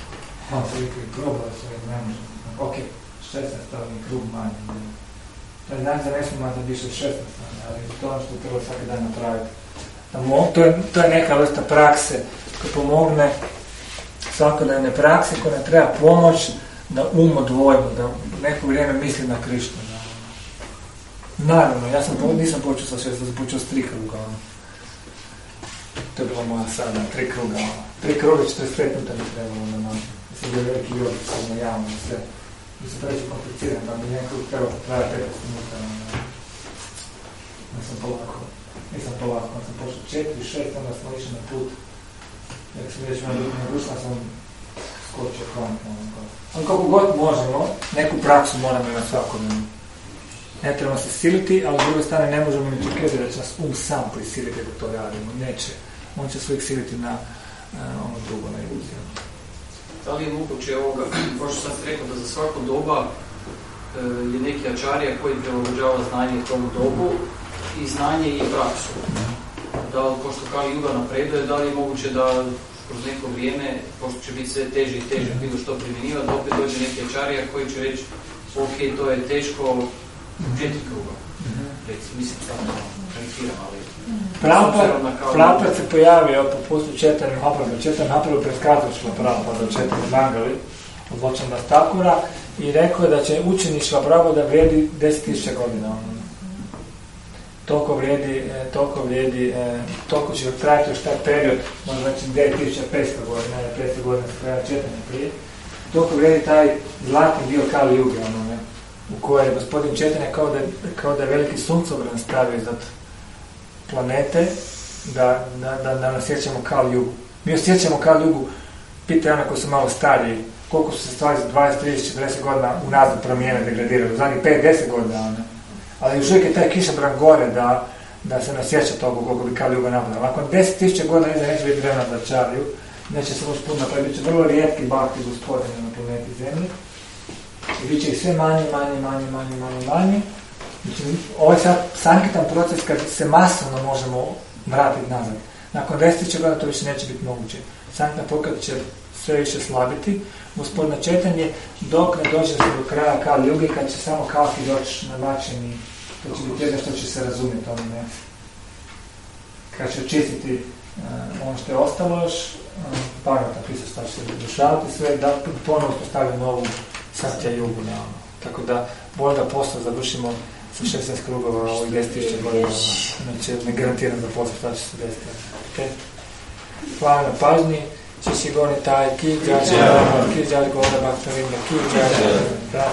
On se rekao, probao se, ne može. Ok, 16 stavljeni krug manje. Znači da ne smije imati više od 16, ali to je ono što treba svaki dan napraviti. To je neka vrsta prakse koja pomogne svakodnevne prakse koja nam treba pomoć da odvojimo, da neko vrijeme misli na Krišnu. Naravno, ja nisam počeo sa 6, sam počeo s 3 kruga. To je bila moja sada, 3 kruga. 3 kruga 45 minuta mi trebalo na noći. Mislim da je veliki jog, sad na javno i sve. Mislim preći kompliciran, da mi nekog treba 15 minuta. Nisam polako, sam pošao 4, 6, onda smo išli na put. Nek sam već na Rusla, sam skočio kontno. Ali kako god možemo, neku praksu moramo imati svakodnevno. Ne trebamo se siliti, ali s druge strane ne možemo ni očekivati da će nas sam prisiliti da to radimo. Neće. On će uvijek siliti na ono drugo, na iluziju. Da li je moguće ovoga, pošto sam rekao da za svako doba je neki ačarija koji prilagođava znanje tomu dobu i znanje i praksu. Da li, pošto Kali Juga napreduje, da li je moguće da kroz neko vrijeme, pošto će biti sve teže i teže bilo što primjenjivati, da opet dođe neki ačarija koji će reći ok, to je teško 4 kruga. Mislim, samo karikiram, ali... Prabhupada se pojavio po pustu Četani Mahaprabhu. Četani Mahaprabhu predskazao Prabhupada od Četani Mangali, od Ločanda Takura, i rekao je da će učeništva Prabhupada vrijedi 10.000 godina. Toliko će trajati još taj period, možda znači 9.500 godina, 500 godina se kraja Četani prije. Toliko vrijedi taj zlatni dio Kali Juge, u kojoj je gospodin Četanja kao da je veliki suncobran stavio iznad planete, da nas sjećamo Kali Jugu. Mi osjećamo Kali Jugu, pitaj ono koji su malo stariji, koliko su se stvari za 20, 30, 40 godina unazad promijene, degradirali, u zadnjih 5-10 godina. Ali još uvijek je taj kišobran gore da se nasjeća toga koliko bi Kali Juga napravila. Nakon 10.000 godina iza neće biti vremena za čariju, neće se moći puno napraviti, bit će vrlo rijetki bakti gospodine na planeti Zemlji. I bit će ih sve manje. Znači, ovo je sad sankitan proces kad se masovno možemo vratiti nazad. Nakon 10.000 godina to više neće biti moguće. Sankitan proces će sve više slabiti. Gospodina Četanje, dok ne dođe se do kraja Kali Juge, kad će samo kalki doći nabačeni, to će biti jedno što će se razumjeti ovime. Kad će očistiti ono što je ostalo još, Bhagavata Krista će se došavati sve, da ponovno postavi novu Satya Jugu. Tako da, bolje da posao završimo sa 16 krugova ovih 10.000 godina. Znači, ne garantiram da posao šta će se desiti. Okay. Hvala na pažnji. Čiši goni taj ki, džađa goda baktarinda ki,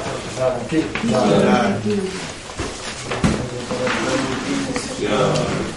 džađa ki, džađa.